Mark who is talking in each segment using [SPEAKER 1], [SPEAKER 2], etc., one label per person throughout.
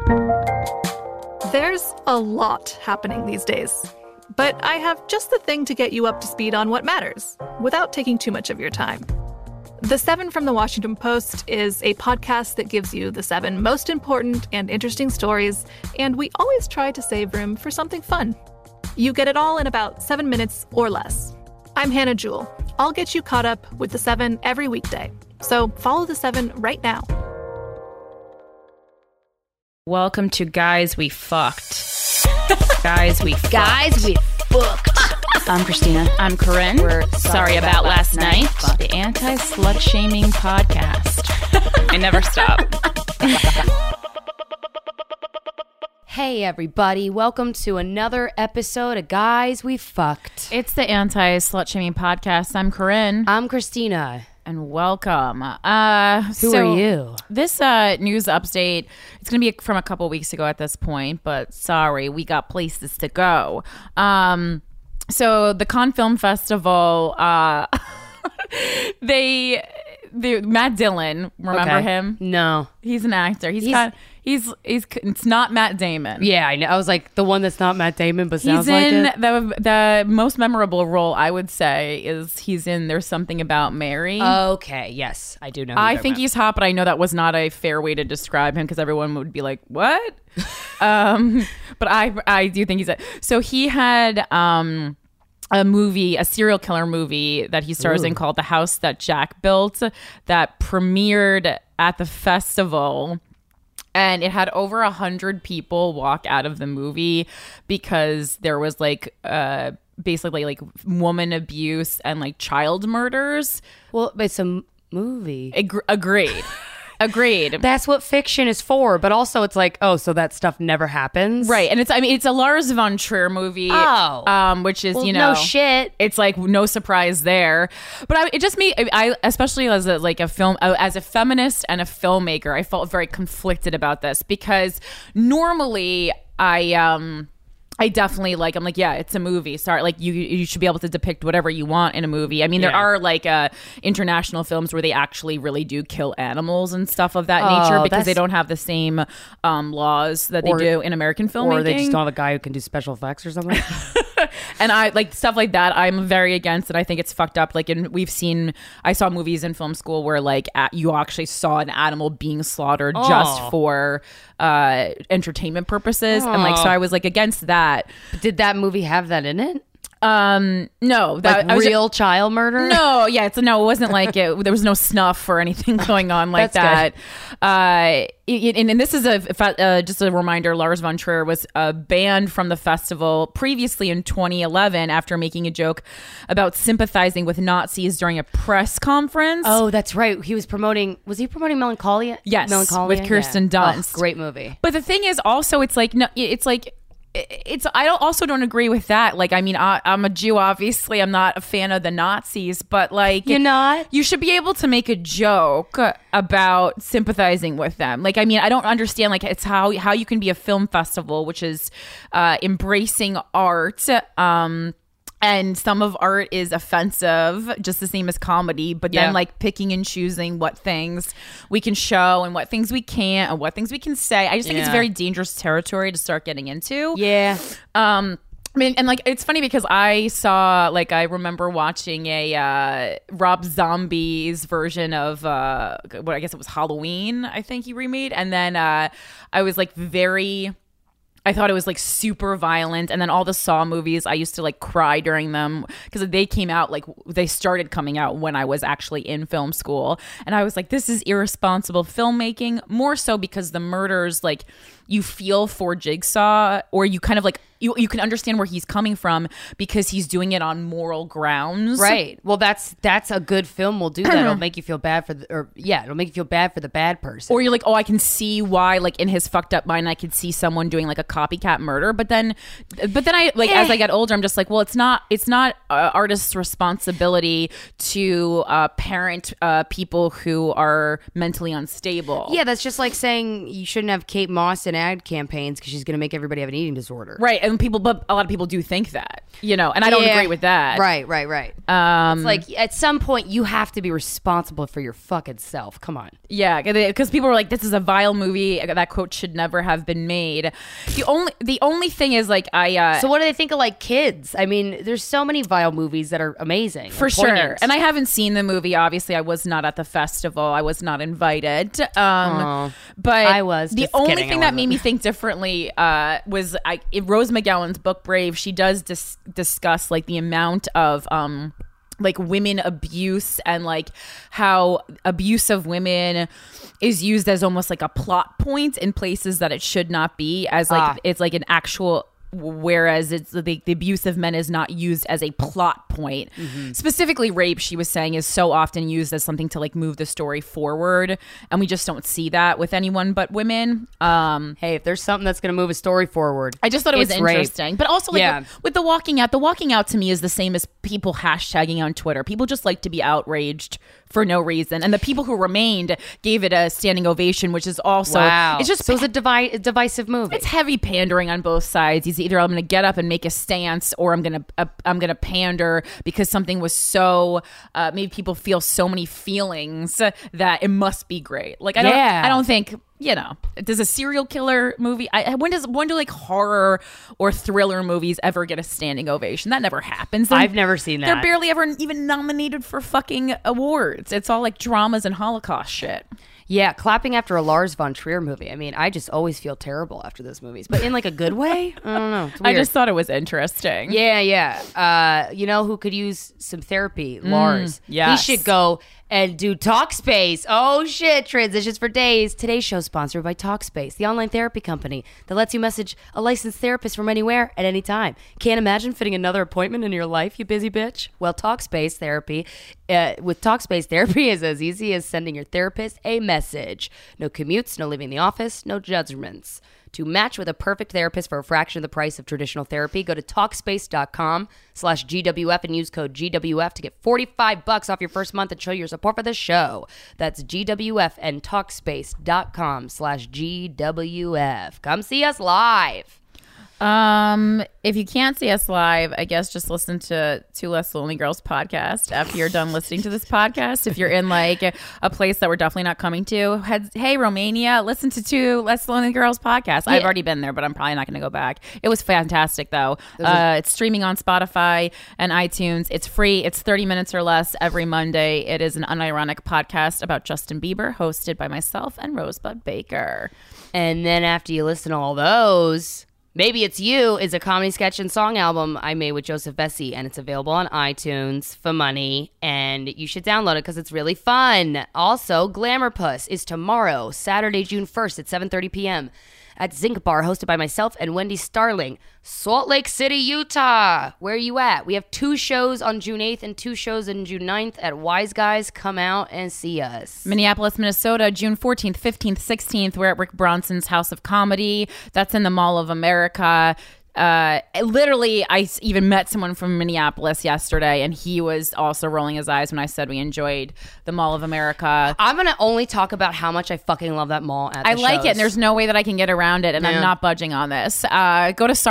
[SPEAKER 1] There's a lot happening these days, but I have just the thing to get you up to speed on what matters, without taking too much of your time. The 7 from the Washington Post is a podcast that gives you the 7 most important and interesting stories, and we always try to save room for something fun. You get it all in about 7 minutes or less. I'm Hannah Jewell. I'll get you caught up with the 7 every weekday, so follow the 7 right now.
[SPEAKER 2] Welcome to Guys We Fucked. Guys We Fucked.
[SPEAKER 3] Guys We Fucked.
[SPEAKER 2] I'm Christina. I'm Corinne.
[SPEAKER 3] We're sorry about last night.
[SPEAKER 2] The anti-slut-shaming podcast. I never stop.
[SPEAKER 3] Hey everybody, welcome to another episode of Guys We Fucked.
[SPEAKER 2] It's the anti-slut-shaming podcast. I'm Corinne.
[SPEAKER 3] I'm Christina.
[SPEAKER 2] And welcome.
[SPEAKER 3] Who are you?
[SPEAKER 2] This news update, it's going to be from a couple weeks ago at this point, but sorry, we got places to go. So the Cannes Film Festival, Matt Dillon, remember him?
[SPEAKER 3] No.
[SPEAKER 2] He's an actor. It's not Matt Damon.
[SPEAKER 3] Yeah, I know. I was like, the one that's not Matt Damon, but sounds
[SPEAKER 2] He's
[SPEAKER 3] like
[SPEAKER 2] in
[SPEAKER 3] it.
[SPEAKER 2] the most memorable role, I would say, is he's in There's Something About Mary.
[SPEAKER 3] Okay, yes, I do know.
[SPEAKER 2] I think he's hot, but I know that was not a fair way to describe him because everyone would be like, what? But I do think he's so he had a serial killer movie that he stars in called The House That Jack Built that premiered at the festival. And it had over 100 people walk out of the movie because there was basically like woman abuse and like child murders.
[SPEAKER 3] Well, it's a movie.
[SPEAKER 2] Agreed.
[SPEAKER 3] That's what fiction is for, but also it's like, oh, so that stuff never happens,
[SPEAKER 2] right? And it's a Lars von Trier movie, which is
[SPEAKER 3] no shit.
[SPEAKER 2] It's like no surprise there, but I especially as a feminist and a filmmaker, I felt very conflicted about this because normally I definitely I'm like, yeah, it's a movie. Sorry, like you should be able to depict whatever you want in a movie. I mean, there are international films where they actually really do kill animals and stuff of that nature because they don't have the same laws that they do in American filmmaking.
[SPEAKER 3] Or they just don't have a guy who can do special effects or something.
[SPEAKER 2] And I like stuff like that. I'm very against it. I think it's fucked up. I saw movies in film school where you actually saw an animal being slaughtered just for entertainment purposes, and so I was against that.
[SPEAKER 3] Did that movie have that in it?
[SPEAKER 2] No,
[SPEAKER 3] that real child murder.
[SPEAKER 2] No, yeah, it wasn't like it. There was no snuff or anything going on like that. And this is just a reminder. Lars von Trier was banned from the festival previously in 2011 after making a joke about sympathizing with Nazis during a press conference.
[SPEAKER 3] Oh, that's right. Was he promoting Melancholia?
[SPEAKER 2] Yes,
[SPEAKER 3] Melancholia
[SPEAKER 2] with Kirsten Dunst.
[SPEAKER 3] Oh, great movie.
[SPEAKER 2] But the thing is, also, I don't agree with that. I'm a Jew, obviously. I'm not a fan of the Nazis, but
[SPEAKER 3] you're not.
[SPEAKER 2] You should be able to make a joke about sympathizing with them. I don't understand. It's how you can be a film festival, which is embracing art. And some of art is offensive, just the same as comedy, but then picking and choosing what things we can show and what things we can't and what things we can say. I just think it's very dangerous territory to start getting into.
[SPEAKER 3] Yeah.
[SPEAKER 2] It's funny because I remember watching a Rob Zombie's version of what I guess it was Halloween, I think he remade. And then I was I thought it was super violent, and then all the Saw movies, I used to cry during them because they started coming out when I was actually in film school, and I was like, this is irresponsible filmmaking, more so because the murders, you feel for Jigsaw, or you kind of you can understand where he's coming from because he's doing it on moral grounds.
[SPEAKER 3] Right. Well, that's a good film will do that. It'll make you feel bad it'll make you feel bad for the bad person.
[SPEAKER 2] Or you're like, oh, I can see why, in his fucked up mind, I could see someone doing a copycat murder. But then I as I get older, I'm just like, well, it's not artist's responsibility to parent people who are mentally unstable.
[SPEAKER 3] Yeah, that's just like saying you shouldn't have Kate Moss in ad campaigns because she's going to make everybody have an eating disorder.
[SPEAKER 2] Right. And but a lot of people do think that, and I don't agree with that.
[SPEAKER 3] Right. It's like at some point you have to be responsible for your fucking self. Come on.
[SPEAKER 2] Yeah, because people were like, "This is a vile movie. That quote should never have been made." The only thing is like
[SPEAKER 3] So what do they think of like Kids? I mean, there's so many vile movies that are amazing
[SPEAKER 2] for sure. And I haven't seen the movie. Obviously, I was not at the festival. I was not invited. But
[SPEAKER 3] I was.
[SPEAKER 2] The only thing that made me think differently was in Rose McGowan's book Brave. She does discuss like the amount of like women abuse and like how abuse of women is used as almost like a plot point in places that it should not be, as like it's like an actual, whereas it's the abuse of men is not used as a plot point. Specifically rape, she was saying, is so often used as something to like move the story forward, and we just don't see that with anyone but women.
[SPEAKER 3] Hey, if there's something that's going to move a story forward,
[SPEAKER 2] I just thought it was interesting.
[SPEAKER 3] Rape.
[SPEAKER 2] But also like with the walking out to me is the same as people hashtagging on Twitter. People just like to be outraged for no reason, and the people who remained gave it a standing ovation, which is also it's just
[SPEAKER 3] so it's a divisive movie.
[SPEAKER 2] It's heavy pandering on both sides. Either I'm going to get up and make a stance, or I'm going to pander because something was so made people feel so many feelings that it must be great. Like I don't think, does a serial killer movie? When do like horror or thriller movies ever get a standing ovation? That never happens.
[SPEAKER 3] I've never seen that.
[SPEAKER 2] They're barely ever even nominated for fucking awards. It's all like dramas and Holocaust shit.
[SPEAKER 3] Yeah, clapping after a Lars von Trier movie. I mean, I just always feel terrible after those movies, but in like a good way. I don't know. It's weird.
[SPEAKER 2] I just thought it was interesting.
[SPEAKER 3] Yeah. You know who could use some therapy? Lars.
[SPEAKER 2] Yes.
[SPEAKER 3] He should go and do Talkspace. Oh shit, transitions for days. Today's show sponsored by Talkspace, the online therapy company that lets you message a licensed therapist from anywhere at any time. Can't imagine fitting another appointment in your life, you busy bitch? Well, Talkspace therapy is as easy as sending your therapist a message. No commutes, no leaving the office, no judgments. To match with a perfect therapist for a fraction of the price of traditional therapy, go to Talkspace.com/GWF and use code GWF to get $45 off your first month and show your support for the show. That's GWF and Talkspace.com/GWF. Come see us live.
[SPEAKER 2] If you can't see us live, I guess just listen to Two Less Lonely Girls podcast after you're done listening to this podcast. If you're in like a place that we're definitely not coming to, hey Romania, listen to Two Less Lonely Girls podcast. I've already been there, but I'm probably not going to go back. It was fantastic though. It's streaming on Spotify and iTunes. It's free. It's 30 minutes or less every Monday. It is an unironic podcast about Justin Bieber, hosted by myself and Rosebud Baker.
[SPEAKER 3] And then after you listen to all those, Maybe It's You is a comedy sketch and song album I made with Joseph Vesey, and it's available on iTunes for money, and you should download it because it's really fun. Also, Glamour Puss is tomorrow, Saturday, June 1st at 7:30 p.m. at Zinc Bar, hosted by myself and Wendy Starling. Salt Lake City, Utah. Where are you at? We have 2 shows on June 8th and 2 shows on June 9th at Wise Guys. Come out and see us.
[SPEAKER 2] Minneapolis, Minnesota, June 14th, 15th, 16th. We're at Rick Bronson's House of Comedy. That's in the Mall of America. Literally, I even met someone from Minneapolis yesterday, and he was also rolling his eyes when I said we enjoyed the Mall of America.
[SPEAKER 3] I'm gonna only talk about how much I fucking love that mall at the
[SPEAKER 2] I like
[SPEAKER 3] shows.
[SPEAKER 2] it, and there's no way that I can get around it, and I'm not budging on this. Go to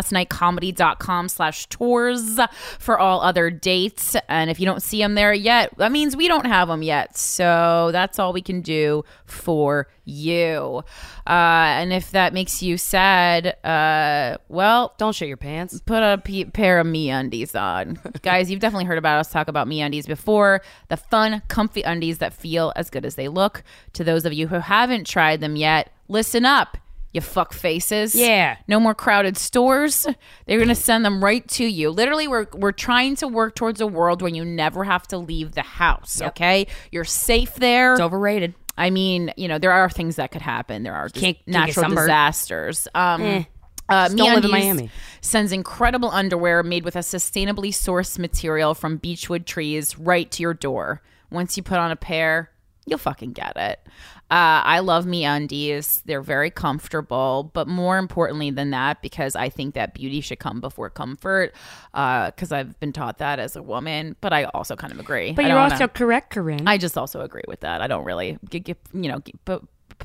[SPEAKER 2] sorryboutlastnightcomedy.com/tours for all other dates, and if you don't see them there yet, that means we don't have them yet, so that's all we can do for you. And if that makes you sad, well,
[SPEAKER 3] don't shit your pants.
[SPEAKER 2] Put a pair of MeUndies on. Guys, you've definitely heard about us talk about MeUndies before. The fun, comfy undies that feel as good as they look. To those of you who haven't tried them yet, listen up, you fuck faces.
[SPEAKER 3] Yeah.
[SPEAKER 2] No more crowded stores. They're going to send them right to you. Literally, we're trying to work towards a world where you never have to leave the house, okay? You're safe there.
[SPEAKER 3] It's overrated.
[SPEAKER 2] I mean, there are things that could happen. There are natural disasters.
[SPEAKER 3] Don't live in Miami.
[SPEAKER 2] Sends incredible underwear made with a sustainably sourced material from beechwood trees right to your door. Once you put on a pair, you'll fucking get it. I love MeUndies. They're very comfortable, but more importantly than that, because I think that beauty should come before comfort, because I've been taught that as a woman, but I also kind of agree.
[SPEAKER 3] But you're also correct, Corinne.
[SPEAKER 2] I just also agree with that. I don't really put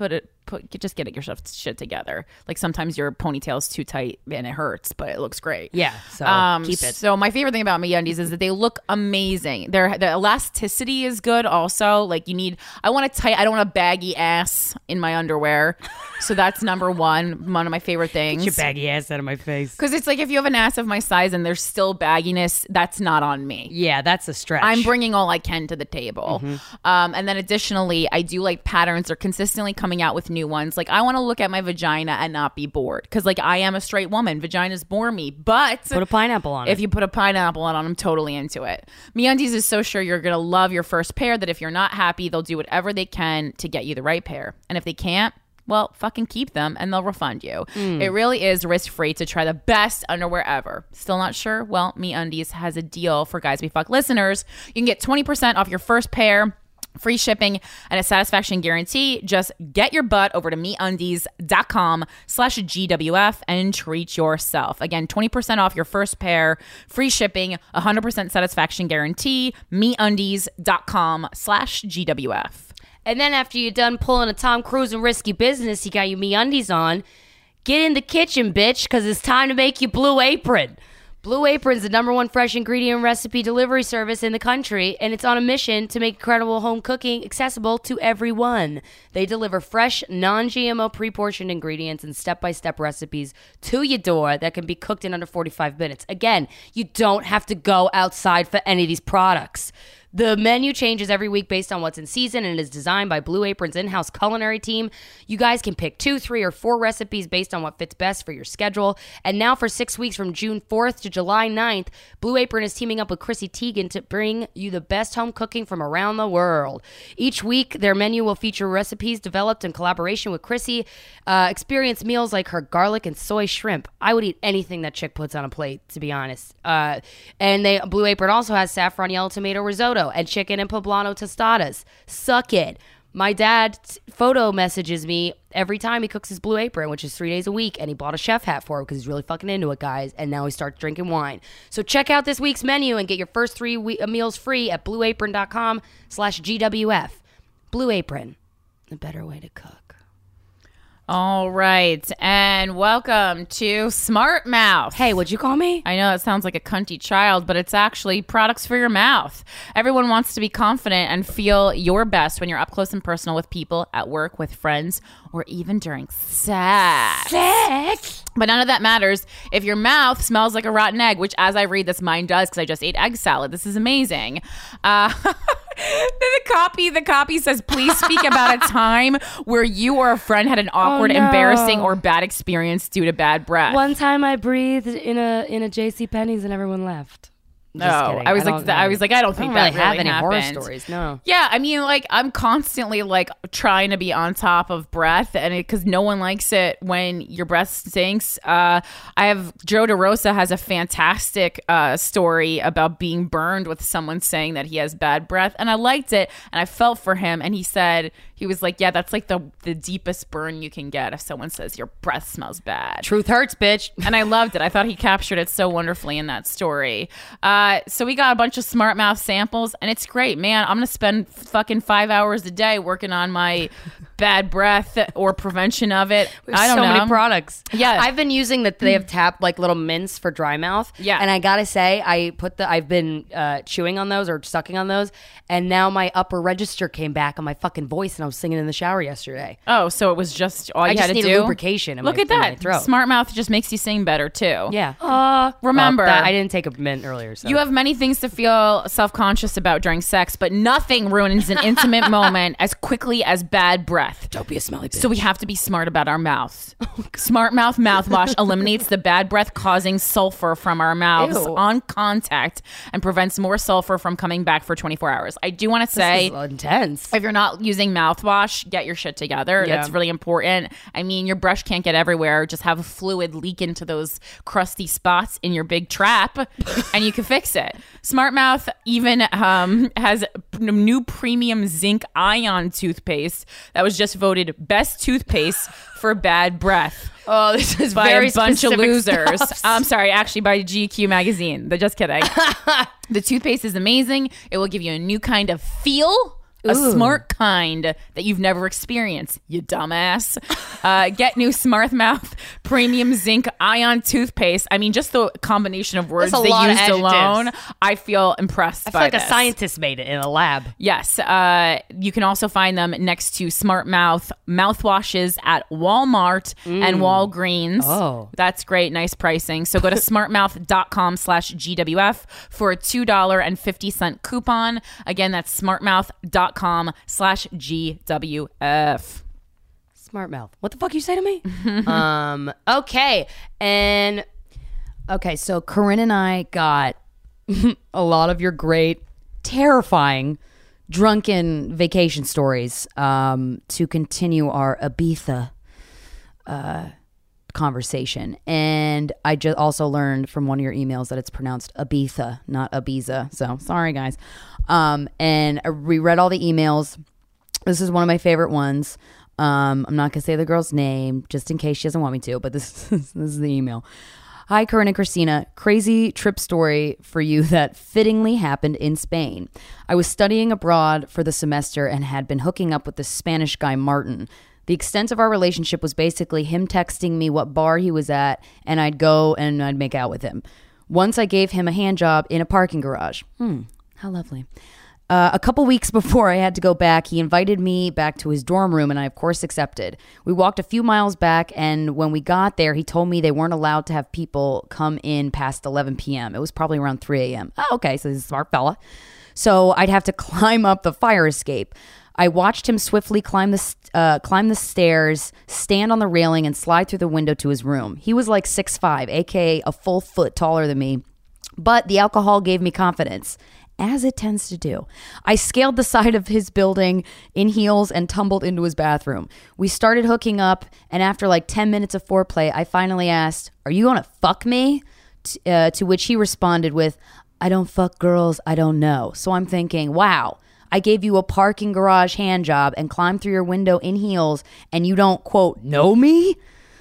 [SPEAKER 2] just get your shit together. Like sometimes your ponytail's too tight and it hurts, but it looks great.
[SPEAKER 3] Yeah, so keep it.
[SPEAKER 2] So my favorite thing about MeUndies is that they look amazing. The elasticity is good also. Like I don't want a baggy ass in my underwear. So that's number one of my favorite things.
[SPEAKER 3] Get your baggy ass out of my face.
[SPEAKER 2] Because it's like if you have an ass of my size and there's still bagginess, that's not on me.
[SPEAKER 3] Yeah, that's a stretch.
[SPEAKER 2] I'm bringing all I can to the table. And then additionally, I do like patterns. They're consistently coming out with new ones. Like I want to look at my vagina and not be bored. Because like I am a straight woman. Vaginas bore me. But
[SPEAKER 3] put a pineapple on it.
[SPEAKER 2] If you put a pineapple on it, I'm totally into it. MeUndies is so sure you're going to love your first pair that if you're not happy, they'll do whatever they can to get you the right pair. And if they can't, well, fucking keep them and they'll refund you. It really is risk-free to try the best underwear ever. Still not sure? Well, MeUndies has a deal for Guys We Fuck listeners. You can get 20% off your first pair, free shipping, and a satisfaction guarantee. Just get your butt over to MeUndies.com/GWF and treat yourself. Again, 20% off your first pair, free shipping, 100% satisfaction guarantee, MeUndies.com/GWF.
[SPEAKER 3] And then after you're done pulling a Tom Cruise and Risky Business, you got your MeUndies on. Get in the kitchen, bitch, because it's time to make your Blue Apron. Blue Apron's the #1 fresh ingredient recipe delivery service in the country, and it's on a mission to make incredible home cooking accessible to everyone. They deliver fresh, non-GMO pre-portioned ingredients and step-by-step recipes to your door that can be cooked in under 45 minutes. Again, you don't have to go outside for any of these products. The menu changes every week based on what's in season and is designed by Blue Apron's in-house culinary team. You guys can pick 2, 3, or 4 recipes based on what fits best for your schedule. And now for 6 weeks from June 4th to July 9th, Blue Apron is teaming up with Chrissy Teigen to bring you the best home cooking from around the world. Each week, their menu will feature recipes developed in collaboration with Chrissy. Experience meals like her garlic and soy shrimp. I would eat anything that chick puts on a plate, to be honest. And Blue Apron also has saffron yellow tomato risotto and chicken and poblano tostadas. Suck it. My dad photo messages me every time he cooks his Blue Apron, which is 3 days a week, and he bought a chef hat for it because he's really fucking into it, guys, and now he starts drinking wine. So check out this week's menu and get your first 3 meals free at blueapron.com/GWF. Blue Apron, a better way to cook.
[SPEAKER 2] All right, and welcome to Smart Mouth.
[SPEAKER 3] Hey, what'd you call me?
[SPEAKER 2] I know that sounds like a cunty child, but it's actually products for your mouth. Everyone wants to be confident and feel your best when you're up close and personal with people, at work, with friends, or even during sex. But none of that matters if your mouth smells like a rotten egg, which as I read this, mine does because I just ate egg salad. This is amazing. The copy says, please speak about a time where you or a friend had an awkward, embarrassing, or bad experience due to bad breath.
[SPEAKER 3] One time I breathed in a JCPenney's and everyone left.
[SPEAKER 2] No, I was like, I don't think that really
[SPEAKER 3] have any
[SPEAKER 2] happened.
[SPEAKER 3] horror stories. No.
[SPEAKER 2] Yeah, I mean, like I'm constantly like trying to be on top of breath, and because no one likes it when your breath stinks. I have Joe DeRosa has a fantastic story about being burned with someone saying that he has bad breath, and I liked it, and I felt for him, and he said. He was like, yeah, that's like the deepest burn you can get if someone says your breath smells bad.
[SPEAKER 3] Truth hurts, bitch.
[SPEAKER 2] And I loved it. I thought he captured it so wonderfully in that story. So we got a bunch of Smart Mouth samples, and it's great. Man, I'm going to spend fucking 5 hours a day working on my bad breath or prevention of it. I don't know.
[SPEAKER 3] So many products.
[SPEAKER 2] Yeah.
[SPEAKER 3] I've been using that. They have tapped like little mints for dry mouth.
[SPEAKER 2] Yeah.
[SPEAKER 3] And I got to say, I've been chewing on those or sucking on those. And now my upper register came back on my fucking voice, and I was singing in the shower yesterday.
[SPEAKER 2] Oh, so it was just all you had to do?
[SPEAKER 3] I just need lubrication in
[SPEAKER 2] Look
[SPEAKER 3] my,
[SPEAKER 2] at that.
[SPEAKER 3] in my throat.
[SPEAKER 2] Smart Mouth just makes you sing better, too.
[SPEAKER 3] Yeah.
[SPEAKER 2] Remember.
[SPEAKER 3] I didn't take a mint earlier. So.
[SPEAKER 2] You have many things to feel self-conscious about during sex, but nothing ruins an intimate moment as quickly as bad breath.
[SPEAKER 3] Don't be a smelly bitch.
[SPEAKER 2] So we have to be smart about our mouths. Smart Mouth mouthwash eliminates the bad breath causing sulfur from our mouths on contact and prevents more sulfur from coming back for 24 hours. I do want to say,
[SPEAKER 3] this is intense.
[SPEAKER 2] If you're not using mouthwash, get your shit together.
[SPEAKER 3] Yeah.
[SPEAKER 2] That's really important. I mean, your brush can't get everywhere. Just have a fluid leak into those crusty spots in your big trap and you can fix it. Smart Mouth even has new premium zinc ion toothpaste that was just voted best toothpaste for bad breath.
[SPEAKER 3] Oh, this is
[SPEAKER 2] by
[SPEAKER 3] very
[SPEAKER 2] a bunch of losers.
[SPEAKER 3] Stuff.
[SPEAKER 2] I'm sorry, actually by GQ magazine. They're just kidding. The toothpaste is amazing. It will give you a new kind of feel A smart kind that you've never experienced, you dumbass. Get new Smart Mouth Premium Zinc Ion Toothpaste. I mean, just the combination of words
[SPEAKER 3] That's a
[SPEAKER 2] they
[SPEAKER 3] lot of
[SPEAKER 2] used alone,
[SPEAKER 3] adjectives.
[SPEAKER 2] I feel impressed
[SPEAKER 3] I feel
[SPEAKER 2] by
[SPEAKER 3] like
[SPEAKER 2] this.
[SPEAKER 3] a scientist made it in a lab.
[SPEAKER 2] Yes. You can also find them next to Smart Mouth mouthwashes at Walmart and Walgreens.
[SPEAKER 3] Oh.
[SPEAKER 2] That's great. Nice pricing. So go to smartmouth.com/GWF for a $2.50 coupon. Again, that's smartmouth.com/GWF.
[SPEAKER 3] Smart mouth. What the fuck you say to me? Okay. And okay, so Corinne and I got a lot of your great, terrifying, drunken vacation stories to continue our Ibiza conversation. And I just also learned from one of your emails that it's pronounced Ibiza, not Ibiza. So sorry, guys. And I reread all the emails. This is one of my favorite ones. I'm not going to say the girl's name just in case she doesn't want me to, but this is the email. Hi, Corinne and Christina. Crazy trip story for you that fittingly happened in Spain. I was studying abroad for the semester and had been hooking up with this Spanish guy, Martin. The extent of our relationship was basically him texting me what bar he was at, and I'd go and I'd make out with him. Once I gave him a hand job in a parking garage. How lovely. A couple weeks before I had to go back, he invited me back to his dorm room, and I, of course, accepted. We walked a few miles back, and when we got there, he told me they weren't allowed to have people come in past 11 p.m. It was probably around 3 a.m. Oh, okay, so he's a smart fella. So I'd have to climb up the fire escape. I watched him swiftly climb the stairs, stand on the railing, and slide through the window to his room. He was like 6'5", aka a full foot taller than me, but the alcohol gave me confidence, as it tends to do. I scaled the side of his building in heels and tumbled into his bathroom. We started hooking up, and after like 10 minutes of foreplay, I finally asked, "Are you gonna fuck me?" To which he responded with, "I don't fuck girls, I don't know." So I'm thinking, wow, I gave you a parking garage hand job and climbed through your window in heels, and you don't, quote, know me?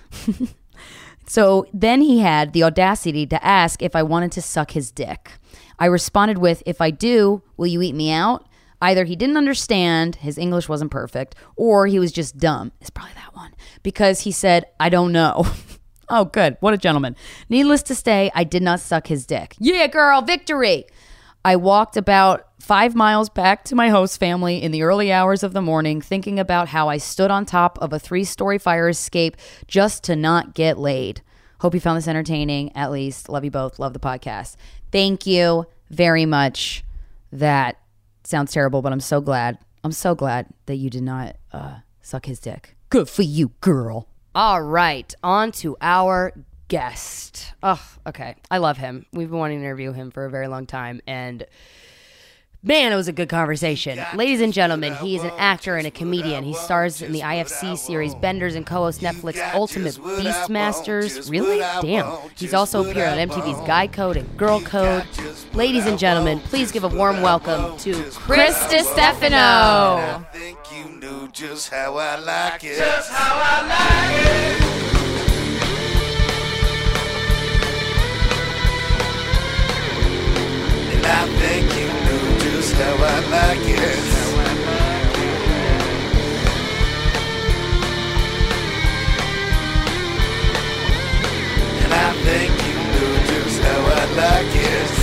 [SPEAKER 3] So then he had the audacity to ask if I wanted to suck his dick. I responded with, "If I do, will you eat me out?" Either he didn't understand, his English wasn't perfect, or he was just dumb. It's probably that one. Because he said, "I don't know." Oh, good. What a gentleman. Needless to say, I did not suck his dick. Yeah, girl, victory. I walked about 5 miles back to my host family in the early hours of the morning, thinking about how I stood on top of a 3-story fire escape just to not get laid. Hope you found this entertaining, at least. Love you both. Love the podcast. Thank you very much. That sounds terrible, but I'm so glad. I'm so glad that you did not suck his dick. Good for you, girl. All right, on to our guest. Oh, okay. I love him. We've been wanting to interview him for a very long time, and man, it was a good conversation. Ladies and gentlemen, he is an actor and a comedian. He stars in the IFC series Benders and co-hosts Netflix Ultimate Beastmasters. Really? Damn. He's also appeared on MTV's Guy Code and Girl Code. Ladies and gentlemen, please give a warm welcome to Chris DiStefano.
[SPEAKER 4] I think you knew just how I like it. Just how I like it. And I think you knew just how I like it. And I think you knew just how I like it.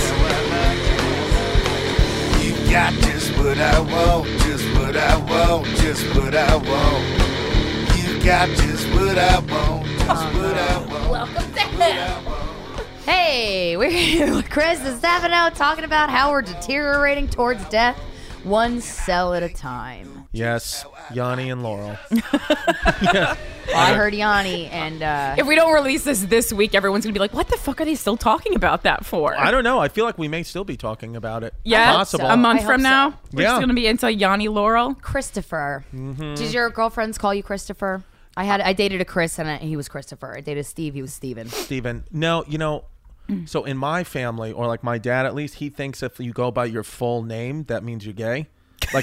[SPEAKER 4] You got just what I want, just what I want, just what I want. You got just what I want, just what I want.
[SPEAKER 3] Welcome to him. Hey, we're here with Chris DiStefano talking about how we're deteriorating towards death one cell at a time.
[SPEAKER 5] Yes, Yanni and Laurel.
[SPEAKER 3] I heard Yanni and
[SPEAKER 2] If we don't release this week, everyone's going to be like, what the fuck are they still talking about that for?
[SPEAKER 5] I don't know. I feel like we may still be talking about it.
[SPEAKER 2] Yeah,
[SPEAKER 5] Possible.
[SPEAKER 2] a month
[SPEAKER 3] I
[SPEAKER 2] from
[SPEAKER 3] hope
[SPEAKER 2] now,
[SPEAKER 3] so.
[SPEAKER 2] we're
[SPEAKER 5] Yeah.
[SPEAKER 2] just going to be into Yanni Laurel.
[SPEAKER 3] Christopher.
[SPEAKER 5] Mm-hmm.
[SPEAKER 3] Did your girlfriends call you Christopher? I dated a Chris and he was Christopher. I dated Steve, he was Steven.
[SPEAKER 5] Steven. No, so in my family, or like my dad at least, he thinks if you go by your full name, that means you're gay. Like,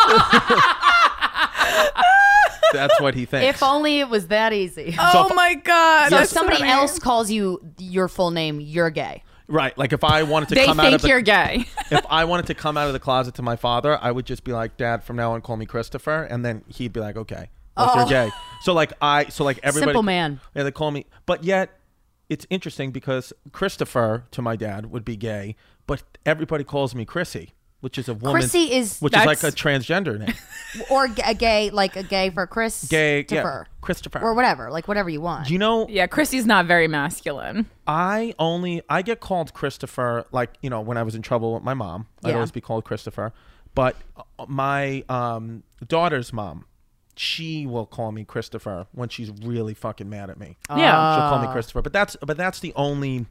[SPEAKER 5] that's what he thinks.
[SPEAKER 3] If only it was that easy.
[SPEAKER 2] Oh my God.
[SPEAKER 3] So if
[SPEAKER 2] that's
[SPEAKER 3] somebody
[SPEAKER 2] funny.
[SPEAKER 3] else calls you your full name, you're gay.
[SPEAKER 5] Right. Like if I wanted to
[SPEAKER 2] They
[SPEAKER 5] come out of
[SPEAKER 2] think you're gay.
[SPEAKER 5] if I wanted to come out of the closet to my father, I would just be like, Dad, from now on, call me Christopher, and then he'd be like, okay, like you're gay. So like everybody,
[SPEAKER 3] Simple man.
[SPEAKER 5] Yeah, they call me, but yet it's interesting because Christopher to my dad would be gay, but everybody calls me Chrissy, which is a woman.
[SPEAKER 3] Chrissy is
[SPEAKER 5] which is like a transgender name.
[SPEAKER 3] or a gay, like a gay for Chris.
[SPEAKER 5] Gay, yeah, Christopher
[SPEAKER 3] or whatever, like whatever you want.
[SPEAKER 5] You know,
[SPEAKER 2] Yeah, Chrissy's not very masculine.
[SPEAKER 5] I get called Christopher, like, you know, when I was in trouble with my mom, I'd
[SPEAKER 3] Yeah.
[SPEAKER 5] always be called Christopher. But my daughter's mom, she will call me Christopher when she's really fucking mad at me.
[SPEAKER 2] Yeah.
[SPEAKER 5] She'll call me Christopher. But that's the only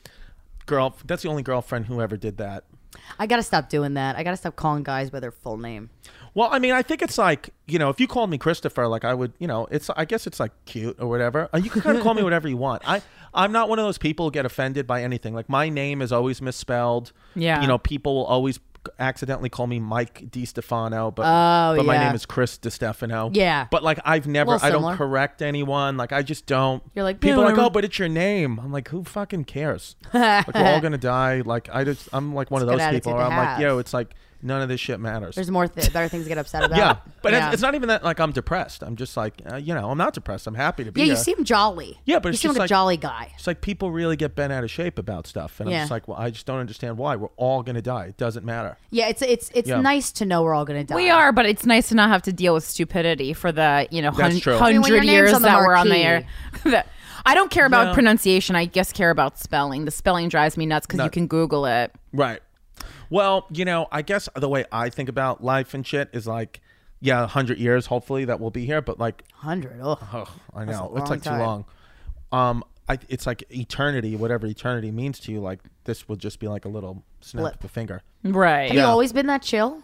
[SPEAKER 5] girlfriend who ever did that.
[SPEAKER 3] I gotta stop doing that. I gotta stop calling guys by their full name.
[SPEAKER 5] Well, I mean, I think it's like, you know, if you called me Christopher, like I would, you know, I guess it's like cute or whatever. You can kind of call me whatever you want. I'm not one of those people who get offended by anything. Like my name is always misspelled.
[SPEAKER 2] Yeah.
[SPEAKER 5] You know, people will always accidentally call me Mike DiStefano, but my
[SPEAKER 3] yeah.
[SPEAKER 5] name is Chris DiStefano.
[SPEAKER 3] Yeah.
[SPEAKER 5] But like I
[SPEAKER 3] Well,
[SPEAKER 5] don't
[SPEAKER 3] similar.
[SPEAKER 5] correct anyone. Like I just don't.
[SPEAKER 3] You're like,
[SPEAKER 5] people are like,
[SPEAKER 3] whatever.
[SPEAKER 5] oh, but it's your name. I'm like, who fucking cares? Like we're all gonna die. Like I'm like one
[SPEAKER 3] It's
[SPEAKER 5] of
[SPEAKER 3] a
[SPEAKER 5] those
[SPEAKER 3] good
[SPEAKER 5] people
[SPEAKER 3] attitude
[SPEAKER 5] where
[SPEAKER 3] to
[SPEAKER 5] I'm like,
[SPEAKER 3] have.
[SPEAKER 5] yo, it's like none of this shit matters.
[SPEAKER 3] There's more better things to get upset about.
[SPEAKER 5] Yeah, but
[SPEAKER 3] Yeah.
[SPEAKER 5] It's not even that like I'm depressed. I'm just like, you know, I'm not depressed. I'm happy to be
[SPEAKER 3] Yeah, you
[SPEAKER 5] here.
[SPEAKER 3] seem jolly.
[SPEAKER 5] Yeah, but
[SPEAKER 3] you
[SPEAKER 5] it's
[SPEAKER 3] seem
[SPEAKER 5] just
[SPEAKER 3] like a
[SPEAKER 5] like-
[SPEAKER 3] jolly guy.
[SPEAKER 5] It's like people really get bent out of shape about stuff, and I'm
[SPEAKER 3] Yeah.
[SPEAKER 5] just like, well, I just don't understand why. We're all gonna die. It doesn't matter.
[SPEAKER 3] Yeah, it's
[SPEAKER 5] Yeah.
[SPEAKER 3] nice to know we're all gonna die.
[SPEAKER 2] We are, but it's nice to not have to deal with stupidity for the, you know,
[SPEAKER 5] That's true. I
[SPEAKER 3] mean, when your
[SPEAKER 2] 100
[SPEAKER 3] name's
[SPEAKER 2] years
[SPEAKER 3] on the
[SPEAKER 2] that we're on the
[SPEAKER 3] marquee.
[SPEAKER 2] air. I don't care about
[SPEAKER 5] No.
[SPEAKER 2] pronunciation. I just care about spelling. The spelling drives me nuts because
[SPEAKER 5] No.
[SPEAKER 2] you can Google it.
[SPEAKER 5] Right. Well, you know, I guess the way I think about life and shit is like, yeah, 100 years, hopefully that we'll be here, but like,
[SPEAKER 3] 100. Oh,
[SPEAKER 5] I
[SPEAKER 3] That's
[SPEAKER 5] know
[SPEAKER 3] a
[SPEAKER 5] it's like too
[SPEAKER 3] long
[SPEAKER 5] long. It's like eternity, whatever eternity means to you. Like this would just be like a little snap
[SPEAKER 3] Blip.
[SPEAKER 5] of the finger.
[SPEAKER 2] Right.
[SPEAKER 3] have you
[SPEAKER 5] Yeah.
[SPEAKER 3] always been that chill?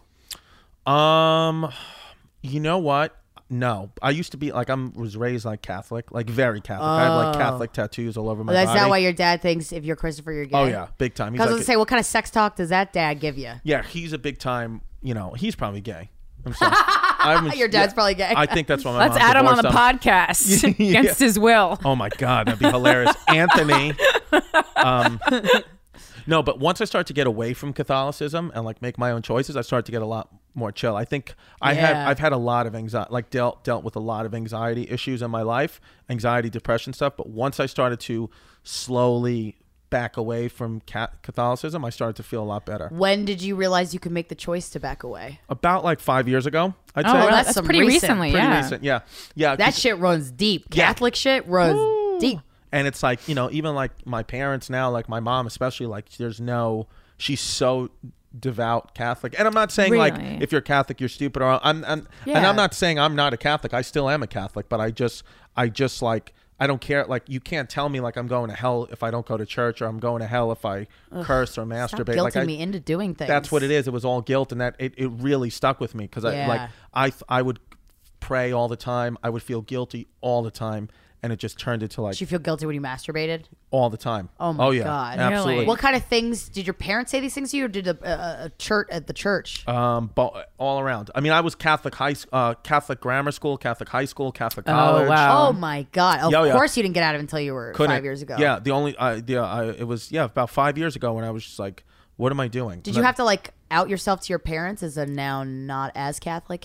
[SPEAKER 5] You know what? No, I used to be like was raised like Catholic, like very Catholic. I had like Catholic tattoos all over my
[SPEAKER 3] That's
[SPEAKER 5] body.
[SPEAKER 3] not why your dad thinks if you're Christopher, you're gay.
[SPEAKER 5] Oh yeah, big time. He's
[SPEAKER 3] Because
[SPEAKER 5] like,
[SPEAKER 3] let's say, what kind of sex talk does that dad give you?
[SPEAKER 5] yeah, he's a big time. You know, he's probably gay. I'm sorry.
[SPEAKER 3] Your dad's probably gay.
[SPEAKER 5] I think that's why my
[SPEAKER 2] Let's
[SPEAKER 5] mom
[SPEAKER 2] add him on the
[SPEAKER 5] divorced him.
[SPEAKER 2] podcast
[SPEAKER 5] Yeah.
[SPEAKER 2] against his will.
[SPEAKER 5] Oh my God, that'd be hilarious. Anthony. No, but once I start to get away from Catholicism and like make my own choices, I start to get a lot more chill. I think
[SPEAKER 3] Yeah.
[SPEAKER 5] I've had a lot of anxiety, like dealt with a lot of anxiety issues in my life, anxiety, depression stuff. But once I started to slowly back away from Catholicism, I started to feel a lot better.
[SPEAKER 3] When did you realize you could make the choice to back away?
[SPEAKER 5] About like 5 years ago, I'd
[SPEAKER 2] Oh,
[SPEAKER 5] say.
[SPEAKER 2] well,
[SPEAKER 3] that's
[SPEAKER 2] that's
[SPEAKER 3] some
[SPEAKER 2] pretty
[SPEAKER 3] recent-
[SPEAKER 2] recently.
[SPEAKER 5] Pretty
[SPEAKER 2] Yeah.
[SPEAKER 5] recent, yeah.
[SPEAKER 3] That shit runs deep.
[SPEAKER 5] Yeah.
[SPEAKER 3] Catholic shit runs deep.
[SPEAKER 5] And it's like, you know, even like my parents now, like my mom especially, like she's so devout Catholic. And I'm not saying like
[SPEAKER 2] Really?
[SPEAKER 5] if you're Catholic you're stupid, or and
[SPEAKER 3] Yeah.
[SPEAKER 5] I'm not saying I'm not a Catholic. I still am a Catholic, but I just like I don't care. Like you can't tell me like I'm going to hell if I don't go to church, or I'm going to hell if I curse or
[SPEAKER 3] Stop
[SPEAKER 5] masturbate.
[SPEAKER 3] guilting
[SPEAKER 5] Like
[SPEAKER 3] me into doing things.
[SPEAKER 5] that's what it is. It was all guilt, and that it really stuck with me because
[SPEAKER 3] Yeah.
[SPEAKER 5] I would pray all the time. I would feel guilty all the time, and it just turned into like
[SPEAKER 3] Did you feel guilty when you masturbated?
[SPEAKER 5] all the time.
[SPEAKER 3] Oh my
[SPEAKER 5] yeah,
[SPEAKER 3] God.
[SPEAKER 5] absolutely.
[SPEAKER 2] Really?
[SPEAKER 3] What kind of things did your parents say these things to you, or did a church at the church?
[SPEAKER 5] All around. I mean, I was Catholic Catholic grammar school, Catholic high school, Catholic college.
[SPEAKER 2] wow.
[SPEAKER 3] Oh my God! Of
[SPEAKER 5] Yeah, yeah.
[SPEAKER 3] course you didn't get out of it until you were
[SPEAKER 5] Couldn't-
[SPEAKER 3] 5 years ago.
[SPEAKER 5] Yeah, the only it was about 5 years ago when I was just like, what am I doing?
[SPEAKER 3] Did you have to like out yourself to your parents as a now not as Catholic?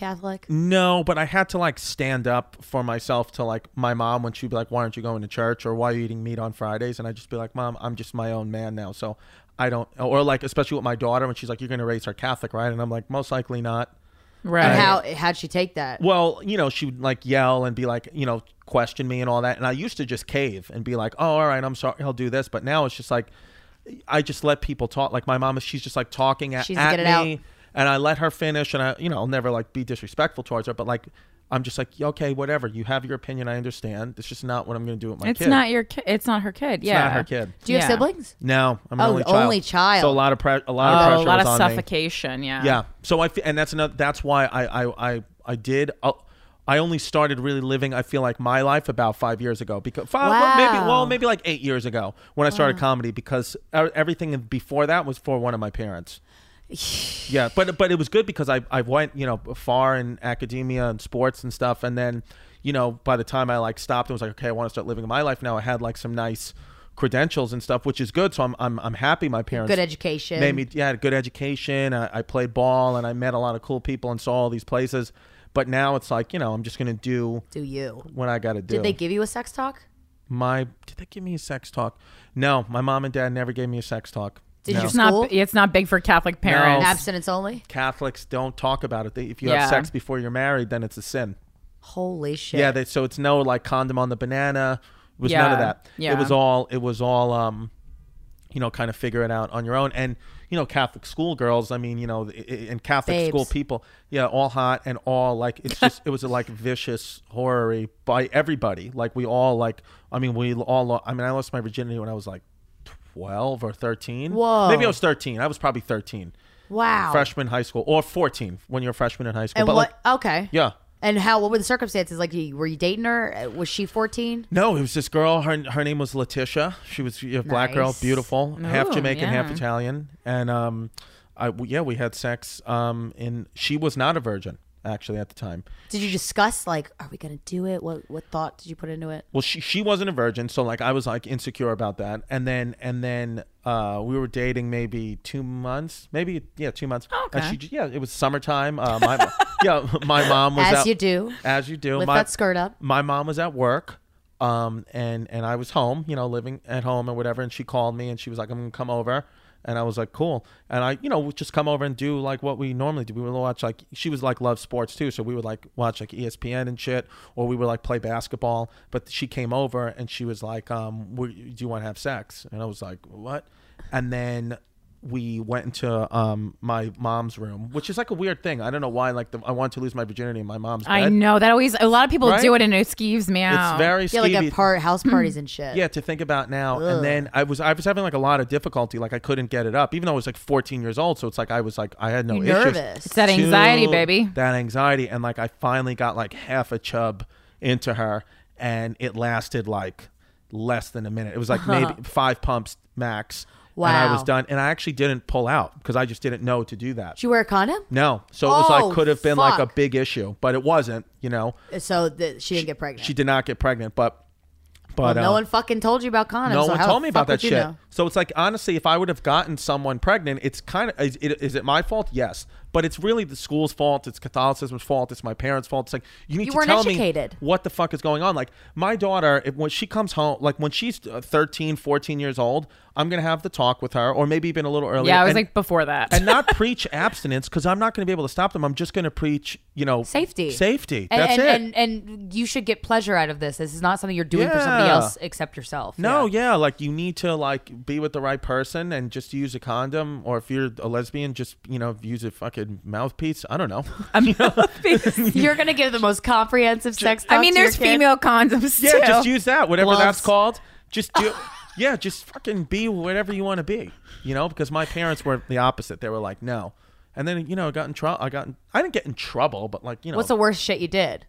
[SPEAKER 5] No, but I had to like stand up for myself to like my mom when she'd be like, why aren't you going to church, or why are you eating meat on Fridays? And I'd just be like, Mom, I'm just my own man now, so I don't. Or like especially with my daughter when she's like, you're going to raise her Catholic, right? And I'm like, most likely not.
[SPEAKER 2] Right.
[SPEAKER 3] And how'd she take that?
[SPEAKER 5] Well, you know, she would like yell and be like, you know, question me and all that. And I used to just cave and be like, oh, all right, I'm sorry, I'll do this. But now it's just like, I just let people talk. Like my mom, she's just like talking at
[SPEAKER 3] She's get it
[SPEAKER 5] me,
[SPEAKER 3] out.
[SPEAKER 5] and I let her finish. And I, you know, I'll never like be disrespectful towards her, but like, I'm just like, okay, whatever. You have your opinion. I understand. It's just not what I'm going to do with my
[SPEAKER 2] It's
[SPEAKER 5] kid.
[SPEAKER 2] not your kid. It's not her kid.
[SPEAKER 5] It's
[SPEAKER 2] Yeah.
[SPEAKER 5] not her kid.
[SPEAKER 3] Do you have
[SPEAKER 2] Yeah.
[SPEAKER 3] siblings?
[SPEAKER 5] No, I'm an
[SPEAKER 3] Oh,
[SPEAKER 5] only child.
[SPEAKER 3] only child.
[SPEAKER 5] So a lot of pressure.
[SPEAKER 2] Oh, a
[SPEAKER 5] pressure
[SPEAKER 2] lot
[SPEAKER 5] was
[SPEAKER 2] of
[SPEAKER 5] on me.
[SPEAKER 2] suffocation. Yeah.
[SPEAKER 5] Yeah. So and that's another. That's why I did. I only started really living, I feel like, my life about 5 years ago, because
[SPEAKER 3] Wow.
[SPEAKER 5] maybe like 8 years ago when I started comedy, because everything before that was for one of my parents. Yeah, but it was good because I went, you know, far in academia and sports and stuff, and then, you know, by the time I like stopped and was like, okay, I want to start living my life now, I had like some nice credentials and stuff, which is good. So I'm happy my parents
[SPEAKER 6] Good education.
[SPEAKER 5] made me good education. I played ball and I met a lot of cool people and saw all these places. But now it's like, I'm just gonna do
[SPEAKER 6] you?
[SPEAKER 5] what I gotta do.
[SPEAKER 6] Did they give you a sex talk?
[SPEAKER 5] Did they give me a sex talk? No, my mom and dad never gave me a sex talk.
[SPEAKER 6] Did
[SPEAKER 5] No.
[SPEAKER 6] you
[SPEAKER 2] It's
[SPEAKER 6] school?
[SPEAKER 2] not big for Catholic parents.
[SPEAKER 6] Abstinence only?
[SPEAKER 5] Catholics don't talk about it. If you
[SPEAKER 2] Yeah.
[SPEAKER 5] have sex before you're married, then it's a sin.
[SPEAKER 6] Holy shit.
[SPEAKER 5] Yeah, so it's no like condom on the banana. It was none of
[SPEAKER 2] Yeah.
[SPEAKER 5] that.
[SPEAKER 2] Yeah.
[SPEAKER 5] It was all kind of figure it out on your own. And Catholic schoolgirls, I mean, and Catholic
[SPEAKER 6] Babes.
[SPEAKER 5] school people, all hot and all like it's just it was a like vicious horror by everybody. Like we all I lost my virginity when I was like 12 or 13.
[SPEAKER 6] Whoa.
[SPEAKER 5] Maybe I was 13. I was probably 13.
[SPEAKER 6] Wow.
[SPEAKER 5] Freshman high school, or 14 when you're a freshman in high school.
[SPEAKER 6] And
[SPEAKER 5] But
[SPEAKER 6] what?
[SPEAKER 5] like,
[SPEAKER 6] Okay.
[SPEAKER 5] yeah.
[SPEAKER 6] And what were the circumstances? Like, were you dating her? Was she 14?
[SPEAKER 5] No, it was this girl. Her name was Letitia. She was a black girl,
[SPEAKER 6] Nice.
[SPEAKER 5] beautiful, half
[SPEAKER 2] Ooh,
[SPEAKER 5] Jamaican, half
[SPEAKER 2] yeah.
[SPEAKER 5] Italian, and we had sex. She was not a virgin actually at the time.
[SPEAKER 6] Did you discuss, like, are we going to do it? What thought did you put into it?
[SPEAKER 5] Well, she wasn't a virgin, so like I was like insecure about that. And then we were dating maybe 2 months, 2 months.
[SPEAKER 2] Okay.
[SPEAKER 5] And it was summertime. My mom was
[SPEAKER 6] As
[SPEAKER 5] out,
[SPEAKER 6] you do.
[SPEAKER 5] as you do.
[SPEAKER 6] Lift that skirt up.
[SPEAKER 5] My mom was at work, and I was home, living at home or whatever. And she called me and she was like, "I'm gonna come over." And I was like, cool. And I, would just come over and do like what we normally do. We would watch she was like love sports too. So we would like watch like ESPN and shit, or we would like play basketball. But she came over and she was like, do you want to have sex? And I was like, what? And then we went into my mom's room, which is like a weird thing. I don't know why. Like I wanted to lose my virginity in my mom's bed.
[SPEAKER 2] I know that always. A lot of people
[SPEAKER 5] Right?
[SPEAKER 2] do it, and it skeeves me out.
[SPEAKER 5] It's very
[SPEAKER 6] Yeah, like
[SPEAKER 5] skeevy.
[SPEAKER 6] house parties and shit.
[SPEAKER 5] Yeah, to think about now. And then I was having like a lot of difficulty. Like I couldn't get it up, even though I was like 14 years old. So it's like I had no
[SPEAKER 6] You're
[SPEAKER 5] issues.
[SPEAKER 6] nervous.
[SPEAKER 2] It's that anxiety,
[SPEAKER 5] Dude,
[SPEAKER 2] baby.
[SPEAKER 5] That anxiety. And like I finally got like half a chub into her, and it lasted like less than a minute. It was like maybe 5 pumps max.
[SPEAKER 6] Wow.
[SPEAKER 5] And I was done. And I actually didn't pull out because I just didn't know to do that.
[SPEAKER 6] Did you wear a condom?
[SPEAKER 5] No. So it was like could have been like a
[SPEAKER 6] fuck.
[SPEAKER 5] big issue, but it wasn't,
[SPEAKER 6] So she didn't get pregnant.
[SPEAKER 5] She did not get pregnant, but
[SPEAKER 6] no one fucking told you about condoms.
[SPEAKER 5] no
[SPEAKER 6] so
[SPEAKER 5] one
[SPEAKER 6] how
[SPEAKER 5] told
[SPEAKER 6] the
[SPEAKER 5] me about
[SPEAKER 6] fuck
[SPEAKER 5] that
[SPEAKER 6] would you
[SPEAKER 5] shit.
[SPEAKER 6] know?
[SPEAKER 5] So it's like, honestly, if I would have gotten someone pregnant, it's kind of, is it my fault? Yes. But it's really the school's fault. It's Catholicism's fault. It's my parents' fault. It's like, you need
[SPEAKER 6] You
[SPEAKER 5] to
[SPEAKER 6] weren't
[SPEAKER 5] tell
[SPEAKER 6] educated.
[SPEAKER 5] me what the fuck is going on. Like my daughter, when she comes home, like when she's 13, 14 years old, I'm going to have the talk with her, or maybe even a little earlier.
[SPEAKER 2] Yeah, I was
[SPEAKER 5] and,
[SPEAKER 2] like before that.
[SPEAKER 5] and not preach abstinence, because I'm not going to be able to stop them. I'm just going to preach,
[SPEAKER 6] Safety.
[SPEAKER 5] Safety.
[SPEAKER 6] And,
[SPEAKER 5] That's
[SPEAKER 6] and,
[SPEAKER 5] it.
[SPEAKER 6] and you should get pleasure out of this. This is not something you're doing for somebody
[SPEAKER 5] Yeah.
[SPEAKER 6] else except yourself.
[SPEAKER 5] No, yeah, like you need to like be with the right person and just use a condom, or if you're a lesbian, just use a fucking mouthpiece. I don't know.
[SPEAKER 6] You're gonna give the most comprehensive sex talk
[SPEAKER 2] I mean,
[SPEAKER 6] to your
[SPEAKER 2] there's
[SPEAKER 6] kid?
[SPEAKER 2] female condoms too.
[SPEAKER 5] Yeah, just use that, whatever
[SPEAKER 6] Gloves.
[SPEAKER 5] that's called. Just do. Yeah, just fucking be whatever you want to be. Because my parents were the opposite. They were like, no. And then I got in trouble. I didn't get in trouble, but like
[SPEAKER 6] What's the worst shit you did?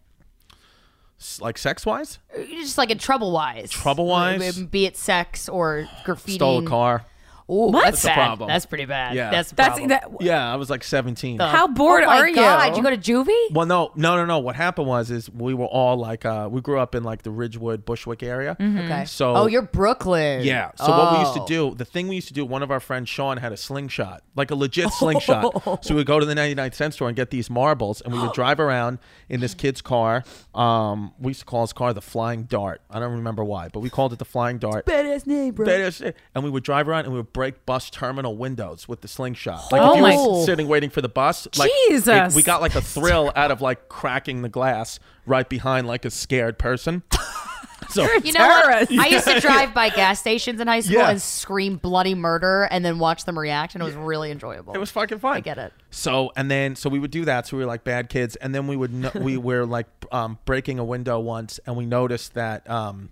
[SPEAKER 5] like sex wise,
[SPEAKER 6] Just like in trouble wise.
[SPEAKER 5] Trouble-wise?
[SPEAKER 6] Be it sex or graffiti.
[SPEAKER 5] stole a car.
[SPEAKER 6] Ooh, that's
[SPEAKER 5] the
[SPEAKER 6] bad.
[SPEAKER 5] problem.
[SPEAKER 6] That's pretty bad.
[SPEAKER 5] Yeah.
[SPEAKER 6] That's a
[SPEAKER 2] That's
[SPEAKER 6] problem.
[SPEAKER 2] that.
[SPEAKER 5] Yeah, I was like 17.
[SPEAKER 2] How bored
[SPEAKER 6] oh my
[SPEAKER 2] are
[SPEAKER 6] God.
[SPEAKER 2] you?
[SPEAKER 6] Did you go to juvie?
[SPEAKER 5] Well, no. What happened is we were all like, we grew up in like the Ridgewood, Bushwick area.
[SPEAKER 6] Okay.
[SPEAKER 5] So
[SPEAKER 6] oh, you're Brooklyn.
[SPEAKER 5] Yeah. So what we used to do, the thing we used to do, one of our friends, Sean, had a slingshot, like a legit slingshot. So we would go to the 99-cent store and get these marbles, and we would drive around in this kid's car. We used to call his car the Flying Dart. I don't remember why, but we called it the Flying Dart.
[SPEAKER 6] Badass name, bro.
[SPEAKER 5] Badass shit. And we would drive around and we would break bus terminal windows with the slingshot. Like
[SPEAKER 2] Oh
[SPEAKER 5] if you
[SPEAKER 2] my-
[SPEAKER 5] were sitting waiting for the bus, like
[SPEAKER 2] Jesus.
[SPEAKER 5] we got like a thrill out of like cracking the glass right behind like a scared person. So
[SPEAKER 6] You know what?
[SPEAKER 2] Terrorist.
[SPEAKER 6] I used to drive by gas stations in high school
[SPEAKER 5] Yeah.
[SPEAKER 6] and scream bloody murder and then watch them react, and it was really enjoyable.
[SPEAKER 5] it was fucking fun.
[SPEAKER 6] I get it.
[SPEAKER 5] So we would do that. So we were like bad kids, and then we were like breaking a window once, and we noticed that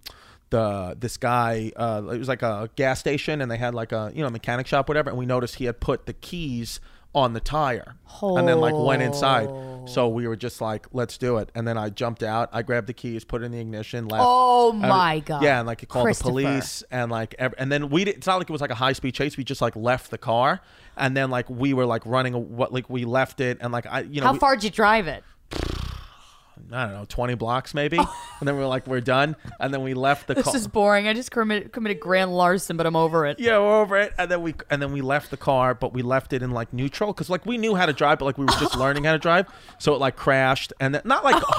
[SPEAKER 5] this guy it was like a gas station, and they had like a mechanic shop, whatever, and we noticed he had put the keys on the tire and then like went inside. So we were just like, let's do it. And then I jumped out, I grabbed the keys, put it in the ignition, left.
[SPEAKER 6] Oh my God.
[SPEAKER 5] Yeah, and like it called
[SPEAKER 6] Christopher.
[SPEAKER 5] the police, and like and then it's not like it was like a high speed chase. We just like left the car, and then like we were like running we left it, and like
[SPEAKER 6] How
[SPEAKER 5] we-
[SPEAKER 6] far did you drive it?
[SPEAKER 5] I don't know, 20 blocks maybe. And then we were like, we're done. And then we left the
[SPEAKER 6] This
[SPEAKER 5] car.
[SPEAKER 6] is boring. I just committed grand larceny, but I'm over it.
[SPEAKER 5] Yeah, we're over it. And then we left the car, but we left it in like neutral because like we knew how to drive, but like we were just learning how to drive. So it like crashed, and then, not like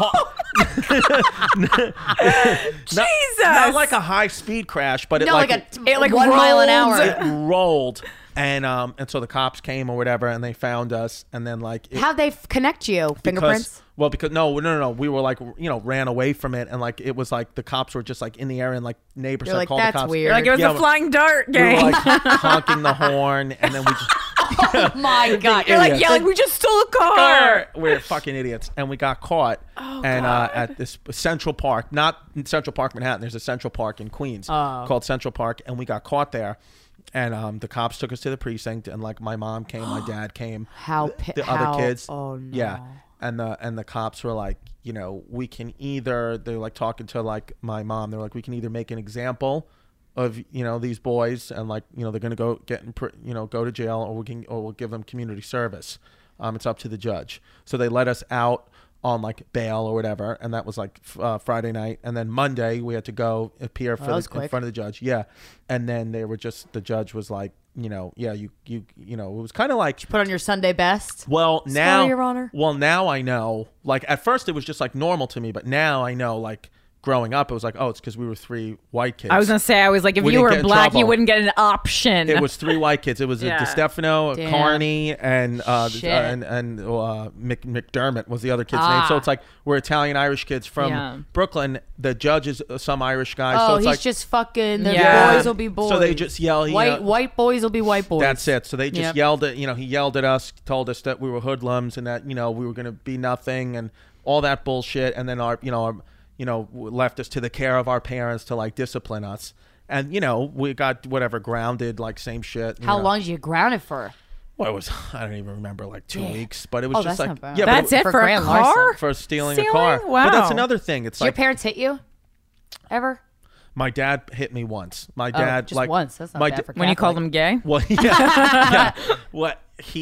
[SPEAKER 5] not like a high speed crash, but it
[SPEAKER 6] No,
[SPEAKER 5] like
[SPEAKER 6] it like 1 mile an hour.
[SPEAKER 5] it rolled. And so the cops came or whatever, and they found us, and then like
[SPEAKER 6] How'd they connect you? Fingerprints?
[SPEAKER 5] Because no, we were like, ran away from it, and like it was like the cops were just like in the area, and like neighbors
[SPEAKER 6] You're
[SPEAKER 5] had
[SPEAKER 6] like,
[SPEAKER 5] called
[SPEAKER 6] that's
[SPEAKER 5] the cops.
[SPEAKER 6] weird.
[SPEAKER 2] Like it was
[SPEAKER 5] Yeah,
[SPEAKER 2] a flying dart
[SPEAKER 5] We were
[SPEAKER 2] gang.
[SPEAKER 5] like honking the horn, and then we just
[SPEAKER 6] Oh my God.
[SPEAKER 2] You're like
[SPEAKER 5] idiots.
[SPEAKER 2] yelling, we just stole a car.
[SPEAKER 5] we're fucking idiots, and we got caught. And at this Central Park, not in Central Park, Manhattan. There's a Central Park in Queens called Central Park, and we got caught there. And the cops took us to the precinct, and like my mom came, my dad came, the other kids.
[SPEAKER 6] Oh no.
[SPEAKER 5] Yeah, and the cops were like, we can either, they're like talking to like my mom, they're like, we can either make an example of these boys, and like they're gonna go go to jail, or we'll give them community service. It's up to the judge. So they let us out on like bail or whatever, and that was like Friday night, and then Monday we had to go appear in front of the judge. Yeah, and then the judge was like, it was kind of like
[SPEAKER 6] Put on your Sunday best.
[SPEAKER 5] well now,
[SPEAKER 6] Sorry, Your Honor.
[SPEAKER 5] well now I know. Like at first it was just like normal to me, but now I know. Like growing up, it was like, oh, it's because we were 3 white kids.
[SPEAKER 2] I was gonna say, I was like, if
[SPEAKER 5] We
[SPEAKER 2] you
[SPEAKER 5] didn't
[SPEAKER 2] were
[SPEAKER 5] get in
[SPEAKER 2] black, you
[SPEAKER 5] trouble.
[SPEAKER 2] wouldn't get an option.
[SPEAKER 5] It was 3 white kids. It was
[SPEAKER 2] Yeah.
[SPEAKER 5] a DeStefano, a
[SPEAKER 6] Damn.
[SPEAKER 5] Carney, and
[SPEAKER 6] Shit.
[SPEAKER 5] McDermott was the other kid's name. So it's like we're Italian Irish kids from
[SPEAKER 2] Yeah.
[SPEAKER 5] Brooklyn. The judge is some Irish guy.
[SPEAKER 6] Oh,
[SPEAKER 5] so it's
[SPEAKER 6] he's
[SPEAKER 5] like
[SPEAKER 6] just fucking. The
[SPEAKER 2] Yeah.
[SPEAKER 6] boys will be boys.
[SPEAKER 5] So they just yell.
[SPEAKER 6] White boys will be white boys.
[SPEAKER 5] That's it. So they just
[SPEAKER 6] Yep.
[SPEAKER 5] yelled at, he yelled at us, told us that we were hoodlums and that, we were going to be nothing and all that bullshit. And then left us to the care of our parents to like discipline us. And, we got whatever grounded, like same shit.
[SPEAKER 6] How long did you get grounded for?
[SPEAKER 5] Well, it was, I don't even remember, like 2 weeks, but it was
[SPEAKER 6] Oh,
[SPEAKER 5] just
[SPEAKER 6] that's
[SPEAKER 5] like,
[SPEAKER 6] not bad.
[SPEAKER 5] yeah,
[SPEAKER 2] That's
[SPEAKER 5] but
[SPEAKER 2] it
[SPEAKER 6] for
[SPEAKER 2] for a
[SPEAKER 6] grand
[SPEAKER 2] car?
[SPEAKER 6] larceny.
[SPEAKER 5] for stealing a
[SPEAKER 2] Stealing?
[SPEAKER 5] car.
[SPEAKER 2] Wow.
[SPEAKER 5] But that's another thing. It's
[SPEAKER 6] Did your
[SPEAKER 5] like,
[SPEAKER 6] parents hit you? Ever?
[SPEAKER 5] my dad hit me once. My
[SPEAKER 6] Oh,
[SPEAKER 5] dad,
[SPEAKER 6] just
[SPEAKER 5] like,
[SPEAKER 6] once. That's not
[SPEAKER 5] my
[SPEAKER 6] bad
[SPEAKER 5] da-
[SPEAKER 6] for
[SPEAKER 2] when you called
[SPEAKER 6] Catholic.
[SPEAKER 2] him gay.
[SPEAKER 5] Well, yeah. What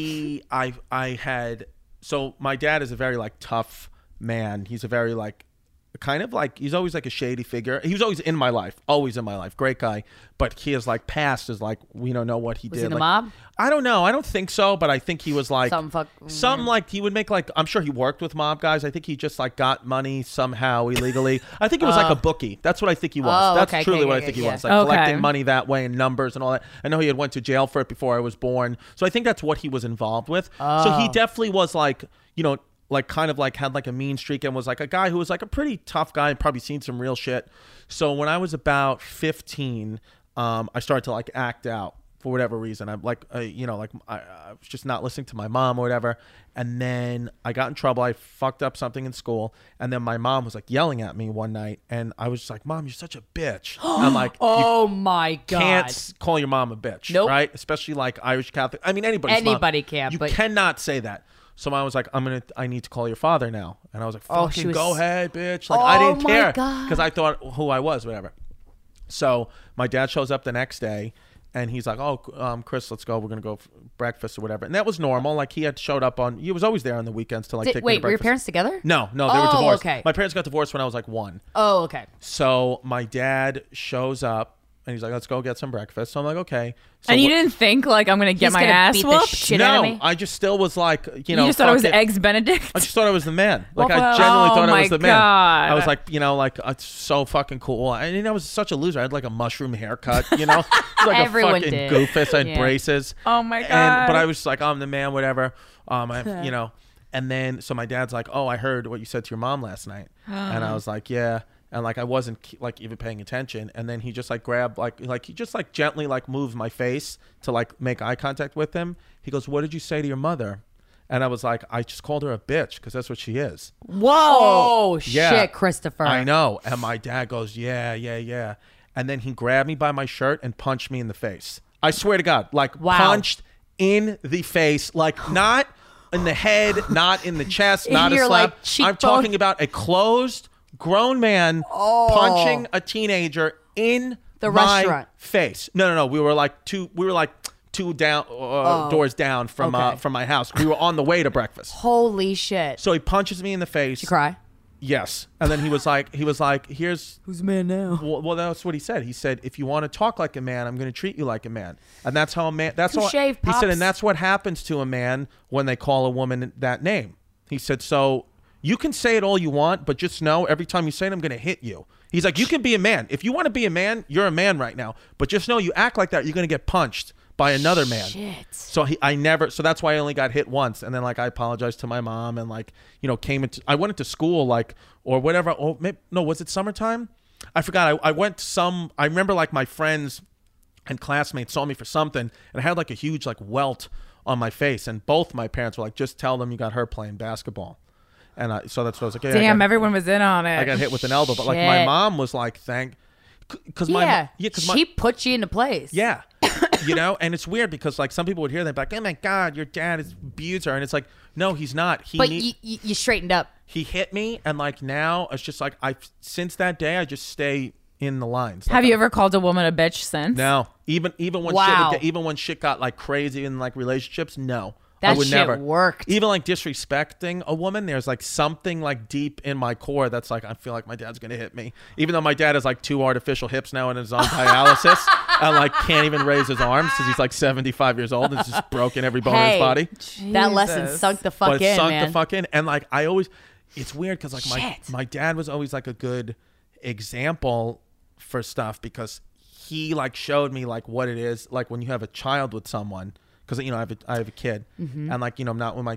[SPEAKER 5] I had. So my dad is a very like tough man. He's a very like kind of like, he's always like a shady figure. He was always in my life, great guy. But he is like past is like, we don't know what he
[SPEAKER 6] Was
[SPEAKER 5] did.
[SPEAKER 6] he in the
[SPEAKER 5] Like,
[SPEAKER 6] mob?
[SPEAKER 5] I don't know. I don't think so, but I think he was like
[SPEAKER 6] Something
[SPEAKER 5] like he would make like, I'm sure he worked with mob guys. I think he just like got money somehow illegally. I think it was like a bookie. That's what I think he was.
[SPEAKER 6] Oh,
[SPEAKER 5] That's
[SPEAKER 6] okay,
[SPEAKER 5] truly
[SPEAKER 6] okay,
[SPEAKER 5] what
[SPEAKER 6] okay,
[SPEAKER 5] I think he
[SPEAKER 6] yeah.
[SPEAKER 5] was. Like
[SPEAKER 2] Okay.
[SPEAKER 5] collecting money that way and numbers and all that. I know he had went to jail for it before I was born. So I think that's what he was involved with. So he definitely was like, like kind of like had like a mean streak and was like a guy who was like a pretty tough guy and probably seen some real shit. So when I was about 15, I started to like act out for whatever reason. I'm like, I was just not listening to my mom or whatever. And then I got in trouble. I fucked up something in school. And then my mom was like yelling at me one night. And I was just like, Mom, you're such a bitch. I'm like,
[SPEAKER 6] Oh my God.
[SPEAKER 5] can't call your mom a bitch,
[SPEAKER 6] Nope.
[SPEAKER 5] right? Especially like Irish Catholic. I mean, anybody
[SPEAKER 6] can,
[SPEAKER 5] You
[SPEAKER 6] but
[SPEAKER 5] cannot say that. So mom was like, I need to call your father now. And I was like,
[SPEAKER 6] Oh, she
[SPEAKER 5] fucking
[SPEAKER 6] was-
[SPEAKER 5] go ahead, bitch. Like, I
[SPEAKER 6] Oh
[SPEAKER 5] didn't
[SPEAKER 6] my
[SPEAKER 5] care
[SPEAKER 6] God.
[SPEAKER 5] because I thought who I was, whatever. So my dad shows up the next day and he's like, oh, Chris, let's go. We're going to go for breakfast or whatever. And that was normal. Like he had showed up he was always there on the weekends to like take me to
[SPEAKER 6] wait, were your
[SPEAKER 5] breakfast.
[SPEAKER 6] parents together?
[SPEAKER 5] No, they were
[SPEAKER 6] Oh,
[SPEAKER 5] divorced.
[SPEAKER 6] okay.
[SPEAKER 5] My parents got divorced when I was like 1.
[SPEAKER 6] Oh, okay.
[SPEAKER 5] So my dad shows up and he's like, let's go get some breakfast. So I'm like, okay. So
[SPEAKER 2] And you
[SPEAKER 5] what-
[SPEAKER 2] didn't think like I'm gonna get
[SPEAKER 6] He's
[SPEAKER 2] my
[SPEAKER 6] gonna
[SPEAKER 2] ass
[SPEAKER 6] beat the
[SPEAKER 2] whooped?
[SPEAKER 6] shit out of
[SPEAKER 5] No,
[SPEAKER 6] me?
[SPEAKER 5] I just still was like,
[SPEAKER 2] You just thought it was
[SPEAKER 5] fuck
[SPEAKER 2] Eggs Benedict?
[SPEAKER 5] I just thought I was the man. Like I
[SPEAKER 2] Well,
[SPEAKER 5] genuinely
[SPEAKER 2] oh
[SPEAKER 5] thought I
[SPEAKER 2] my
[SPEAKER 5] was the man.
[SPEAKER 2] God.
[SPEAKER 5] I was like, it's so fucking cool. I mean, I was such a loser. I had like a mushroom haircut, like
[SPEAKER 6] Everyone
[SPEAKER 5] a fucking
[SPEAKER 6] did.
[SPEAKER 5] goofus. I had
[SPEAKER 6] Yeah.
[SPEAKER 5] braces.
[SPEAKER 2] Oh my God.
[SPEAKER 5] But I was just like, I'm the man, whatever. And then so my dad's like, oh, I heard what you said to your mom last night, and I was like, yeah. And like I wasn't like even paying attention, and then he just like grabbed like he just like gently like moved my face to like make eye contact with him. He goes, "What did you say to your mother?" And I was like, "I just called her a bitch because that's what she is."
[SPEAKER 6] Whoa. Oh,
[SPEAKER 5] Yeah.
[SPEAKER 6] shit, Christopher.
[SPEAKER 5] I know. And my dad goes, "Yeah, yeah, yeah." And then he grabbed me by my shirt and punched me in the face. I swear to God, like
[SPEAKER 6] Wow.
[SPEAKER 5] punched in the face, like not in the head, not in the chest,
[SPEAKER 6] In
[SPEAKER 5] not a
[SPEAKER 6] your,
[SPEAKER 5] slap.
[SPEAKER 6] like,
[SPEAKER 5] I'm
[SPEAKER 6] cheekbone.
[SPEAKER 5] talking about a closed grown man punching a teenager in
[SPEAKER 6] The
[SPEAKER 5] my
[SPEAKER 6] restaurant.
[SPEAKER 5] face. No. We were like two down doors down from
[SPEAKER 6] Okay.
[SPEAKER 5] from my house. We were on the way to breakfast.
[SPEAKER 6] Holy shit.
[SPEAKER 5] So he punches me in the face.
[SPEAKER 6] Did you cry?
[SPEAKER 5] Yes. And then he was like, here's
[SPEAKER 3] Who's the man now?
[SPEAKER 5] well, that's what he said. He said, if you want to talk like a man, I'm going to treat you like a man. And that's how a man, that's
[SPEAKER 3] Touche,
[SPEAKER 5] all he
[SPEAKER 3] Pops.
[SPEAKER 5] said. And that's what happens to a man when they call a woman that name. He said, so you can say it all you want, but just know every time you say it, I'm going to hit you. He's like, you can be a man. If you want to be a man, you're a man right now. But just know you act like that, you're going to get punched by another man.
[SPEAKER 3] Shit.
[SPEAKER 5] So so that's why I only got hit once. And then like I apologized to my mom and like, you know, I went into school like, or whatever. Oh, maybe, no, was it summertime? I forgot. I went I remember like my friends and classmates saw me for something and I had like a huge like welt on my face. And both my parents were like, just tell them you got hurt playing basketball. And so that's what I was like. Yeah,
[SPEAKER 2] Damn, everyone was in on it.
[SPEAKER 5] I got hit with an elbow. But like my
[SPEAKER 3] Shit.
[SPEAKER 5] mom was like, because
[SPEAKER 6] She put you into place.
[SPEAKER 5] yeah. You know, and it's weird because like some people would hear that like, oh my God, your dad is abused her. And it's like, no, he's not.
[SPEAKER 6] But you straightened up.
[SPEAKER 5] He hit me. And like now it's just like since that day, I just stay in the lines.
[SPEAKER 2] Have you ever called a woman a bitch since?
[SPEAKER 5] No, even when
[SPEAKER 6] Wow.
[SPEAKER 5] even when shit got like crazy in like relationships, no.
[SPEAKER 6] That
[SPEAKER 5] I would
[SPEAKER 6] shit
[SPEAKER 5] never.
[SPEAKER 6] worked.
[SPEAKER 5] Even like disrespecting a woman, there's like something like deep in my core that's like I feel like my dad's gonna hit me. Even though my dad has like 2 artificial hips now and is on dialysis and like can't even raise his arms because he's like 75 years old and it's just broken every bone in his
[SPEAKER 6] Hey.
[SPEAKER 5] body.
[SPEAKER 6] That lesson
[SPEAKER 2] Jesus.
[SPEAKER 6] sunk the
[SPEAKER 5] But
[SPEAKER 6] fuck
[SPEAKER 5] it
[SPEAKER 6] in,
[SPEAKER 5] sunk
[SPEAKER 6] man.
[SPEAKER 5] the fuck in. And like I always, it's weird because like
[SPEAKER 6] Shit.
[SPEAKER 5] my dad was always like a good example for stuff because he like showed me like what it is like when you have a child with someone. Because you know I have a kid, and like you know I'm not with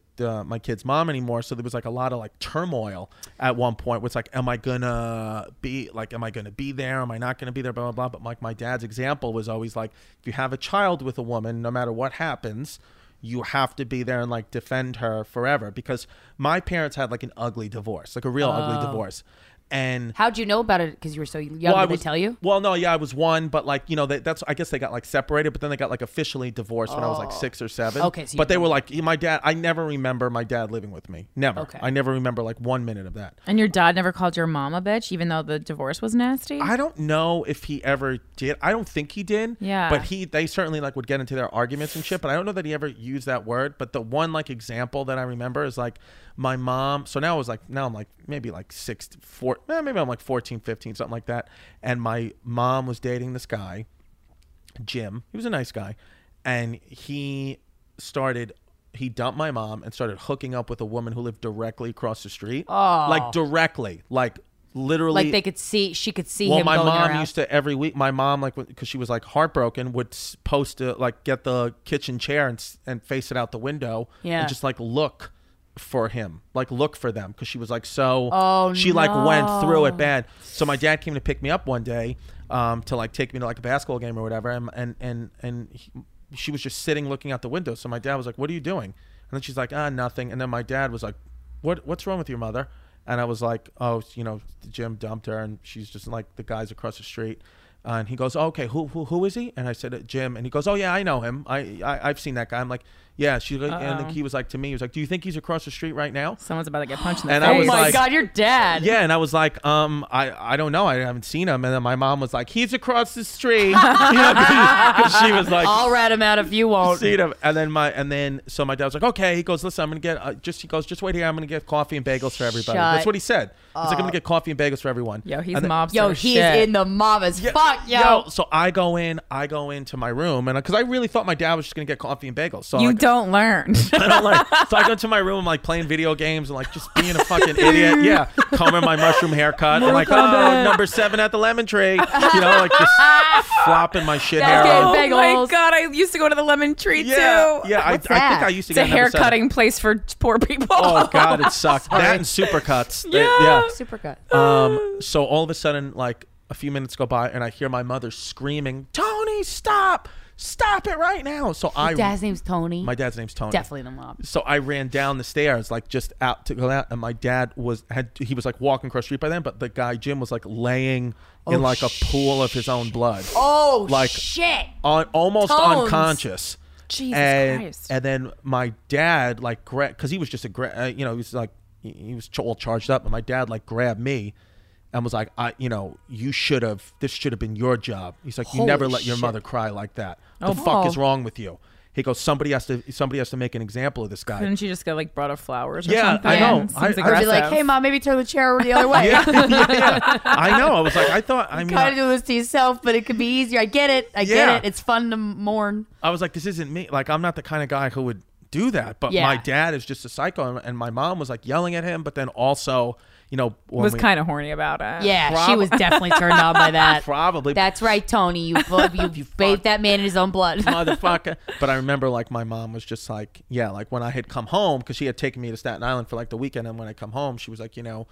[SPEAKER 5] my kid's mom anymore. So there was like a lot of like turmoil at one point. Where it's like, am I gonna be there? Am I not gonna be there? Blah blah blah. But like my dad's example was always like, if you have a child with a woman, no matter what happens, you have to be there and like defend her forever. Because my parents had like an ugly divorce, like a real ugly divorce. And
[SPEAKER 6] How'd you know about it? Because you were so young.
[SPEAKER 5] well,
[SPEAKER 6] Did they tell you?
[SPEAKER 5] Well, no, yeah, I was 1, but like you know, that's I guess they got like separated, but then they got like officially divorced when I was like 6 or 7.
[SPEAKER 6] Okay, so
[SPEAKER 5] but they
[SPEAKER 6] you-
[SPEAKER 5] were like my dad. I never remember my dad living with me. Never.
[SPEAKER 6] Okay.
[SPEAKER 5] I never remember like 1 minute of that.
[SPEAKER 2] And your dad never called your mom a bitch, even though the divorce was nasty?
[SPEAKER 5] I don't know if he ever did. I don't think he did.
[SPEAKER 2] Yeah.
[SPEAKER 5] But they certainly like would get into their arguments and shit. But I don't know that he ever used that word. But the one like example that I remember is like my mom. So now I'm like maybe like 4, maybe I'm like 14, 15, something like that. And my mom was dating this guy, Jim. He was a nice guy, and he dumped my mom and started hooking up with a woman who lived directly across the street.
[SPEAKER 6] Oh.
[SPEAKER 5] Like directly, like literally.
[SPEAKER 6] Like she could see
[SPEAKER 5] Well,
[SPEAKER 6] him
[SPEAKER 5] my
[SPEAKER 6] going
[SPEAKER 5] mom
[SPEAKER 6] around.
[SPEAKER 5] used to every week. My mom, like, because she was like heartbroken, would post to like get the kitchen chair and face it out the window,
[SPEAKER 6] Yeah.
[SPEAKER 5] and just like look for him, like look for them, because she was like so.
[SPEAKER 6] Oh,
[SPEAKER 5] she like went through it bad. So my dad came to pick me up one day, to like take me to like a basketball game or whatever, and she was just sitting looking out the window. So my dad was like, "What are you doing?" And then she's like, nothing." And then my dad was like, "What's wrong with your mother?" And I was like, "Oh, you know, Jim dumped her, and she's just like the guys across the street." And he goes, oh, "Okay, who is he?" And I said, "Jim." And he goes, "Oh yeah, I know him. I've seen that guy." I'm like, "Yeah." She's like, and he was like to me, he was like, "Do you think he's across the street right now?"
[SPEAKER 2] Someone's about to get punched in the
[SPEAKER 5] And
[SPEAKER 2] face.
[SPEAKER 5] I
[SPEAKER 6] Oh
[SPEAKER 5] was
[SPEAKER 6] my
[SPEAKER 5] like-
[SPEAKER 6] God, your dad.
[SPEAKER 5] Yeah, and I was like, I don't know, I haven't seen him. And then my mom was like, "He's across the street," you know, because she was like,
[SPEAKER 6] I'll rat him out if you won't.
[SPEAKER 5] see him. And then so my dad was like, "Okay." He goes, "Listen, I'm gonna get just wait here. I'm gonna get coffee and bagels for everybody."
[SPEAKER 6] Shut
[SPEAKER 5] That's what he said. He's like, "I'm gonna get coffee and bagels for everyone."
[SPEAKER 2] Yo, he's
[SPEAKER 5] And then-
[SPEAKER 2] mobster.
[SPEAKER 6] Yo, he's
[SPEAKER 2] shit.
[SPEAKER 6] in the mob as fuck, yo.
[SPEAKER 5] So I go into my room, and because I really thought my dad was just gonna get coffee and bagels. So
[SPEAKER 2] You
[SPEAKER 5] like,
[SPEAKER 2] don't learn.
[SPEAKER 5] I don't like, so I go to my room, I'm like playing video games and like just being a fucking idiot. Yeah, combing my mushroom haircut. I'm like, oh, number 7 at the lemon tree. You know, like just flopping my shit hair.
[SPEAKER 6] That's
[SPEAKER 5] out.
[SPEAKER 6] good.
[SPEAKER 2] Oh my
[SPEAKER 6] bagels.
[SPEAKER 2] God, I used to go to the Lemon Tree
[SPEAKER 5] Yeah,
[SPEAKER 2] too.
[SPEAKER 5] yeah. I
[SPEAKER 6] What's
[SPEAKER 5] think
[SPEAKER 6] that?
[SPEAKER 5] I used to
[SPEAKER 2] It's a
[SPEAKER 5] get
[SPEAKER 2] hair
[SPEAKER 5] number 7.
[SPEAKER 2] cutting place for poor people.
[SPEAKER 5] Oh God, it sucked. That and Supercuts.
[SPEAKER 2] Yeah.
[SPEAKER 6] Supercut.
[SPEAKER 5] So all of a sudden, like a few minutes go by, and I hear my mother screaming, "Tony, stop it right now!" So
[SPEAKER 6] His dad's name's Tony.
[SPEAKER 5] my dad's name's Tony.
[SPEAKER 6] Definitely in the mob.
[SPEAKER 5] So I ran down the stairs, like just out to go out, and my dad was like walking across the street by then, but the guy Jim was like laying in like a pool of his own blood,
[SPEAKER 6] Oh,
[SPEAKER 5] Like-
[SPEAKER 6] shit.
[SPEAKER 5] almost
[SPEAKER 6] Tones.
[SPEAKER 5] unconscious.
[SPEAKER 2] Jesus
[SPEAKER 5] and,
[SPEAKER 2] Christ.
[SPEAKER 5] And then my dad like because he was just he was like he was all charged up, and my dad like grabbed me and was like, this should have been your job. He's like, you
[SPEAKER 6] Holy
[SPEAKER 5] never let your
[SPEAKER 6] shit.
[SPEAKER 5] mother cry like that.
[SPEAKER 2] Oh,
[SPEAKER 5] The fuck
[SPEAKER 2] wow.
[SPEAKER 5] is wrong with you? He goes, somebody has to make an example of this guy.
[SPEAKER 2] Couldn't you just go like brought of flowers or
[SPEAKER 5] Yeah,
[SPEAKER 2] something?
[SPEAKER 5] I know.
[SPEAKER 2] Seems
[SPEAKER 5] I'd be
[SPEAKER 6] I'd be like,
[SPEAKER 2] aggressive.
[SPEAKER 6] hey, mom, maybe turn the chair the other way.
[SPEAKER 5] yeah. I know. I was like, I thought, I mean,
[SPEAKER 6] Kind of do this to yourself, but it could be easier. I get it. I get
[SPEAKER 5] Yeah.
[SPEAKER 6] it. It's fun to mourn.
[SPEAKER 5] I was like, this isn't me. Like, I'm not the kind of guy who would do that. But
[SPEAKER 6] Yeah.
[SPEAKER 5] my dad is just a psycho, and my mom was like yelling at him. But then also, you know, when
[SPEAKER 2] was
[SPEAKER 5] we-
[SPEAKER 2] kind of horny about it.
[SPEAKER 6] Yeah, she was definitely turned on by that.
[SPEAKER 5] probably
[SPEAKER 6] That's right, Tony. You bathed that man in his own blood.
[SPEAKER 5] motherfucker. But I remember like my mom was just like, yeah, like when I had come home, because she had taken me to Staten Island for like the weekend, and when I come home, she was like, you know,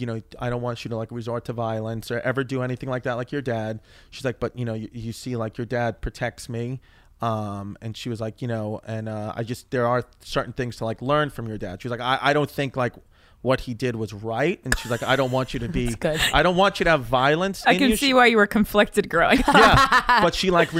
[SPEAKER 5] I don't want you to like resort to violence or ever do anything like that like your dad. She's like, but you know, you see like your dad protects me. And she was like, you know, and there are certain things to like learn from your dad. She was like, I don't think like what he did was right, and she's like, I don't want you to be
[SPEAKER 6] good.
[SPEAKER 5] I don't want you to have violence
[SPEAKER 2] I
[SPEAKER 5] in
[SPEAKER 2] can
[SPEAKER 5] you.
[SPEAKER 2] see why you were conflicted growing up.
[SPEAKER 5] Yeah, but she like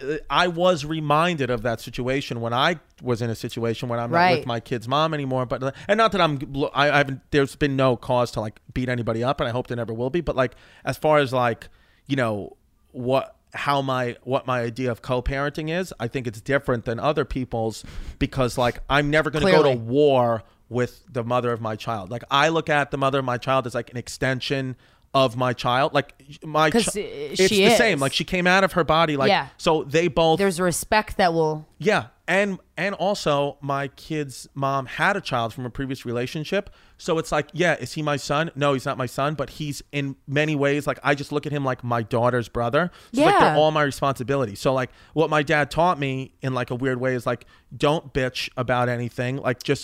[SPEAKER 5] I was reminded of that situation when I was in a situation when I'm not
[SPEAKER 6] Right.
[SPEAKER 5] with my kid's mom anymore. But and not that I haven't. There's been no cause to like beat anybody up, and I hope there never will be. But like as far as like, you know, what my idea of co-parenting is, I think it's different than other people's, because like I'm never going to go
[SPEAKER 6] Clearly.
[SPEAKER 5] to war with the mother of my child. Like I look at the mother of my child as like an extension of my child. Like my
[SPEAKER 6] 'Cause,
[SPEAKER 5] it's
[SPEAKER 6] she
[SPEAKER 5] the same.
[SPEAKER 6] is.
[SPEAKER 5] Like she came out of her body. Like
[SPEAKER 6] Yeah.
[SPEAKER 5] so they both.
[SPEAKER 6] There's a respect that will.
[SPEAKER 5] Yeah, and also my kid's mom had a child from a previous relationship, so it's like, yeah, is he my son? No, he's not my son, but he's in many ways like I just look at him like my daughter's brother. So like
[SPEAKER 6] Yeah.
[SPEAKER 5] they're all my responsibility. So like what my dad taught me in like a weird way is like, don't bitch about anything. Like just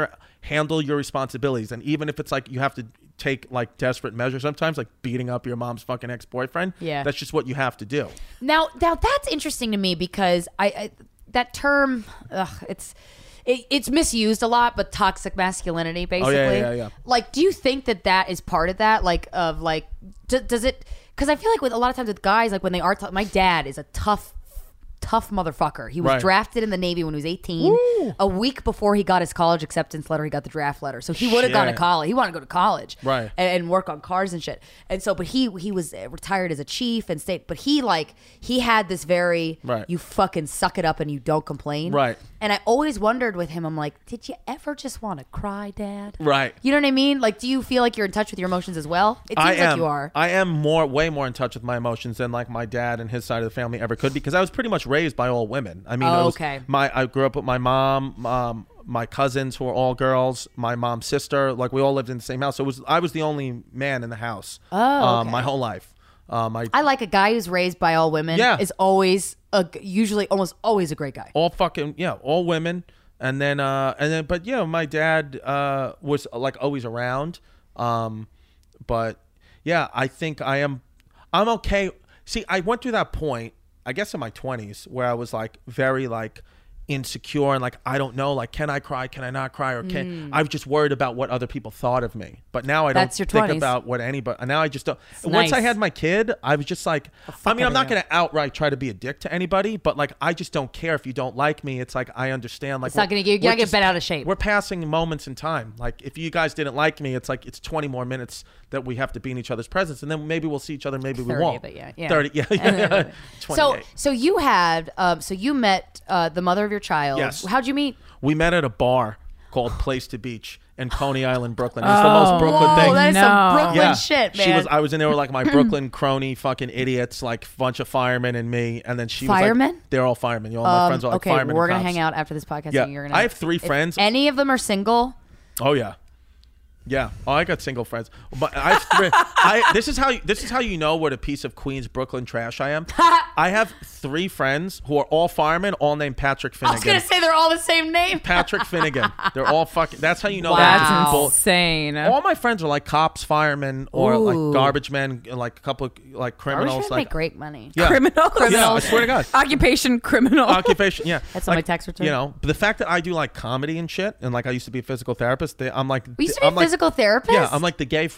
[SPEAKER 5] handle your responsibilities, and even if it's like you have to take like desperate measures sometimes, like beating up your mom's fucking ex-boyfriend.
[SPEAKER 6] Yeah.
[SPEAKER 5] that's just what you have to do.
[SPEAKER 6] Now that's interesting to me because I that term, it's misused a lot, but toxic masculinity, basically.
[SPEAKER 5] yeah.
[SPEAKER 6] Like, do you think that is part of that? Like, of like, does it? Because I feel like with a lot of times with guys, like when they are, my dad is a tough motherfucker. He was
[SPEAKER 5] Right.
[SPEAKER 6] drafted in the Navy when he was 18. A week before he got his college acceptance letter, he got the draft letter. So he would have gone to
[SPEAKER 5] Shit.
[SPEAKER 6] college. He wanted to go to college,
[SPEAKER 5] Right.
[SPEAKER 6] and work on cars and shit. And so, but he was retired as a chief and state. But he had this very
[SPEAKER 5] Right.
[SPEAKER 6] you fucking suck it up and you don't complain.
[SPEAKER 5] Right.
[SPEAKER 6] And I always wondered with him, I'm like, did you ever just want to cry, Dad?
[SPEAKER 5] Right.
[SPEAKER 6] You know what I mean? Like, do you feel like you're in touch with your emotions as well? It seems like you are.
[SPEAKER 5] I am way more in touch with my emotions than like my dad and his side of the family ever could, because I was pretty much raised by all women. I mean,
[SPEAKER 6] Oh,
[SPEAKER 5] it was
[SPEAKER 6] okay.
[SPEAKER 5] I grew up with my mom, my cousins who were all girls, my mom's sister. Like we all lived in the same house. So I was the only man in the house.
[SPEAKER 6] Oh, okay.
[SPEAKER 5] My whole life.
[SPEAKER 6] I like a guy who's raised by all women.
[SPEAKER 5] Yeah.
[SPEAKER 6] Is always usually almost always a great guy.
[SPEAKER 5] All fucking all women. And then but yeah, my dad was like always around. But yeah, I think I'm okay. See, I went through that point, I guess in my 20s, where I was like very like insecure and like I don't know, like can I cry, can I not cry, or I was just worried about what other people thought of me. But now I don't
[SPEAKER 6] That's your
[SPEAKER 5] think
[SPEAKER 6] 20s.
[SPEAKER 5] about what anybody. Now I just don't. Once I
[SPEAKER 6] nice.
[SPEAKER 5] had my kid, I was just like, I mean, I'm not gonna outright try to be a dick to anybody, but like I just don't care if you don't like me. It's like I understand. Like
[SPEAKER 6] It's not gonna get- you're
[SPEAKER 5] we're
[SPEAKER 6] not gonna
[SPEAKER 5] just-
[SPEAKER 6] get bent out of shape.
[SPEAKER 5] We're passing moments in time. Like if you guys didn't like me, it's like it's 20 more minutes that we have to be in each other's presence, and then maybe we'll see each other, maybe
[SPEAKER 6] 30,
[SPEAKER 5] we won't.
[SPEAKER 6] but yeah.
[SPEAKER 5] 30, yeah. 28.
[SPEAKER 6] So you had so you met the mother of your child.
[SPEAKER 5] Yes.
[SPEAKER 6] How'd you meet?
[SPEAKER 5] We met at a bar called Place to Beach in Coney Island, Brooklyn. It's the most Brooklyn thing.
[SPEAKER 6] That is
[SPEAKER 2] No.
[SPEAKER 6] some Brooklyn
[SPEAKER 5] Yeah,
[SPEAKER 6] shit, man.
[SPEAKER 5] I was in there with like my Brooklyn crony fucking idiots, like bunch of firemen and me, and then she was
[SPEAKER 6] Firemen?
[SPEAKER 5] like, they're all firemen. All my friends are like
[SPEAKER 6] okay,
[SPEAKER 5] firemen.
[SPEAKER 6] we're
[SPEAKER 5] and
[SPEAKER 6] gonna
[SPEAKER 5] cops.
[SPEAKER 6] hang out after this podcast.
[SPEAKER 5] Yeah,
[SPEAKER 6] and you're gonna.
[SPEAKER 5] I have 3
[SPEAKER 6] if
[SPEAKER 5] friends.
[SPEAKER 6] Any of them are single?
[SPEAKER 5] Oh yeah. Yeah. Oh, I got single friends. But I have 3. This is how you know what a piece of Queens Brooklyn trash I am. I have 3 friends who are all firemen, all named Patrick
[SPEAKER 6] I
[SPEAKER 5] Finnegan.
[SPEAKER 6] was gonna say they're all the same name.
[SPEAKER 5] Patrick Finnegan. They're all fucking. That's how you know.
[SPEAKER 6] Wow.
[SPEAKER 5] that
[SPEAKER 2] That's
[SPEAKER 5] people-
[SPEAKER 2] insane.
[SPEAKER 5] All my friends are like cops, firemen, or
[SPEAKER 6] Ooh.
[SPEAKER 5] like garbage men, like a couple of like criminals.
[SPEAKER 6] Garbage men
[SPEAKER 5] Like
[SPEAKER 6] make great money.
[SPEAKER 5] yeah.
[SPEAKER 2] Criminals.
[SPEAKER 5] Yeah, I swear to God.
[SPEAKER 2] Occupation criminal.
[SPEAKER 5] Occupation, yeah.
[SPEAKER 6] That's on my tax return.
[SPEAKER 5] You know, but the fact that I do like comedy and shit, and like I used to be a physical therapist, I'm like,
[SPEAKER 6] We used to be
[SPEAKER 5] I'm
[SPEAKER 6] a
[SPEAKER 5] like-
[SPEAKER 6] physical therapist.
[SPEAKER 5] Yeah, I'm like the gay friend.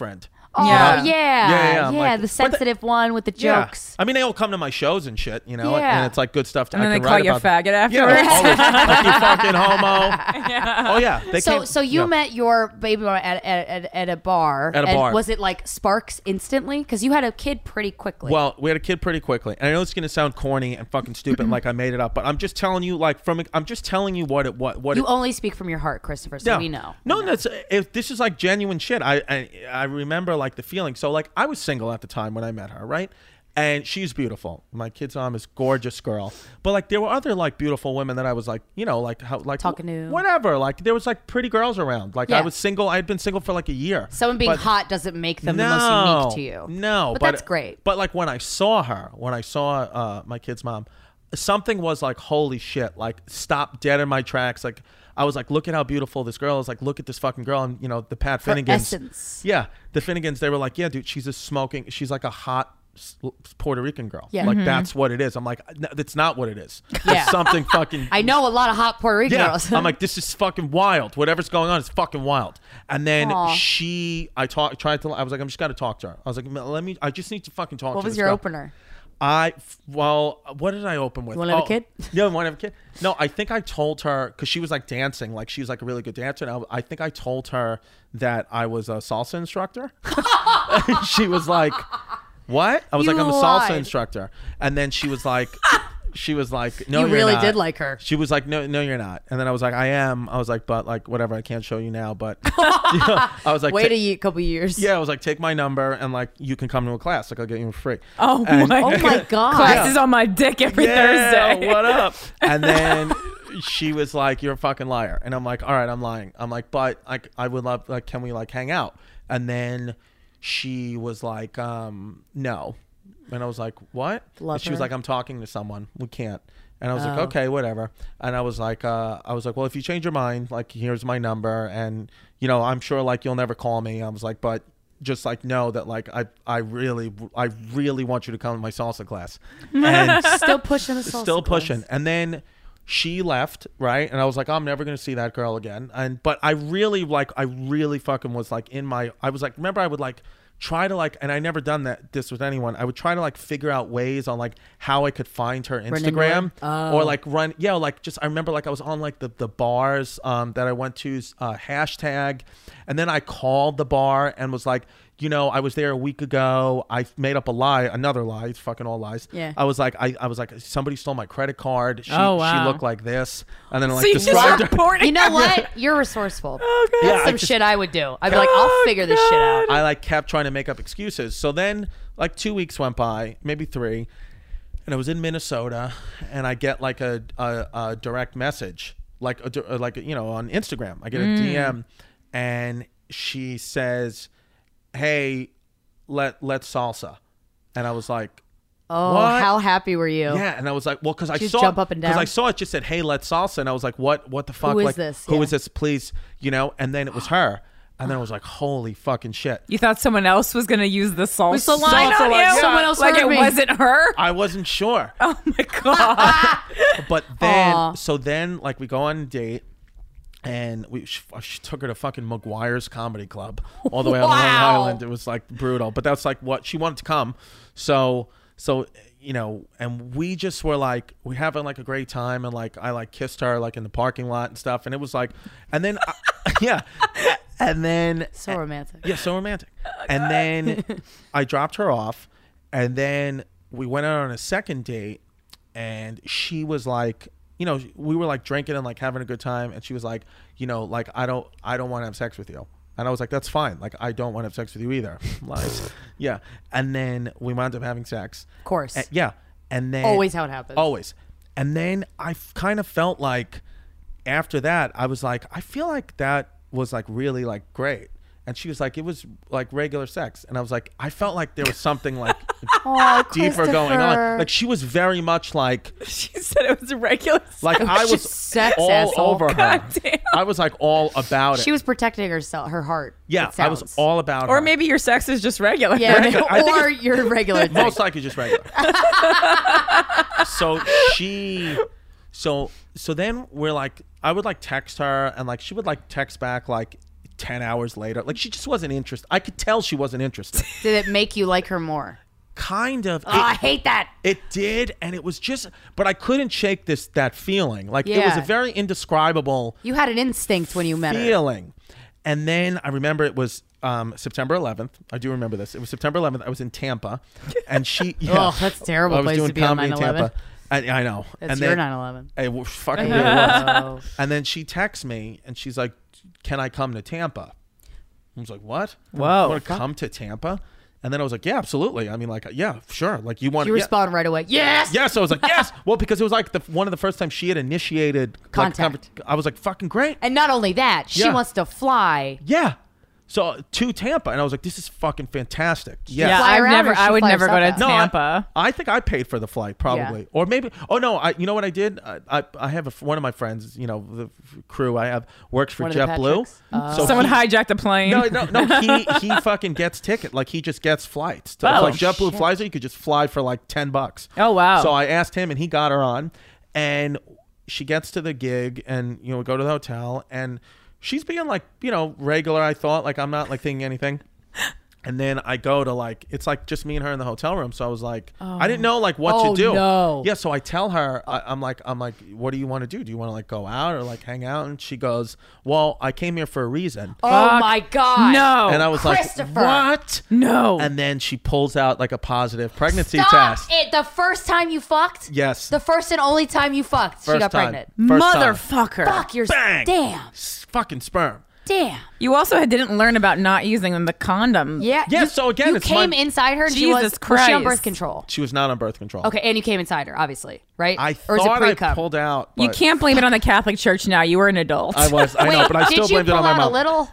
[SPEAKER 6] Oh
[SPEAKER 2] Yeah.
[SPEAKER 6] yeah,
[SPEAKER 5] I'm like-
[SPEAKER 6] the sensitive one with the
[SPEAKER 5] Yeah.
[SPEAKER 6] jokes.
[SPEAKER 5] I mean, they all come to my shows and shit, you know,
[SPEAKER 6] Yeah.
[SPEAKER 5] and it's like good stuff.
[SPEAKER 2] And
[SPEAKER 5] I
[SPEAKER 2] then they
[SPEAKER 5] can
[SPEAKER 2] call
[SPEAKER 5] write
[SPEAKER 2] you a
[SPEAKER 5] about.
[SPEAKER 2] faggot
[SPEAKER 5] Yeah,
[SPEAKER 2] afterwards.
[SPEAKER 5] always, like you fucking homo. Oh yeah, they came,
[SPEAKER 6] So you
[SPEAKER 5] yeah.
[SPEAKER 6] met your baby mama at a bar.
[SPEAKER 5] At a
[SPEAKER 6] and
[SPEAKER 5] bar.
[SPEAKER 6] Was it like sparks instantly? Because you had a kid pretty quickly.
[SPEAKER 5] Well, we had a kid pretty quickly, and I know it's gonna sound corny and fucking stupid, like I made it up, but I'm just telling you, like I'm just telling you what
[SPEAKER 6] you only speak from your heart, Christopher. So we know.
[SPEAKER 5] No, that's if this is like genuine shit. I remember like the feeling. So like I was single at the time when I met her, right? And she's beautiful. My kid's mom is gorgeous girl. But like there were other like beautiful women that I was like, you know, like how like
[SPEAKER 6] Talking to.
[SPEAKER 5] whatever. Like there was like pretty girls around. Like
[SPEAKER 6] Yeah.
[SPEAKER 5] I was single. I had been single for like a year.
[SPEAKER 6] Someone being
[SPEAKER 5] But-
[SPEAKER 6] hot doesn't make them the most unique to you.
[SPEAKER 5] No,
[SPEAKER 6] but that's great.
[SPEAKER 5] But like when I saw her, my kid's mom, something was like, holy shit, like stop dead in my tracks. Like I was like, look at how beautiful this girl is. Like, look at this fucking girl. And you know, the Pat
[SPEAKER 6] Her
[SPEAKER 5] Finnegans.
[SPEAKER 6] essence.
[SPEAKER 5] Yeah. The Finnegans, they were like, yeah, dude, she's she's like a hot Puerto Rican girl.
[SPEAKER 6] Yeah.
[SPEAKER 5] Like that's what it is. I'm like, no, that's not what it is.
[SPEAKER 6] Yeah.
[SPEAKER 5] It's something fucking.
[SPEAKER 6] I know a lot of hot Puerto Rican
[SPEAKER 5] Yeah,
[SPEAKER 6] girls.
[SPEAKER 5] I'm like, this is fucking wild. Whatever's going on is fucking wild. And then
[SPEAKER 6] Aw.
[SPEAKER 5] I was like, I'm just gotta talk to her. I was like, I just need to fucking talk to her.
[SPEAKER 6] What was your opener?
[SPEAKER 5] What did I open with?
[SPEAKER 6] You wanna have a kid?
[SPEAKER 5] Yeah, want to have a kid? No, I think I told her because she was like dancing, like she was like a really good dancer. And I think I told her that I was a salsa instructor. She was like, "What?" I was
[SPEAKER 6] You
[SPEAKER 5] like, "I'm a
[SPEAKER 6] lied.
[SPEAKER 5] salsa instructor," and then she was like, "No,
[SPEAKER 6] You
[SPEAKER 5] you're
[SPEAKER 6] really
[SPEAKER 5] not."
[SPEAKER 6] did like her.
[SPEAKER 5] She was like, no, you're not. And then I was like, I am. I was like, but like, whatever. I can't show you now. But you know, I was like,
[SPEAKER 6] Wait a couple years.
[SPEAKER 5] yeah, I was like, take my number and like, you can come to a class. Like, I'll get you for free.
[SPEAKER 2] Oh
[SPEAKER 5] And-
[SPEAKER 2] my
[SPEAKER 6] Oh my god.
[SPEAKER 2] Class is on my dick every Thursday.
[SPEAKER 5] What up? And then she was like, you're a fucking liar. And I'm like, all right, I'm lying. I'm like, but like, I would love, like, can we like hang out? And then she was like, no. And I was like, what?
[SPEAKER 6] Love
[SPEAKER 5] And she was
[SPEAKER 6] her.
[SPEAKER 5] like, I'm talking to someone. We can't. And I was like, okay, whatever. And I was like, well, if you change your mind, like, here's my number. And, you know, I'm sure like you'll never call me. I was like, but just like know that like I really want you to come to my salsa class. And
[SPEAKER 6] Still pushing the salsa
[SPEAKER 5] still
[SPEAKER 6] class.
[SPEAKER 5] pushing. And then she left, right? And I was like, I'm never gonna see that girl again. But I really fucking was like I was like, remember I would like try to like, and I never done this with anyone. I would try to like figure out ways on like how I could find her
[SPEAKER 6] into
[SPEAKER 5] Instagram
[SPEAKER 6] her?
[SPEAKER 5] or like like just I remember like I was on like the bars that I went to hashtag, and then I called the bar and was like, you know, I was there a week ago. I made up another lie. It's fucking all lies.
[SPEAKER 6] Yeah.
[SPEAKER 5] I was like, somebody stole my credit card. She looked like this, and then like
[SPEAKER 2] So you just
[SPEAKER 5] described her.
[SPEAKER 2] reported.
[SPEAKER 6] You know what? You're resourceful.
[SPEAKER 5] Yeah,
[SPEAKER 6] That's
[SPEAKER 5] I
[SPEAKER 6] some
[SPEAKER 5] just-
[SPEAKER 6] shit I would do. I'd be like, I'll figure this shit out.
[SPEAKER 5] I like kept trying to make up excuses. So then like 2 weeks went by, maybe 3, and I was in Minnesota, and I get like a direct message, like you know, on Instagram. I get a DM, and she says, "Hey, let's salsa," and I was like,
[SPEAKER 6] Oh,
[SPEAKER 5] What?
[SPEAKER 6] how happy were you?
[SPEAKER 5] yeah, and I was like, well, because I
[SPEAKER 6] Did you
[SPEAKER 5] saw
[SPEAKER 6] jump up and down?
[SPEAKER 5] because I saw it just said, "Hey, let's salsa," and I was like, what the fuck?
[SPEAKER 6] Who is
[SPEAKER 5] like,
[SPEAKER 6] this?
[SPEAKER 5] Who
[SPEAKER 6] Yeah.
[SPEAKER 5] is this? Please, you know. And then it was her, and then I was like, holy fucking shit.
[SPEAKER 2] You thought someone else was going to use the salsa
[SPEAKER 6] the line
[SPEAKER 2] line on
[SPEAKER 6] on
[SPEAKER 2] you?
[SPEAKER 6] you. Someone else
[SPEAKER 2] like
[SPEAKER 6] heard
[SPEAKER 2] it
[SPEAKER 6] me.
[SPEAKER 2] wasn't her?
[SPEAKER 5] I wasn't sure.
[SPEAKER 2] Oh my God.
[SPEAKER 5] But then,
[SPEAKER 6] Aw.
[SPEAKER 5] so then, like, we go on a date, and she took her to fucking McGuire's Comedy Club all the way on Long
[SPEAKER 6] Wow.
[SPEAKER 5] Island. It was like brutal, but that's like what she wanted to come. So you know, and we just were like, we having like a great time, and like I like kissed her like in the parking lot and stuff, and it was like, and then yeah, and then
[SPEAKER 6] So romantic.
[SPEAKER 5] yeah, so romantic. And then I dropped her off, and then we went out on a second date, and she was like, you know, we were like drinking and like having a good time, and she was like, you know, like I don't want to have sex with you. And I was like, that's fine. Like, I don't want to have sex with you either. Lies. Yeah. And then we wound up having sex.
[SPEAKER 6] Of course.
[SPEAKER 5] Yeah. And then
[SPEAKER 6] Always how it happens.
[SPEAKER 5] Always. And then I kind of felt like after that, I was like, I feel like that was like really like great. And she was like, it was like regular sex. And I was like, I felt like there was something like
[SPEAKER 6] Oh,
[SPEAKER 5] deeper going
[SPEAKER 6] Christopher.
[SPEAKER 5] on. Like she was very much like
[SPEAKER 2] She said it was a regular
[SPEAKER 5] I was
[SPEAKER 6] Just sex,
[SPEAKER 5] all
[SPEAKER 6] asshole.
[SPEAKER 5] over her.
[SPEAKER 2] God damn.
[SPEAKER 5] I was like all about it.
[SPEAKER 6] She was protecting herself, her heart.
[SPEAKER 5] yeah,
[SPEAKER 6] it
[SPEAKER 5] I was
[SPEAKER 6] sounds.
[SPEAKER 5] all about her.
[SPEAKER 2] Or maybe your sex is just regular.
[SPEAKER 6] Yeah,
[SPEAKER 5] I think
[SPEAKER 6] or you're regular. thing.
[SPEAKER 5] most likely just regular. so then we're like, I would like text her, and like she would like text back like 10 hours later. Like, she just wasn't interested. I could tell she wasn't interested.
[SPEAKER 6] Did it make you like her more?
[SPEAKER 5] Kind of.
[SPEAKER 6] Oh, I hate that.
[SPEAKER 5] It did, and it was just, but I couldn't shake that feeling. Like, it was a
[SPEAKER 6] Yeah.
[SPEAKER 5] very indescribable
[SPEAKER 6] You had an instinct when you met her.
[SPEAKER 5] feeling. And then I remember it was September 11th. I do remember this. It was September 11th. I was in Tampa, and she. Yeah,
[SPEAKER 6] Oh, that's a terrible
[SPEAKER 5] I was
[SPEAKER 6] place
[SPEAKER 5] doing
[SPEAKER 6] to be on
[SPEAKER 5] comedy in
[SPEAKER 6] 9/11.
[SPEAKER 5] Tampa. I know.
[SPEAKER 6] That's
[SPEAKER 5] and
[SPEAKER 6] your
[SPEAKER 5] then,
[SPEAKER 6] 9/11.
[SPEAKER 5] It fucking really was.
[SPEAKER 6] Oh.
[SPEAKER 5] And then she texts me, and she's like, "Can I come to Tampa?" I was like, "What?
[SPEAKER 2] Whoa.
[SPEAKER 5] You want to come to Tampa?" And then I was like, "Yeah, absolutely. I mean, like, yeah, sure. Like, you want
[SPEAKER 6] You
[SPEAKER 5] yeah.
[SPEAKER 6] respond right away. Yes.
[SPEAKER 5] Yes, I was like, yes. Well, because it was like one of the first times she had initiated like,
[SPEAKER 6] Contact.
[SPEAKER 5] I was like, fucking great.
[SPEAKER 6] And not only that, she
[SPEAKER 5] Yeah.
[SPEAKER 6] wants to fly.
[SPEAKER 5] Yeah. So to Tampa, and I was like, this is fucking fantastic. Yes.
[SPEAKER 2] Yeah,
[SPEAKER 6] Fly around or
[SPEAKER 2] I
[SPEAKER 6] she
[SPEAKER 2] would
[SPEAKER 6] fly
[SPEAKER 2] never go to
[SPEAKER 6] herself out?
[SPEAKER 5] No,
[SPEAKER 2] Tampa.
[SPEAKER 5] I think I paid for the flight probably,
[SPEAKER 6] Yeah.
[SPEAKER 5] or maybe. Oh no, you know what I did? I have one of my friends, you know, the crew I have works for
[SPEAKER 6] One of the
[SPEAKER 5] JetBlue.
[SPEAKER 6] Patricks?
[SPEAKER 5] So
[SPEAKER 2] Someone
[SPEAKER 5] he-
[SPEAKER 2] hijacked a plane.
[SPEAKER 5] No. He fucking gets ticket. Like, he just gets flights.
[SPEAKER 2] Oh,
[SPEAKER 5] Like JetBlue flies her, you could just fly for like $10.
[SPEAKER 2] Oh, wow.
[SPEAKER 5] So I asked him, and he got her on, and she gets to the gig, and you know, we go to the hotel, and she's being like, you know, regular. I thought, like, I'm not like thinking anything. And then I go to like, it's like just me and her in the hotel room. So I was like, I didn't know like what
[SPEAKER 6] Oh,
[SPEAKER 5] to do.
[SPEAKER 6] no.
[SPEAKER 5] Yeah. So I tell her, I'm like, what do you want to do? Do you want to like go out or like hang out? And she goes, well, I came here for a reason.
[SPEAKER 6] Oh
[SPEAKER 2] Fuck.
[SPEAKER 6] my God.
[SPEAKER 2] No.
[SPEAKER 5] And I was
[SPEAKER 6] Christopher.
[SPEAKER 5] like, what?
[SPEAKER 2] No.
[SPEAKER 5] And then she pulls out like a positive pregnancy
[SPEAKER 6] Stop
[SPEAKER 5] test.
[SPEAKER 6] it. The first time you fucked?
[SPEAKER 5] Yes.
[SPEAKER 6] The first and only time you fucked, she
[SPEAKER 5] First
[SPEAKER 6] got
[SPEAKER 5] time.
[SPEAKER 6] pregnant.
[SPEAKER 5] First time.
[SPEAKER 2] Motherfucker.
[SPEAKER 6] Fuck, you're
[SPEAKER 5] Bang.
[SPEAKER 6] damn.
[SPEAKER 5] Fucking sperm.
[SPEAKER 6] Damn.
[SPEAKER 2] You also didn't learn about not using the condom.
[SPEAKER 6] Yeah.
[SPEAKER 5] Yeah,
[SPEAKER 6] you-
[SPEAKER 5] so again,
[SPEAKER 6] you
[SPEAKER 5] it's
[SPEAKER 6] came
[SPEAKER 5] my-
[SPEAKER 6] inside her and
[SPEAKER 2] Jesus
[SPEAKER 6] was she on
[SPEAKER 2] Christ.
[SPEAKER 6] birth control?
[SPEAKER 5] She was not on birth control.
[SPEAKER 6] Okay, and you came inside her, obviously, right?
[SPEAKER 5] I
[SPEAKER 6] or is it
[SPEAKER 5] thought I
[SPEAKER 6] pre-cum?
[SPEAKER 5] pulled out.
[SPEAKER 2] You
[SPEAKER 5] but
[SPEAKER 2] can't blame it on the Catholic Church now. You were an adult.
[SPEAKER 5] I was. I know, but I still
[SPEAKER 6] Did you
[SPEAKER 5] blamed it
[SPEAKER 6] pull
[SPEAKER 5] on my
[SPEAKER 6] out
[SPEAKER 5] mom.
[SPEAKER 6] a little?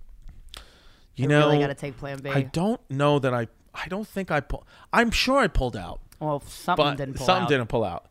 [SPEAKER 5] You
[SPEAKER 6] I
[SPEAKER 5] know,
[SPEAKER 6] really got to take Plan B.
[SPEAKER 5] I don't know that I don't think I pulled. I'm sure I pulled out,
[SPEAKER 6] Well, something
[SPEAKER 5] but
[SPEAKER 6] didn't pull
[SPEAKER 5] something
[SPEAKER 6] out.
[SPEAKER 5] didn't pull out.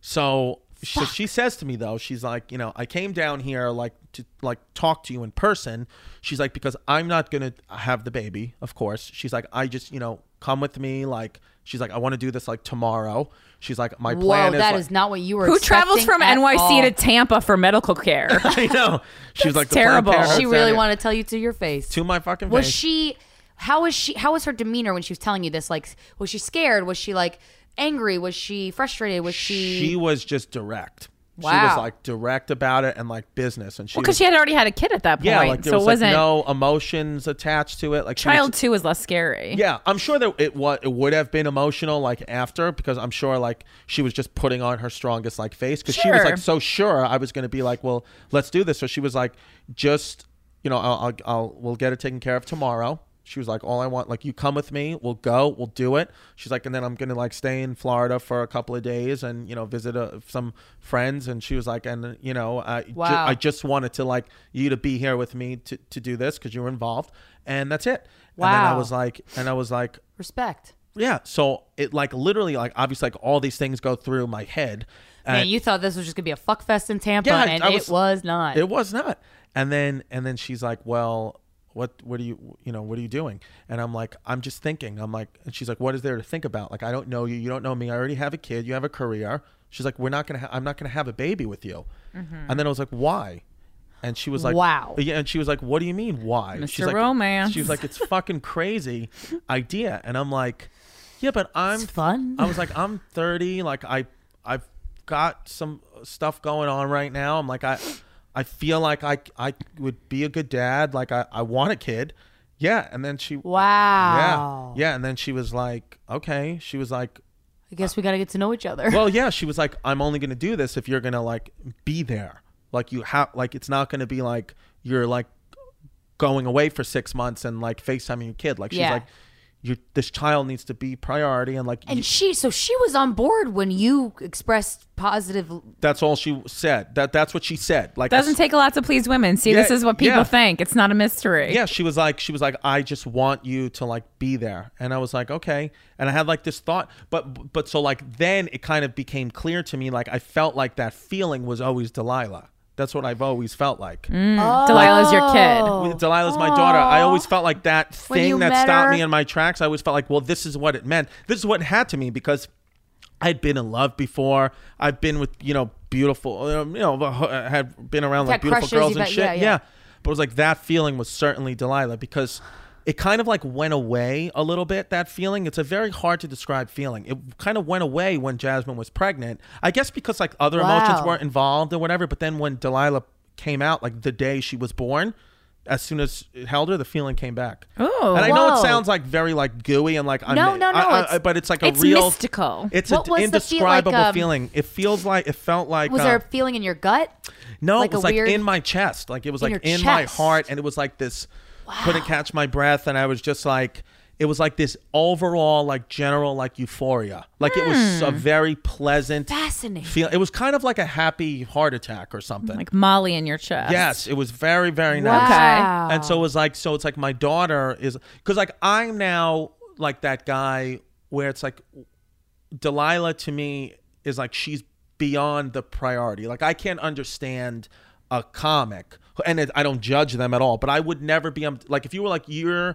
[SPEAKER 5] So she says to me though, she's like, you know, I came down here like to like talk to you in person. She's like, because I'm not gonna have the baby, of course. She's like, I just, you know, come with me. Like, she's like, I want to do this like tomorrow. She's like, my plan
[SPEAKER 6] Whoa,
[SPEAKER 5] is
[SPEAKER 6] that
[SPEAKER 5] like,
[SPEAKER 6] is not what you were
[SPEAKER 2] Who travels
[SPEAKER 6] expecting
[SPEAKER 2] from
[SPEAKER 6] at
[SPEAKER 2] NYC
[SPEAKER 6] all.
[SPEAKER 2] to Tampa for medical care?
[SPEAKER 5] I know. She's like, the
[SPEAKER 2] terrible.
[SPEAKER 5] Planned Parenthood's
[SPEAKER 6] She
[SPEAKER 5] down
[SPEAKER 6] really
[SPEAKER 5] here.
[SPEAKER 6] wanted to tell you to your face.
[SPEAKER 5] To my fucking
[SPEAKER 6] Was
[SPEAKER 5] face.
[SPEAKER 6] she? How was her demeanor when she was telling you this? Like, was she scared? Was she like angry? Was she frustrated? Was
[SPEAKER 5] She was just direct. She was
[SPEAKER 6] Wow.
[SPEAKER 5] like direct about it and like business, and she
[SPEAKER 2] Because
[SPEAKER 5] was,
[SPEAKER 2] she had already had a kid at that point.
[SPEAKER 5] yeah, like there
[SPEAKER 2] so
[SPEAKER 5] was
[SPEAKER 2] it wasn't.
[SPEAKER 5] like no emotions attached to it. Like she was-
[SPEAKER 2] Child 2 is less scary.
[SPEAKER 5] Yeah, I'm sure that it would have been emotional like after, because I'm sure like she was just putting on her strongest like face, because she was
[SPEAKER 2] Sure.
[SPEAKER 5] like so sure I was going to be like, well, let's do this. So she was like, just, you know, we'll get it taken care of tomorrow. She was like, all I want, like, you come with me, we'll go, we'll do it. She's like, and then I'm gonna like stay in Florida for a couple of days and, you know, visit some friends. And she was like, and you know,
[SPEAKER 6] Wow.
[SPEAKER 5] I just wanted to like you to be here with me to do this because you were involved, and that's it. And then I
[SPEAKER 6] Wow.
[SPEAKER 5] was like,
[SPEAKER 6] respect.
[SPEAKER 5] yeah. So it like literally like obviously like all these things go through my head.
[SPEAKER 6] Man, you thought this was just gonna be a fuck fest in Tampa,
[SPEAKER 5] Yeah,
[SPEAKER 6] and
[SPEAKER 5] I
[SPEAKER 6] it was not.
[SPEAKER 5] It was not. And then she's like, well, what are you what are you doing? And I'm like, I'm just thinking. I'm like, and she's like, what is there to think about? Like, I don't know you. You don't know me. I already have a kid. You have a career. She's like, I'm not gonna have a baby with you. And then I was like, why? And she was like,
[SPEAKER 6] Wow.
[SPEAKER 5] Yeah, and she was like, what do you mean, why?
[SPEAKER 2] Mr.
[SPEAKER 5] She's like,
[SPEAKER 2] Romance.
[SPEAKER 5] She was like, it's fucking crazy idea. And I'm like, yeah, but I'm
[SPEAKER 6] It's fun.
[SPEAKER 5] I was like, I'm 30. Like, I've got some stuff going on right now. I'm like, I feel like I would be a good dad. Like, I want a kid. Yeah. And then she,
[SPEAKER 6] Wow.
[SPEAKER 5] yeah. And then she was like, okay. She was like,
[SPEAKER 6] I guess we got to get to know each other.
[SPEAKER 5] well, yeah. She was like, I'm only going to do this if you're going to like be there. Like, you have, like, it's not going to be like you're like going away for 6 months and like FaceTiming your kid. Like, she's
[SPEAKER 6] Yeah.
[SPEAKER 5] like, this child needs to be priority. And like,
[SPEAKER 6] and she was on board when you expressed positive.
[SPEAKER 5] that's all she said. That's what she said. Like,
[SPEAKER 2] Doesn't take a lot to please women. See,
[SPEAKER 5] Yeah,
[SPEAKER 2] this is what people
[SPEAKER 5] yeah.
[SPEAKER 2] think. It's not a mystery.
[SPEAKER 5] yeah, she was like, I just want you to like be there. And I was like, okay. And I had like this thought, but so like then it kind of became clear to me, like I felt like that feeling was always Delilah. That's what I've always felt like.
[SPEAKER 2] Delilah's your kid.
[SPEAKER 5] Delilah's my daughter. I always felt like that
[SPEAKER 6] When you
[SPEAKER 5] thing that
[SPEAKER 6] met
[SPEAKER 5] stopped
[SPEAKER 6] her-
[SPEAKER 5] me in my tracks. I always felt like, well, this is what it meant. This is what it had to me, because I'd been in love before. I've been with, beautiful, had been around like
[SPEAKER 6] had
[SPEAKER 5] beautiful
[SPEAKER 6] crushes,
[SPEAKER 5] girls
[SPEAKER 6] you've
[SPEAKER 5] and
[SPEAKER 6] had-
[SPEAKER 5] shit.
[SPEAKER 6] yeah.
[SPEAKER 5] But it was like that feeling was certainly Delilah because it kind of like went away a little bit, that feeling. It's a very hard to describe feeling. It kind of went away when Jasmine was pregnant. I guess because like other emotions weren't involved or whatever. But then when Delilah came out, like the day she was born, as soon as it held her, the feeling came back.
[SPEAKER 2] Oh,
[SPEAKER 5] and I know it sounds like very like gooey and like
[SPEAKER 6] No,
[SPEAKER 5] but it's like
[SPEAKER 2] it's
[SPEAKER 5] a real
[SPEAKER 2] mystical.
[SPEAKER 5] It's
[SPEAKER 6] What
[SPEAKER 5] an
[SPEAKER 6] was the
[SPEAKER 5] indescribable feeling. It felt like
[SPEAKER 6] Was there a feeling in your gut?
[SPEAKER 5] no,
[SPEAKER 6] like
[SPEAKER 5] it was
[SPEAKER 6] a
[SPEAKER 5] like
[SPEAKER 6] weird-
[SPEAKER 5] in my chest. Like it was
[SPEAKER 6] In
[SPEAKER 5] like
[SPEAKER 6] your
[SPEAKER 5] in my
[SPEAKER 6] chest?
[SPEAKER 5] heart, and it was like this. Couldn't catch my breath, and I was just like, it was like this overall like general like euphoria. Like it was a very pleasant,
[SPEAKER 6] Fascinating.
[SPEAKER 5] feel. It was kind of like a happy heart attack or something.
[SPEAKER 2] Like Molly in your chest.
[SPEAKER 5] Yes, it was very, very nice.
[SPEAKER 6] Wow.
[SPEAKER 5] And so it was like, so it's like my daughter is, because like I'm now like that guy where it's like Delilah to me is like she's beyond the priority. Like I can't understand a comic, and I don't judge them at all, but I would never be like if you were like you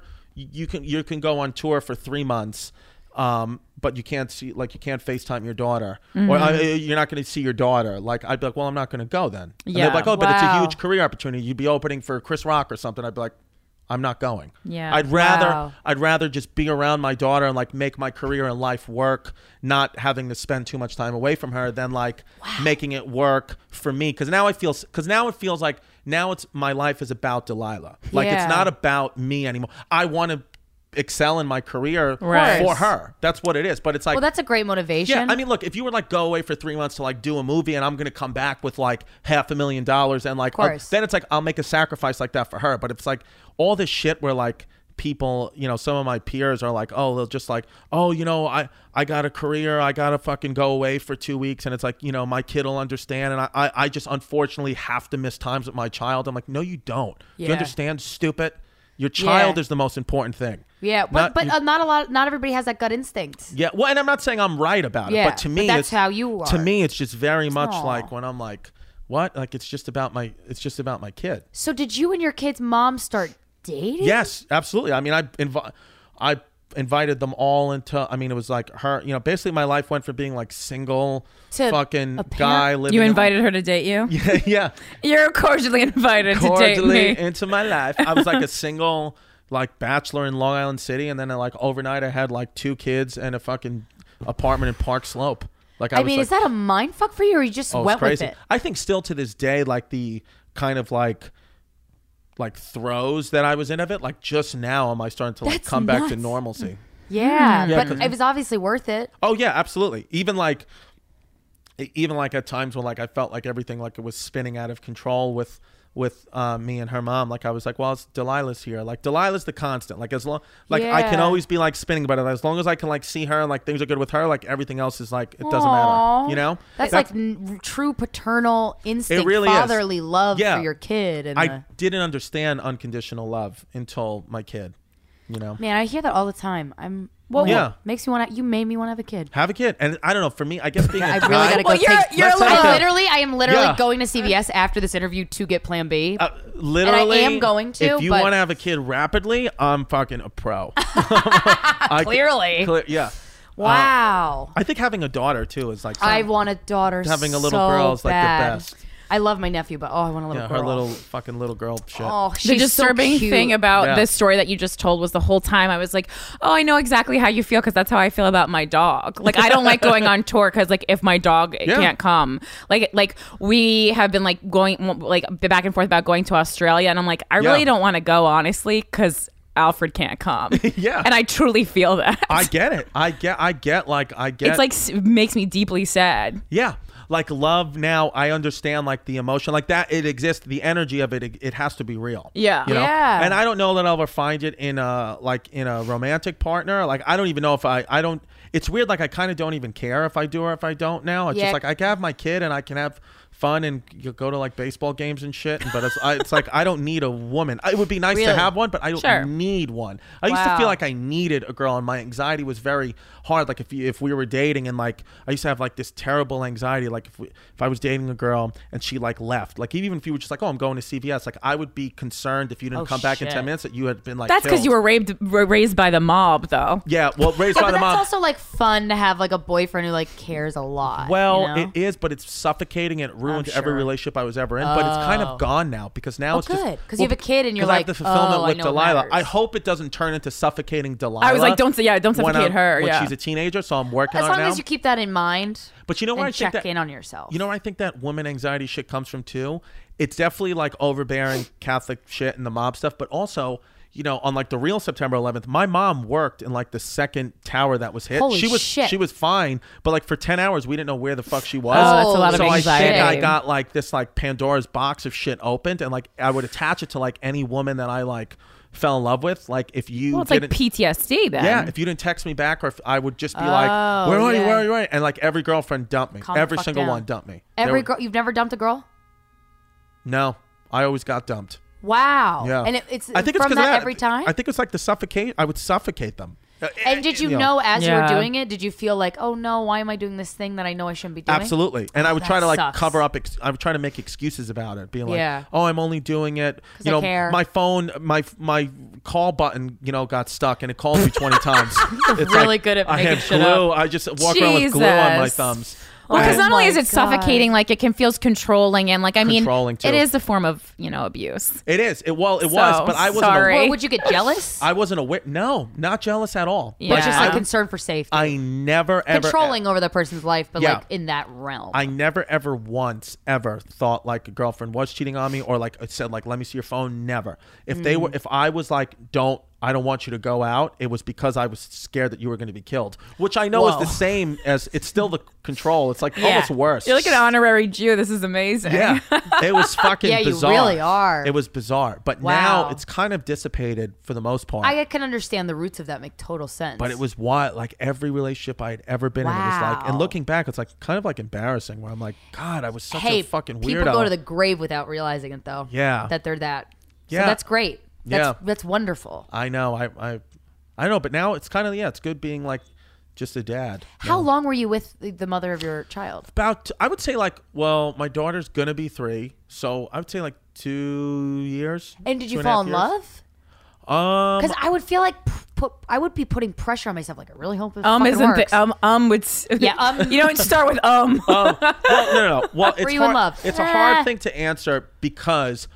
[SPEAKER 5] can go on tour for 3 months. But you can't FaceTime your daughter, or you're not going to see your daughter. Like I'd be like, well, I'm not going to go then. And they'd be like, oh, but it's a huge career opportunity. You'd be opening for Chris Rock or something. I'd be like, I'm not going.
[SPEAKER 2] Yeah.
[SPEAKER 5] I'd rather just be around my daughter and like make my career and life work, not having to spend too much time away from her, than like making it work for me. Because now it feels like now it's my life is about Delilah. Like it's not about me anymore. I want to excel in my career for her. That's what it is. But it's like,
[SPEAKER 6] Well, that's a great motivation.
[SPEAKER 5] yeah, I mean, look, if you were like go away for 3 months to like do a movie and I'm going to come back with like $500,000 and like, then it's like, I'll make a sacrifice like that for her. But it's like all this shit where like people, you know, some of my peers are like, oh, they'll just like, oh, you know, I got a career. I got to fucking go away for 2 weeks. And it's like, you know, my kid will understand. And I just unfortunately have to miss times with my child. I'm like, no, you don't. You understand, stupid? Your child is the most important thing.
[SPEAKER 6] Yeah, but not everybody has that gut instinct.
[SPEAKER 5] Yeah, well, and I'm not saying I'm right about it, but to me,
[SPEAKER 6] that's how you are.
[SPEAKER 5] To me, it's just very much like when I'm like, what? Like it's just about my kid.
[SPEAKER 6] So did you and your kid's mom start dating?
[SPEAKER 5] Yes, absolutely. I mean, I invited them all into. I mean, it was like her. You know, basically, my life went from being like single
[SPEAKER 6] to
[SPEAKER 5] fucking guy living.
[SPEAKER 2] You invited her to date you?
[SPEAKER 5] Yeah.
[SPEAKER 2] You're cordially invited to date me
[SPEAKER 5] into my life. I was like a single like bachelor in Long Island City, and then like overnight I had like 2 kids and a fucking apartment in Park Slope. Like I mean,
[SPEAKER 6] is that a mind fuck for you, or you just went with it?
[SPEAKER 5] I think still to this day, like the kind of like throes that I was in of it, like just now am I starting to like come back to normalcy.
[SPEAKER 6] Yeah, but it was obviously worth it.
[SPEAKER 5] Oh yeah, absolutely. Even like at times when like I felt like everything like it was spinning out of control with me and her mom, like I was like, well, it's Delilah's here. Like Delilah's the constant. Like as long like I can always be like spinning, but as long as I can like see her and like things are good with her, like everything else is like it doesn't matter. You know,
[SPEAKER 6] that's like true paternal instinct,
[SPEAKER 5] it really
[SPEAKER 6] fatherly
[SPEAKER 5] is.
[SPEAKER 6] love for your kid. And
[SPEAKER 5] I didn't understand unconditional love until my kid. You know,
[SPEAKER 6] man, I hear that all the time. Makes me want to. You made me want to have a kid.
[SPEAKER 5] Have a kid, and I don't know. For me, I guess being a
[SPEAKER 6] I
[SPEAKER 5] guy.
[SPEAKER 6] really gotta go. I am literally
[SPEAKER 5] Yeah.
[SPEAKER 6] going to CVS after this interview to get Plan B.
[SPEAKER 5] Literally,
[SPEAKER 6] and I am going to.
[SPEAKER 5] If you want to have a kid rapidly, I'm fucking a pro.
[SPEAKER 6] Clearly,
[SPEAKER 5] yeah.
[SPEAKER 6] Wow.
[SPEAKER 5] I think having a daughter too is like.
[SPEAKER 6] I want a daughter.
[SPEAKER 5] Having a little girl is like the best.
[SPEAKER 6] I love my nephew, but I want a little girl.
[SPEAKER 5] Her little fucking little girl shit.
[SPEAKER 6] Oh, she's
[SPEAKER 2] the disturbing
[SPEAKER 6] so cute.
[SPEAKER 2] thing about this story that you just told was the whole time I was like, oh, I know exactly how you feel because that's how I feel about my dog. Like I don't like going on tour because like if my dog can't come, like we have been like going like back and forth about going to Australia, and I'm like, I really don't want to go honestly because Alfred can't come.
[SPEAKER 5] Yeah,
[SPEAKER 2] and I truly feel that.
[SPEAKER 5] I get it. I get.
[SPEAKER 2] It's like makes me deeply sad.
[SPEAKER 5] Yeah. Like love now, I understand like the emotion like that. It exists. The energy of it has to be real.
[SPEAKER 2] Yeah.
[SPEAKER 5] You know?
[SPEAKER 6] Yeah.
[SPEAKER 5] And I don't know that I'll ever find it in a romantic partner. Like I don't even know if I don't. It's weird. Like I kind of don't even care if I do or if I don't now. It's just like I can have my kid and I can have fun and go to like baseball games and shit. But it's like I don't need a woman. It would be nice to have one, but I don't need one. I used to feel like I needed a girl, and my anxiety was very hard. Like if we were dating, and like I used to have like this terrible anxiety. Like if I was dating a girl and she like left, like even if you were just like, oh, I'm going to CVS, like I would be concerned if you didn't come back in 10 minutes that you had been like.
[SPEAKER 2] That's because you were raised by the mob, though.
[SPEAKER 5] Yeah, well, raised by the mob.
[SPEAKER 6] That's also like fun to have like a boyfriend who like cares a lot.
[SPEAKER 5] Well,
[SPEAKER 6] you know?
[SPEAKER 5] it is, but it's suffocating. It ruined
[SPEAKER 6] I'm
[SPEAKER 5] every
[SPEAKER 6] sure.
[SPEAKER 5] relationship I was ever in. But it's kind of gone now because now it's
[SPEAKER 6] good,
[SPEAKER 5] just
[SPEAKER 6] 'cause you have a kid and you're
[SPEAKER 5] 'cause I
[SPEAKER 6] like,
[SPEAKER 5] have the fulfillment
[SPEAKER 6] oh, I
[SPEAKER 5] with
[SPEAKER 6] know it
[SPEAKER 5] Delilah.
[SPEAKER 6] matters.
[SPEAKER 5] I hope it doesn't turn into suffocating Delilah.
[SPEAKER 2] I was like, don't
[SPEAKER 5] when
[SPEAKER 2] suffocate her.
[SPEAKER 5] when
[SPEAKER 2] Yeah.
[SPEAKER 5] she's a teenager. So I'm working
[SPEAKER 6] As
[SPEAKER 5] on it
[SPEAKER 6] long
[SPEAKER 5] now.
[SPEAKER 6] as you keep that in mind.
[SPEAKER 5] But you know where I
[SPEAKER 6] and
[SPEAKER 5] think
[SPEAKER 6] check
[SPEAKER 5] that
[SPEAKER 6] in on yourself.
[SPEAKER 5] You know where I think that woman anxiety shit comes from too? It's definitely like overbearing Catholic shit and the mob stuff, but also, you know, on like the real September 11th, my mom worked in like the second tower that was hit.
[SPEAKER 6] Holy
[SPEAKER 5] she was
[SPEAKER 6] shit.
[SPEAKER 5] she was fine, but like for 10 hours we didn't know where the fuck she was.
[SPEAKER 2] Oh, that's a lot of
[SPEAKER 5] so I
[SPEAKER 2] anxiety.
[SPEAKER 5] think I got like this like Pandora's box of shit opened, and like I would attach it to like any woman that I like fell in love with. Like if you
[SPEAKER 2] Well, it's like
[SPEAKER 5] didn't
[SPEAKER 2] PTSD then.
[SPEAKER 5] yeah, if you didn't text me back, or if I would just be like, "Where are you?
[SPEAKER 6] yeah.
[SPEAKER 5] Where are you?" Right? And like every girlfriend dumped me.
[SPEAKER 6] Calm the
[SPEAKER 5] Every
[SPEAKER 6] fuck
[SPEAKER 5] single
[SPEAKER 6] down.
[SPEAKER 5] one dumped me.
[SPEAKER 6] Every girl, you've never dumped a girl?
[SPEAKER 5] No, I always got dumped.
[SPEAKER 6] Wow.
[SPEAKER 5] Yeah,
[SPEAKER 6] And it's
[SPEAKER 5] I think it's
[SPEAKER 6] from
[SPEAKER 5] 'cause of
[SPEAKER 6] that every time?
[SPEAKER 5] I think it's like the suffocate. I would suffocate them.
[SPEAKER 6] And did you know as you were
[SPEAKER 2] Yeah.
[SPEAKER 6] doing it, did you feel like, oh no, why am I doing this thing that I know I shouldn't be doing?
[SPEAKER 5] Absolutely, and I would
[SPEAKER 6] that
[SPEAKER 5] try to like
[SPEAKER 6] sucks.
[SPEAKER 5] cover up. I would try to make excuses about it, being like,
[SPEAKER 6] Yeah.
[SPEAKER 5] "Oh, I'm only doing it. You
[SPEAKER 6] I
[SPEAKER 5] know,
[SPEAKER 6] care."
[SPEAKER 5] my phone, my call button, you know, got stuck, and it calls me 20 times. It's
[SPEAKER 6] really good at
[SPEAKER 5] I
[SPEAKER 6] making
[SPEAKER 5] have
[SPEAKER 6] shit
[SPEAKER 5] glue. I just walk around with glue on my
[SPEAKER 2] Jesus.
[SPEAKER 5] thumbs.
[SPEAKER 2] Well, because
[SPEAKER 6] Oh
[SPEAKER 2] not only
[SPEAKER 6] my
[SPEAKER 2] is it
[SPEAKER 6] God.
[SPEAKER 2] suffocating, like it can feels controlling, and like I mean,
[SPEAKER 5] Controlling, too.
[SPEAKER 2] it is a form of abuse.
[SPEAKER 5] It is. It was,
[SPEAKER 2] So,
[SPEAKER 5] but I wasn't.
[SPEAKER 2] sorry.
[SPEAKER 6] Well, would you get jealous?
[SPEAKER 5] I wasn't aware. No, not jealous at all.
[SPEAKER 2] Yeah.
[SPEAKER 6] Or just like
[SPEAKER 2] I-
[SPEAKER 6] concern for safety?
[SPEAKER 5] I never ever
[SPEAKER 6] Controlling over the person's life, but
[SPEAKER 5] Yeah.
[SPEAKER 6] like in that realm.
[SPEAKER 5] I never ever once ever thought like a girlfriend was cheating on me, or like said like, let me see your phone. Never. If they were, if I was like, I don't want you to go out, it was because I was scared that you were going to be killed, which I know is the same as, it's still the control. It's like almost worse.
[SPEAKER 2] You're like an honorary Jew. This is amazing.
[SPEAKER 5] Yeah, it was fucking
[SPEAKER 6] Yeah, you
[SPEAKER 5] bizarre.
[SPEAKER 6] really are.
[SPEAKER 5] It was bizarre, but
[SPEAKER 6] Wow.
[SPEAKER 5] now it's kind of dissipated for the most part.
[SPEAKER 6] I can understand the roots of that make total sense.
[SPEAKER 5] But it was wild. Like every relationship I had ever been in, it was like, and
[SPEAKER 6] Wow.
[SPEAKER 5] looking back, it's like kind of like embarrassing. Where I'm like, God, I was such
[SPEAKER 6] hey,
[SPEAKER 5] a fucking weirdo.
[SPEAKER 6] people go to the grave without realizing it, though.
[SPEAKER 5] Yeah.
[SPEAKER 6] that they're that. So
[SPEAKER 5] Yeah.
[SPEAKER 6] that's great.
[SPEAKER 5] Yeah.
[SPEAKER 6] That's wonderful.
[SPEAKER 5] I know. I know. But now it's kind of it's good being like just a dad.
[SPEAKER 6] How long were you with the mother of your child?
[SPEAKER 5] About I would say like, well, my daughter's gonna be 3, so I would say like 2 years.
[SPEAKER 6] And did you
[SPEAKER 5] 2.5
[SPEAKER 6] fall in
[SPEAKER 5] years.
[SPEAKER 6] love? Because I would feel like I would be putting pressure on myself. Like I really hope it fucking
[SPEAKER 2] Isn't
[SPEAKER 6] works.
[SPEAKER 2] would
[SPEAKER 6] Yeah,
[SPEAKER 2] you don't start with
[SPEAKER 5] Well, no. Well, it's
[SPEAKER 6] Were you
[SPEAKER 5] hard.
[SPEAKER 6] in love?
[SPEAKER 5] It's a hard thing to answer because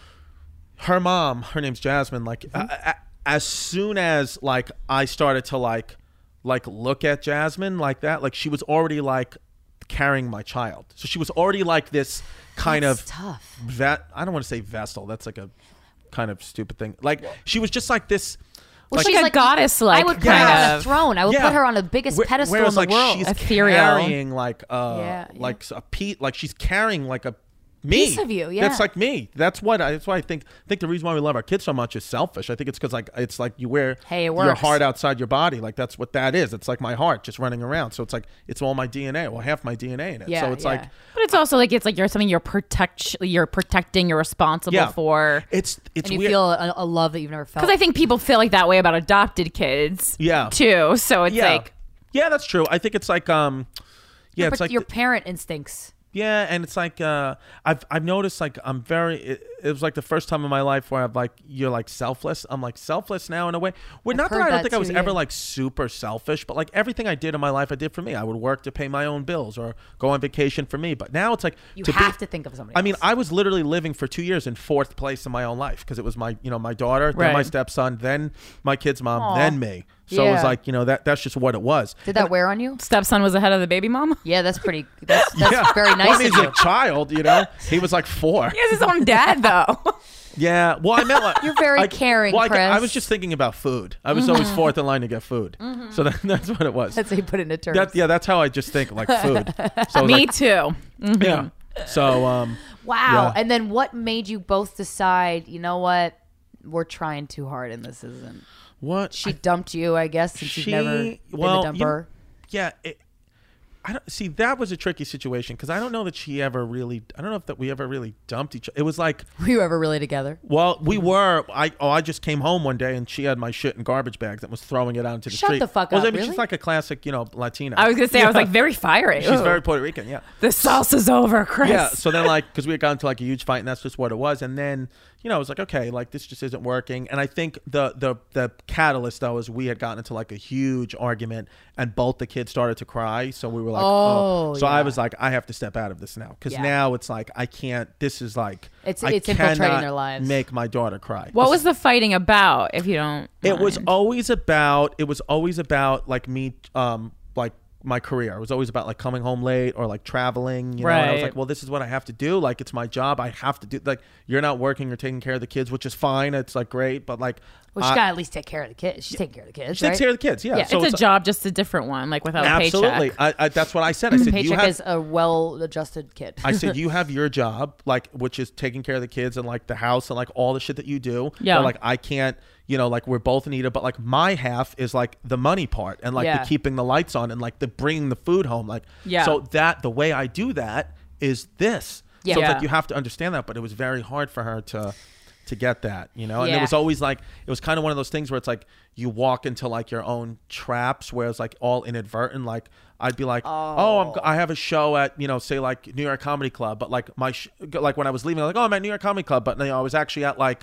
[SPEAKER 5] her mom, her name's Jasmine. Like, as soon as like I started to like look at Jasmine like that, like she was already like carrying my child. So she was already like this kind
[SPEAKER 6] That's
[SPEAKER 5] of
[SPEAKER 6] tough.
[SPEAKER 5] I don't want to say vestal. That's like a kind of stupid thing. Like she was just like this.
[SPEAKER 2] Well,
[SPEAKER 5] like,
[SPEAKER 2] she's like goddess-like
[SPEAKER 6] I would put her
[SPEAKER 2] kind
[SPEAKER 6] on a
[SPEAKER 2] of.
[SPEAKER 6] throne. I would
[SPEAKER 5] Yeah.
[SPEAKER 6] put her on the biggest pedestal
[SPEAKER 5] Whereas,
[SPEAKER 6] in the world.
[SPEAKER 5] She's
[SPEAKER 2] Ethereal.
[SPEAKER 5] carrying like
[SPEAKER 6] Yeah.
[SPEAKER 5] like she's carrying like a me.
[SPEAKER 6] Piece of you, yeah.
[SPEAKER 5] That's like me. That's why I think the reason why we love our kids so much is selfish. I think it's because like it's like you wear
[SPEAKER 6] Hey, it
[SPEAKER 5] your
[SPEAKER 6] works.
[SPEAKER 5] heart outside your body. Like that's what that is. It's like my heart just running around. So it's like it's all my DNA. Well, half my DNA in it.
[SPEAKER 6] Yeah,
[SPEAKER 5] so it's
[SPEAKER 6] yeah.
[SPEAKER 5] like
[SPEAKER 2] But it's also like you're something you're protecting, you're responsible
[SPEAKER 5] yeah.
[SPEAKER 2] for.
[SPEAKER 5] It's
[SPEAKER 6] and you
[SPEAKER 5] weird.
[SPEAKER 6] feel a love that you've never felt.
[SPEAKER 2] Because I think people feel like that way about adopted kids.
[SPEAKER 5] Yeah.
[SPEAKER 2] Too. So it's like
[SPEAKER 5] yeah, that's true. I think it's like yeah, it's
[SPEAKER 6] but
[SPEAKER 5] like
[SPEAKER 6] your parent instincts.
[SPEAKER 5] Yeah, and it's like I've noticed like I'm very it was like the first time in my life where you're like selfless. I'm like selfless now in a way. Well, not that
[SPEAKER 6] heard
[SPEAKER 5] I don't
[SPEAKER 6] that
[SPEAKER 5] think I was
[SPEAKER 6] too,
[SPEAKER 5] ever
[SPEAKER 6] yeah.
[SPEAKER 5] like super selfish, but like everything I did in my life I did for me. I would work to pay my own bills or go on vacation for me. But now it's like
[SPEAKER 6] You
[SPEAKER 5] to
[SPEAKER 6] have to think of somebody
[SPEAKER 5] I mean,
[SPEAKER 6] else.
[SPEAKER 5] I was literally living for 2 years in 4th place in my own life because it was my my daughter, then my
[SPEAKER 2] Right.
[SPEAKER 5] stepson, then my kid's mom,
[SPEAKER 6] Aw.
[SPEAKER 5] then me. So it was
[SPEAKER 6] Yeah.
[SPEAKER 5] like that's just what it was.
[SPEAKER 6] Did that wear on you?
[SPEAKER 2] stepson was ahead of the baby mom.
[SPEAKER 6] Yeah, that's pretty. That's
[SPEAKER 5] Yeah.
[SPEAKER 6] very
[SPEAKER 5] Well,
[SPEAKER 6] nice
[SPEAKER 5] I mean,
[SPEAKER 6] of
[SPEAKER 5] he's
[SPEAKER 6] you.
[SPEAKER 5] a child, he was like 4.
[SPEAKER 2] He has his own dad though.
[SPEAKER 5] Yeah, well, I meant like
[SPEAKER 6] You're very caring,
[SPEAKER 5] Well, I
[SPEAKER 6] Chris.
[SPEAKER 5] was just thinking about food. I was always 4th in line to get food, so that's what it was.
[SPEAKER 6] That's how you put it into terms.
[SPEAKER 5] That's how I just think like food. So
[SPEAKER 2] Me
[SPEAKER 5] like,
[SPEAKER 2] too.
[SPEAKER 5] yeah. So
[SPEAKER 6] Wow.
[SPEAKER 5] Yeah.
[SPEAKER 6] And then what made you both decide, you know what? We're trying too hard and this isn't.
[SPEAKER 5] what
[SPEAKER 6] She dumped you, I guess, since you've never been a dumper.
[SPEAKER 5] Yeah. I don't see that was a tricky situation because I don't know that she ever really. I don't know if that we ever really dumped each other. It was like.
[SPEAKER 6] Were you ever really together?
[SPEAKER 5] Well, we were. I just came home one day and she had my shit in garbage bags and was throwing it out into the
[SPEAKER 6] Shut
[SPEAKER 5] street.
[SPEAKER 6] the fuck
[SPEAKER 5] Well,
[SPEAKER 6] up,
[SPEAKER 5] I mean,
[SPEAKER 6] really?
[SPEAKER 5] she's like a classic, Latina.
[SPEAKER 2] I was gonna say I was like very fiery.
[SPEAKER 5] She's
[SPEAKER 2] Ooh.
[SPEAKER 5] very Puerto Rican. Yeah.
[SPEAKER 2] The salsa's over, Chris.
[SPEAKER 5] Yeah. So then, like, because we had gotten into like a huge fight, and that's just what it was. And then, I was like, okay, like this just isn't working. And I think the catalyst though is we had gotten into like a huge argument, and both the kids started to cry. So we were like, oh. So I was like, I have to step out of this now, because now it's like I can't. This is like
[SPEAKER 6] It's
[SPEAKER 5] I
[SPEAKER 6] infiltrating
[SPEAKER 5] cannot
[SPEAKER 6] their lives.
[SPEAKER 5] Make my daughter cry.
[SPEAKER 2] What was the fighting about? If you don't,
[SPEAKER 5] It was
[SPEAKER 2] mind?
[SPEAKER 5] always about like me, like my career. It was always about like coming home late or like traveling, you know. And I was
[SPEAKER 2] Right.
[SPEAKER 5] like, well, this is what I have to do. Like, it's my job. I have to do. Like, you're not working. You're taking care of the kids, which is fine. It's like great, but like,
[SPEAKER 6] Well, she got to at least take care of the kids. She's taking care of the kids,
[SPEAKER 5] she takes
[SPEAKER 6] right?
[SPEAKER 5] care of the kids. Yeah,
[SPEAKER 6] Yeah.
[SPEAKER 5] So
[SPEAKER 2] It's a job, just a different one, like without a
[SPEAKER 5] absolutely.
[SPEAKER 2] paycheck.
[SPEAKER 5] That's what I said. I said you
[SPEAKER 6] Paycheck
[SPEAKER 5] have.
[SPEAKER 6] is a well-adjusted kid.
[SPEAKER 5] I said you have your job, like, which is taking care of the kids and like the house and like all the shit that you do.
[SPEAKER 2] Yeah.
[SPEAKER 5] But, like, I can't. Like, we're both in it, but like my half is like the money part and like the keeping the lights on and like the bringing the food home. Like, so that the way I do that is this.
[SPEAKER 6] Yeah.
[SPEAKER 5] So it's
[SPEAKER 2] Yeah.
[SPEAKER 5] like you have to understand that, but it was very hard for her to get that, and it
[SPEAKER 6] Yeah.
[SPEAKER 5] was always like, it was kind of one of those things where it's like you walk into like your own traps where it's like all inadvertent. Like, I'd be like, I have a show at, say like New York Comedy Club, but like like when I was leaving, like, I'm at New York Comedy Club, but I was actually at like,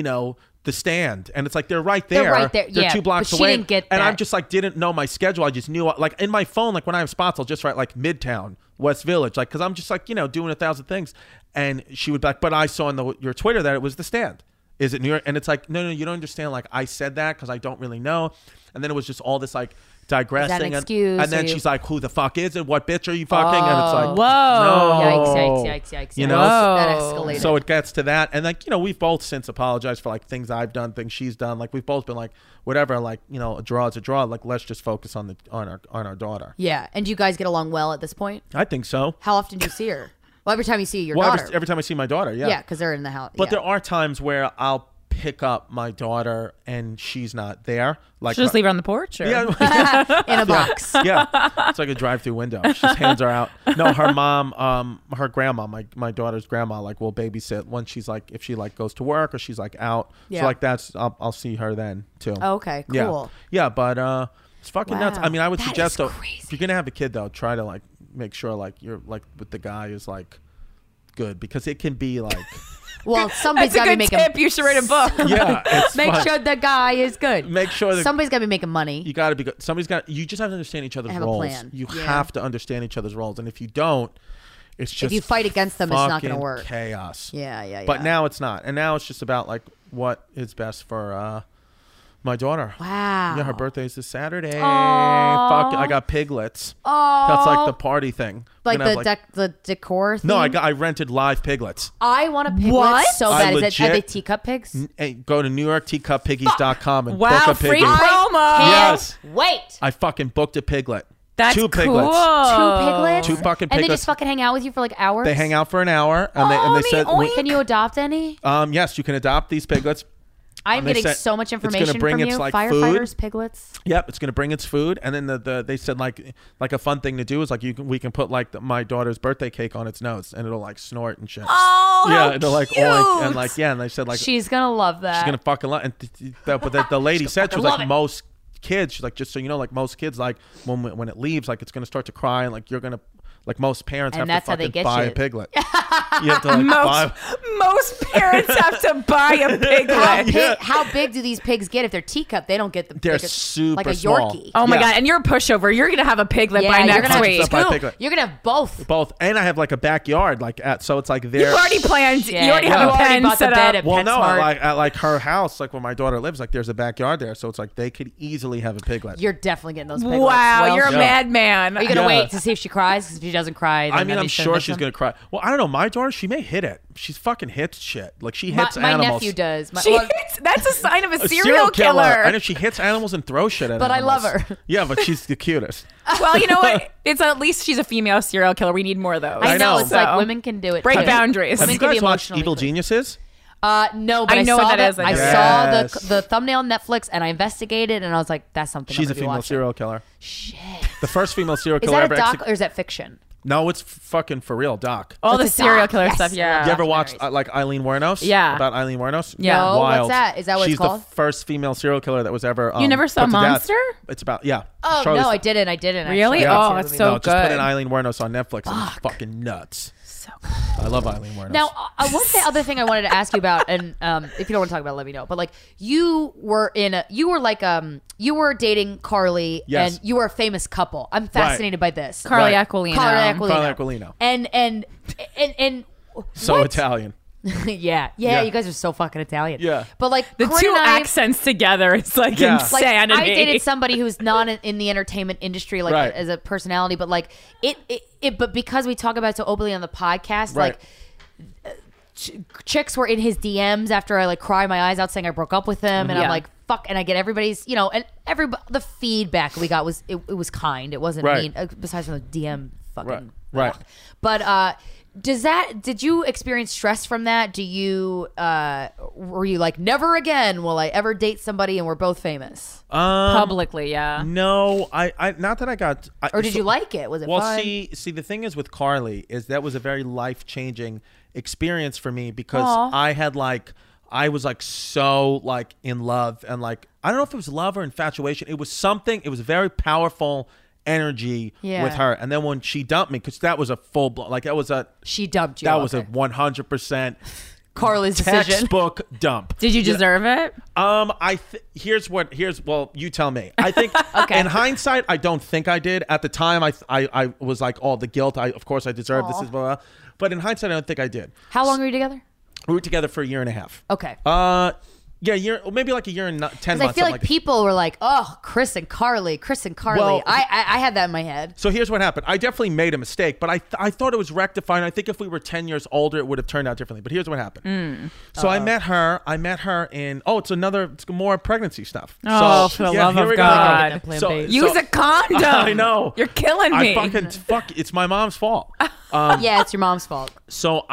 [SPEAKER 5] the Stand, and it's like they're right there.
[SPEAKER 6] They're right there.
[SPEAKER 5] They're
[SPEAKER 6] Yeah,
[SPEAKER 5] 2 blocks
[SPEAKER 6] but she
[SPEAKER 5] away.
[SPEAKER 6] didn't get
[SPEAKER 5] and
[SPEAKER 6] that.
[SPEAKER 5] I'm just like didn't know my schedule. I just knew like in my phone, like when I have spots, I'll just write like Midtown, West Village, like because I'm just like doing 1,000 things. And she would be like, but I saw on your Twitter that it was the Stand. Is it New York? And it's like, no, you don't understand. Like, I said that because I don't really know. And then it was just all this like digressing.
[SPEAKER 6] excuse?
[SPEAKER 5] And then
[SPEAKER 6] Or
[SPEAKER 5] she's like, who the fuck is it? What bitch are you fucking? And it's like,
[SPEAKER 2] Whoa.
[SPEAKER 5] no.
[SPEAKER 6] Yikes.
[SPEAKER 5] You know?
[SPEAKER 6] That
[SPEAKER 2] Whoa.
[SPEAKER 6] escalated.
[SPEAKER 5] So it gets to that. And like, we've both since apologized for like things I've done, things she's done. Like, we've both been like, whatever, like, a draw is a draw. Like, let's just focus on our daughter.
[SPEAKER 6] Yeah. And do you guys get along well at this point?
[SPEAKER 5] I think so.
[SPEAKER 6] How often do you see her? Well, every time you see your
[SPEAKER 5] Well,
[SPEAKER 6] daughter.
[SPEAKER 5] every time I see my daughter, yeah.
[SPEAKER 6] Yeah, because they're in the house.
[SPEAKER 5] But there are times where I'll pick up my daughter and she's not there. Like,
[SPEAKER 2] Should just leave her on the porch? Or?
[SPEAKER 5] yeah,
[SPEAKER 6] in a box.
[SPEAKER 5] yeah. It's like a drive-through window. She just hands her out. No, her mom, her grandma, my daughter's grandma, like, will babysit when she's like, if she like goes to work or she's like out.
[SPEAKER 6] Yeah.
[SPEAKER 5] So like I'll see her then too.
[SPEAKER 6] Oh, okay, cool.
[SPEAKER 5] Yeah, but it's fucking nuts.
[SPEAKER 6] Wow.
[SPEAKER 5] I mean, I would
[SPEAKER 6] That
[SPEAKER 5] suggest
[SPEAKER 6] is
[SPEAKER 5] though,
[SPEAKER 6] crazy.
[SPEAKER 5] if you're gonna have a kid though, try to like make sure like you're like with the guy who's like good, because it can be like.
[SPEAKER 6] Well, somebody's
[SPEAKER 2] That's a
[SPEAKER 6] got to be
[SPEAKER 2] good
[SPEAKER 6] making.
[SPEAKER 2] tip. You should write a book.
[SPEAKER 5] Yeah, it's
[SPEAKER 6] Make
[SPEAKER 5] fun.
[SPEAKER 6] sure the guy is good.
[SPEAKER 5] Make sure that
[SPEAKER 6] Somebody's got to be making money.
[SPEAKER 5] you got to be good. You just have to understand each other's
[SPEAKER 6] Have a
[SPEAKER 5] roles.
[SPEAKER 6] plan.
[SPEAKER 5] You
[SPEAKER 6] Yeah.
[SPEAKER 5] have to understand each other's roles, and if you don't, it's just
[SPEAKER 6] you fight against them, it's not gonna
[SPEAKER 5] fucking
[SPEAKER 6] work.
[SPEAKER 5] Chaos.
[SPEAKER 6] Yeah.
[SPEAKER 5] But now it's not, and now it's just about like what is best for my daughter.
[SPEAKER 6] Wow.
[SPEAKER 5] Yeah, her birthday is this Saturday.
[SPEAKER 6] Aw.
[SPEAKER 5] Fuck, I got piglets.
[SPEAKER 6] Oh.
[SPEAKER 5] That's like the party thing.
[SPEAKER 6] Like
[SPEAKER 5] We're
[SPEAKER 6] the
[SPEAKER 5] gonna have,
[SPEAKER 6] the decor thing?
[SPEAKER 5] No, I rented live piglets.
[SPEAKER 6] I want a piglet
[SPEAKER 2] What?
[SPEAKER 6] so
[SPEAKER 5] I
[SPEAKER 6] bad. Are they
[SPEAKER 5] legit-
[SPEAKER 6] teacup pigs?
[SPEAKER 5] Hey, go to NewYorkTeaCupPiggies.com and book
[SPEAKER 2] Wow,
[SPEAKER 5] a
[SPEAKER 2] free
[SPEAKER 5] piglet.
[SPEAKER 2] promo.
[SPEAKER 5] Yes.
[SPEAKER 6] Wait.
[SPEAKER 5] I fucking booked a piglet.
[SPEAKER 2] That's
[SPEAKER 5] 2
[SPEAKER 2] cool.
[SPEAKER 5] piglets.
[SPEAKER 6] 2 piglets?
[SPEAKER 5] Two fucking
[SPEAKER 6] And they
[SPEAKER 5] piglets.
[SPEAKER 6] just fucking hang out with you for like hours?
[SPEAKER 5] They hang out for an hour, and they said,
[SPEAKER 6] Can you adopt any?
[SPEAKER 5] yes, you can adopt these piglets.
[SPEAKER 6] I'm
[SPEAKER 5] And they
[SPEAKER 6] getting
[SPEAKER 5] said
[SPEAKER 6] so much
[SPEAKER 5] it's gonna
[SPEAKER 6] information
[SPEAKER 5] bring
[SPEAKER 6] from
[SPEAKER 5] its,
[SPEAKER 6] you.
[SPEAKER 5] like,
[SPEAKER 6] Firefighters,
[SPEAKER 5] food.
[SPEAKER 6] piglets.
[SPEAKER 5] Yep, it's gonna bring its food, and then they said like a fun thing to do is like we can put like my daughter's birthday cake on its nose, and it'll like snort and shit.
[SPEAKER 2] Oh,
[SPEAKER 5] yeah,
[SPEAKER 2] how
[SPEAKER 5] it'll like
[SPEAKER 2] cute.
[SPEAKER 5] oink, and like and they said like
[SPEAKER 6] She's gonna love that.
[SPEAKER 5] she's gonna fucking love. And but the lady said she was
[SPEAKER 6] love
[SPEAKER 5] like
[SPEAKER 6] it.
[SPEAKER 5] most kids. She's like, just so you know, like most kids, like when it leaves, like it's gonna start to cry, and like you're gonna. Like most parents
[SPEAKER 6] And
[SPEAKER 5] have
[SPEAKER 6] that's
[SPEAKER 5] to
[SPEAKER 6] how they
[SPEAKER 5] fucking
[SPEAKER 6] get
[SPEAKER 5] buy
[SPEAKER 6] you.
[SPEAKER 5] a piglet. You have to like buy.
[SPEAKER 2] Most parents have to buy a piglet.
[SPEAKER 6] How big do these pigs get? If they're teacup, they don't get the
[SPEAKER 5] They're
[SPEAKER 6] like a,
[SPEAKER 5] super
[SPEAKER 6] like a
[SPEAKER 5] small.
[SPEAKER 6] Yorkie.
[SPEAKER 2] Oh my
[SPEAKER 5] Yeah.
[SPEAKER 2] god! And you're a pushover. You're gonna have a piglet
[SPEAKER 6] Yeah,
[SPEAKER 2] by
[SPEAKER 6] you're
[SPEAKER 2] next
[SPEAKER 6] gonna have
[SPEAKER 2] week.
[SPEAKER 5] Up by
[SPEAKER 6] two.
[SPEAKER 5] piglet.
[SPEAKER 6] You're gonna have both.
[SPEAKER 5] Both, and I have like a backyard, like so it's like there.
[SPEAKER 2] You've already planned.
[SPEAKER 6] Shit.
[SPEAKER 2] You already
[SPEAKER 6] You
[SPEAKER 2] have a
[SPEAKER 6] already
[SPEAKER 2] pen
[SPEAKER 6] bought the
[SPEAKER 2] set
[SPEAKER 6] bed
[SPEAKER 2] up.
[SPEAKER 6] at
[SPEAKER 5] Well, no,
[SPEAKER 6] PetSmart.
[SPEAKER 5] at like her house, like where my daughter lives, like there's a backyard there, so it's like they could easily have a piglet.
[SPEAKER 6] You're definitely getting those piglets.
[SPEAKER 2] Wow,
[SPEAKER 6] Well,
[SPEAKER 2] you're a
[SPEAKER 5] Yeah.
[SPEAKER 2] madman.
[SPEAKER 6] Are you gonna
[SPEAKER 5] Yeah.
[SPEAKER 6] wait to see if she cries? Because if she doesn't cry, then
[SPEAKER 5] I mean,
[SPEAKER 6] that
[SPEAKER 5] I'm
[SPEAKER 6] means she
[SPEAKER 5] sure
[SPEAKER 6] doesn't
[SPEAKER 5] she's
[SPEAKER 6] miss
[SPEAKER 5] gonna cry. Well, I don't know. My daughter, she may hit it. She's fucking hits shit. Like she hits
[SPEAKER 6] my
[SPEAKER 5] animals.
[SPEAKER 6] nephew does.
[SPEAKER 2] That's a sign of a
[SPEAKER 5] A
[SPEAKER 2] serial killer.
[SPEAKER 5] I know she hits animals and throws shit at
[SPEAKER 6] But I
[SPEAKER 5] animals.
[SPEAKER 6] love her.
[SPEAKER 5] Yeah, but she's the cutest.
[SPEAKER 2] Well, you know what? It's at least she's a female serial killer. We need more of those.
[SPEAKER 6] I know. It's
[SPEAKER 2] So,
[SPEAKER 6] like women can do it.
[SPEAKER 2] break
[SPEAKER 6] too.
[SPEAKER 2] boundaries.
[SPEAKER 5] Have
[SPEAKER 6] Women
[SPEAKER 5] you
[SPEAKER 6] can be
[SPEAKER 5] guys watched
[SPEAKER 6] emotionally
[SPEAKER 5] Evil
[SPEAKER 6] clear.
[SPEAKER 5] Geniuses?
[SPEAKER 6] No, but
[SPEAKER 2] I
[SPEAKER 6] I,
[SPEAKER 2] know
[SPEAKER 6] saw
[SPEAKER 2] what that is, I
[SPEAKER 6] I
[SPEAKER 2] know.
[SPEAKER 6] saw
[SPEAKER 5] Yes.
[SPEAKER 6] the thumbnail on Netflix and I investigated and I was like, that's something.
[SPEAKER 5] She's
[SPEAKER 6] I'm
[SPEAKER 5] a
[SPEAKER 6] gonna be
[SPEAKER 5] female
[SPEAKER 6] watching.
[SPEAKER 5] serial killer.
[SPEAKER 6] Shit.
[SPEAKER 5] The first female serial
[SPEAKER 6] Is
[SPEAKER 5] killer
[SPEAKER 6] that a
[SPEAKER 5] ever
[SPEAKER 6] doc
[SPEAKER 5] executed.
[SPEAKER 6] or is that fiction?
[SPEAKER 5] No, it's fucking for real, Doc.
[SPEAKER 2] All
[SPEAKER 6] It's
[SPEAKER 2] the
[SPEAKER 6] a
[SPEAKER 2] serial
[SPEAKER 6] doc,
[SPEAKER 2] killer
[SPEAKER 6] yes.
[SPEAKER 2] stuff. Yeah.
[SPEAKER 5] You ever watched like Eileen Wuornos?
[SPEAKER 2] Yeah.
[SPEAKER 5] About Eileen Wuornos?
[SPEAKER 2] Yeah.
[SPEAKER 6] No,
[SPEAKER 5] Wild.
[SPEAKER 6] what's that? Is that what
[SPEAKER 5] She's
[SPEAKER 6] it's called?
[SPEAKER 5] the first female serial killer that was ever.
[SPEAKER 2] You never saw
[SPEAKER 5] put to death.
[SPEAKER 2] Monster?
[SPEAKER 5] It's about
[SPEAKER 6] Oh
[SPEAKER 5] Charlie's-
[SPEAKER 6] no, I didn't.
[SPEAKER 2] Really?
[SPEAKER 6] Actually.
[SPEAKER 2] Oh,
[SPEAKER 6] I
[SPEAKER 2] it's
[SPEAKER 6] didn't see
[SPEAKER 2] so
[SPEAKER 5] No, just put
[SPEAKER 2] good.
[SPEAKER 5] in Eileen Wuornos on Netflix. And it's fucking nuts.
[SPEAKER 2] So
[SPEAKER 5] I love Eileen Wuornos.
[SPEAKER 6] Now, other thing I wanted to ask you about, and if you don't want to talk about it, let me know. But like, you were dating Carly,
[SPEAKER 5] Yes.
[SPEAKER 6] and you were a famous couple. I'm fascinated by this.
[SPEAKER 2] Carly
[SPEAKER 5] Right.
[SPEAKER 2] Aquilino.
[SPEAKER 6] Carly
[SPEAKER 5] Aquilino.
[SPEAKER 6] And
[SPEAKER 5] So
[SPEAKER 6] what?
[SPEAKER 5] Italian.
[SPEAKER 6] yeah,
[SPEAKER 5] Yeah.
[SPEAKER 6] you guys are so fucking Italian.
[SPEAKER 5] Yeah.
[SPEAKER 6] but like
[SPEAKER 2] The
[SPEAKER 6] Corinne
[SPEAKER 2] two
[SPEAKER 6] and I-
[SPEAKER 2] accents together is like
[SPEAKER 5] Yeah.
[SPEAKER 6] Like,
[SPEAKER 2] insanity.
[SPEAKER 6] I dated somebody who's not in the entertainment industry, like
[SPEAKER 5] Right.
[SPEAKER 6] as a personality, but like but because we talk about it so openly on the podcast,
[SPEAKER 5] Right.
[SPEAKER 6] like chicks were in his DMs after I like cry my eyes out saying I broke up with him, and I'm
[SPEAKER 2] Yeah.
[SPEAKER 6] like fuck, and I get everybody's and the feedback we got was it was kind, it wasn't
[SPEAKER 5] Right.
[SPEAKER 6] mean, besides from the DM fucking
[SPEAKER 5] Right.
[SPEAKER 6] But did you experience stress from that? Do you were you like, never again will I ever date somebody and we're both famous?
[SPEAKER 2] publicly. Yeah.
[SPEAKER 5] No, I not that I got.
[SPEAKER 6] Or did you like it? Was it
[SPEAKER 5] Well,
[SPEAKER 6] fun?
[SPEAKER 5] see, the thing is with Carly is that was a very life-changing experience for me because
[SPEAKER 6] Aw.
[SPEAKER 5] I was like so like in love, and like I don't know if it was love or infatuation. It was something. It was a very powerful energy
[SPEAKER 6] Yeah.
[SPEAKER 5] with her. And then when she dumped me, because that was a full blown, like that was a
[SPEAKER 6] She dumped you.
[SPEAKER 5] that was a
[SPEAKER 6] okay.
[SPEAKER 5] 100%
[SPEAKER 6] Carly's decision.
[SPEAKER 5] textbook dump.
[SPEAKER 2] Did you deserve it?
[SPEAKER 5] Here's well, you tell me. I think in hindsight, I don't think I did. At the time, I was like, oh, the guilt. Of course I deserve this. Is blah, blah. But in hindsight, I don't think I did.
[SPEAKER 6] How long were you together?
[SPEAKER 5] We were together for a year and a half.
[SPEAKER 6] Okay.
[SPEAKER 5] Yeah, maybe like a year and 10
[SPEAKER 6] Because I
[SPEAKER 5] months.
[SPEAKER 6] feel
[SPEAKER 5] something
[SPEAKER 6] like
[SPEAKER 5] that.
[SPEAKER 6] people were like, oh, Chris and Carly.
[SPEAKER 5] Well,
[SPEAKER 6] I had that in my head.
[SPEAKER 5] So here's what happened. I definitely made a mistake, but I thought it was rectified. I think if we were 10 years older, it would have turned out differently. But here's what happened. So I met her in, it's more pregnancy stuff.
[SPEAKER 2] Oh,
[SPEAKER 5] so,
[SPEAKER 2] for the
[SPEAKER 5] yeah,
[SPEAKER 2] love
[SPEAKER 5] here
[SPEAKER 2] of
[SPEAKER 5] we go.
[SPEAKER 2] God.
[SPEAKER 6] Plan
[SPEAKER 5] So-
[SPEAKER 6] B.
[SPEAKER 2] Use a condom.
[SPEAKER 5] I know.
[SPEAKER 2] You're killing me.
[SPEAKER 5] It's my mom's fault.
[SPEAKER 6] Yeah, it's your mom's fault.
[SPEAKER 5] So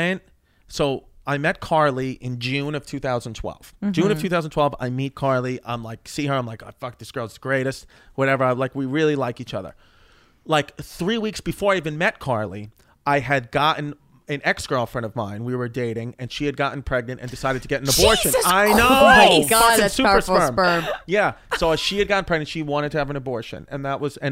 [SPEAKER 5] I met Carly in June of 2012. June of 2012, I meet Carly. I'm like, see her. I'm like, oh, fuck, this girl's the greatest. Whatever. I'm like, we really like each other. Like 3 weeks before I even met Carly, I had gotten an ex-girlfriend of mine. We were dating, and she had gotten pregnant and decided to get an abortion.
[SPEAKER 2] Jesus
[SPEAKER 5] I know.
[SPEAKER 2] Christ.
[SPEAKER 6] God,
[SPEAKER 5] Fucking
[SPEAKER 6] that's
[SPEAKER 5] super
[SPEAKER 6] powerful
[SPEAKER 5] sperm.
[SPEAKER 6] sperm.
[SPEAKER 5] Yeah. So she had gotten pregnant. She wanted to have an abortion, and I was,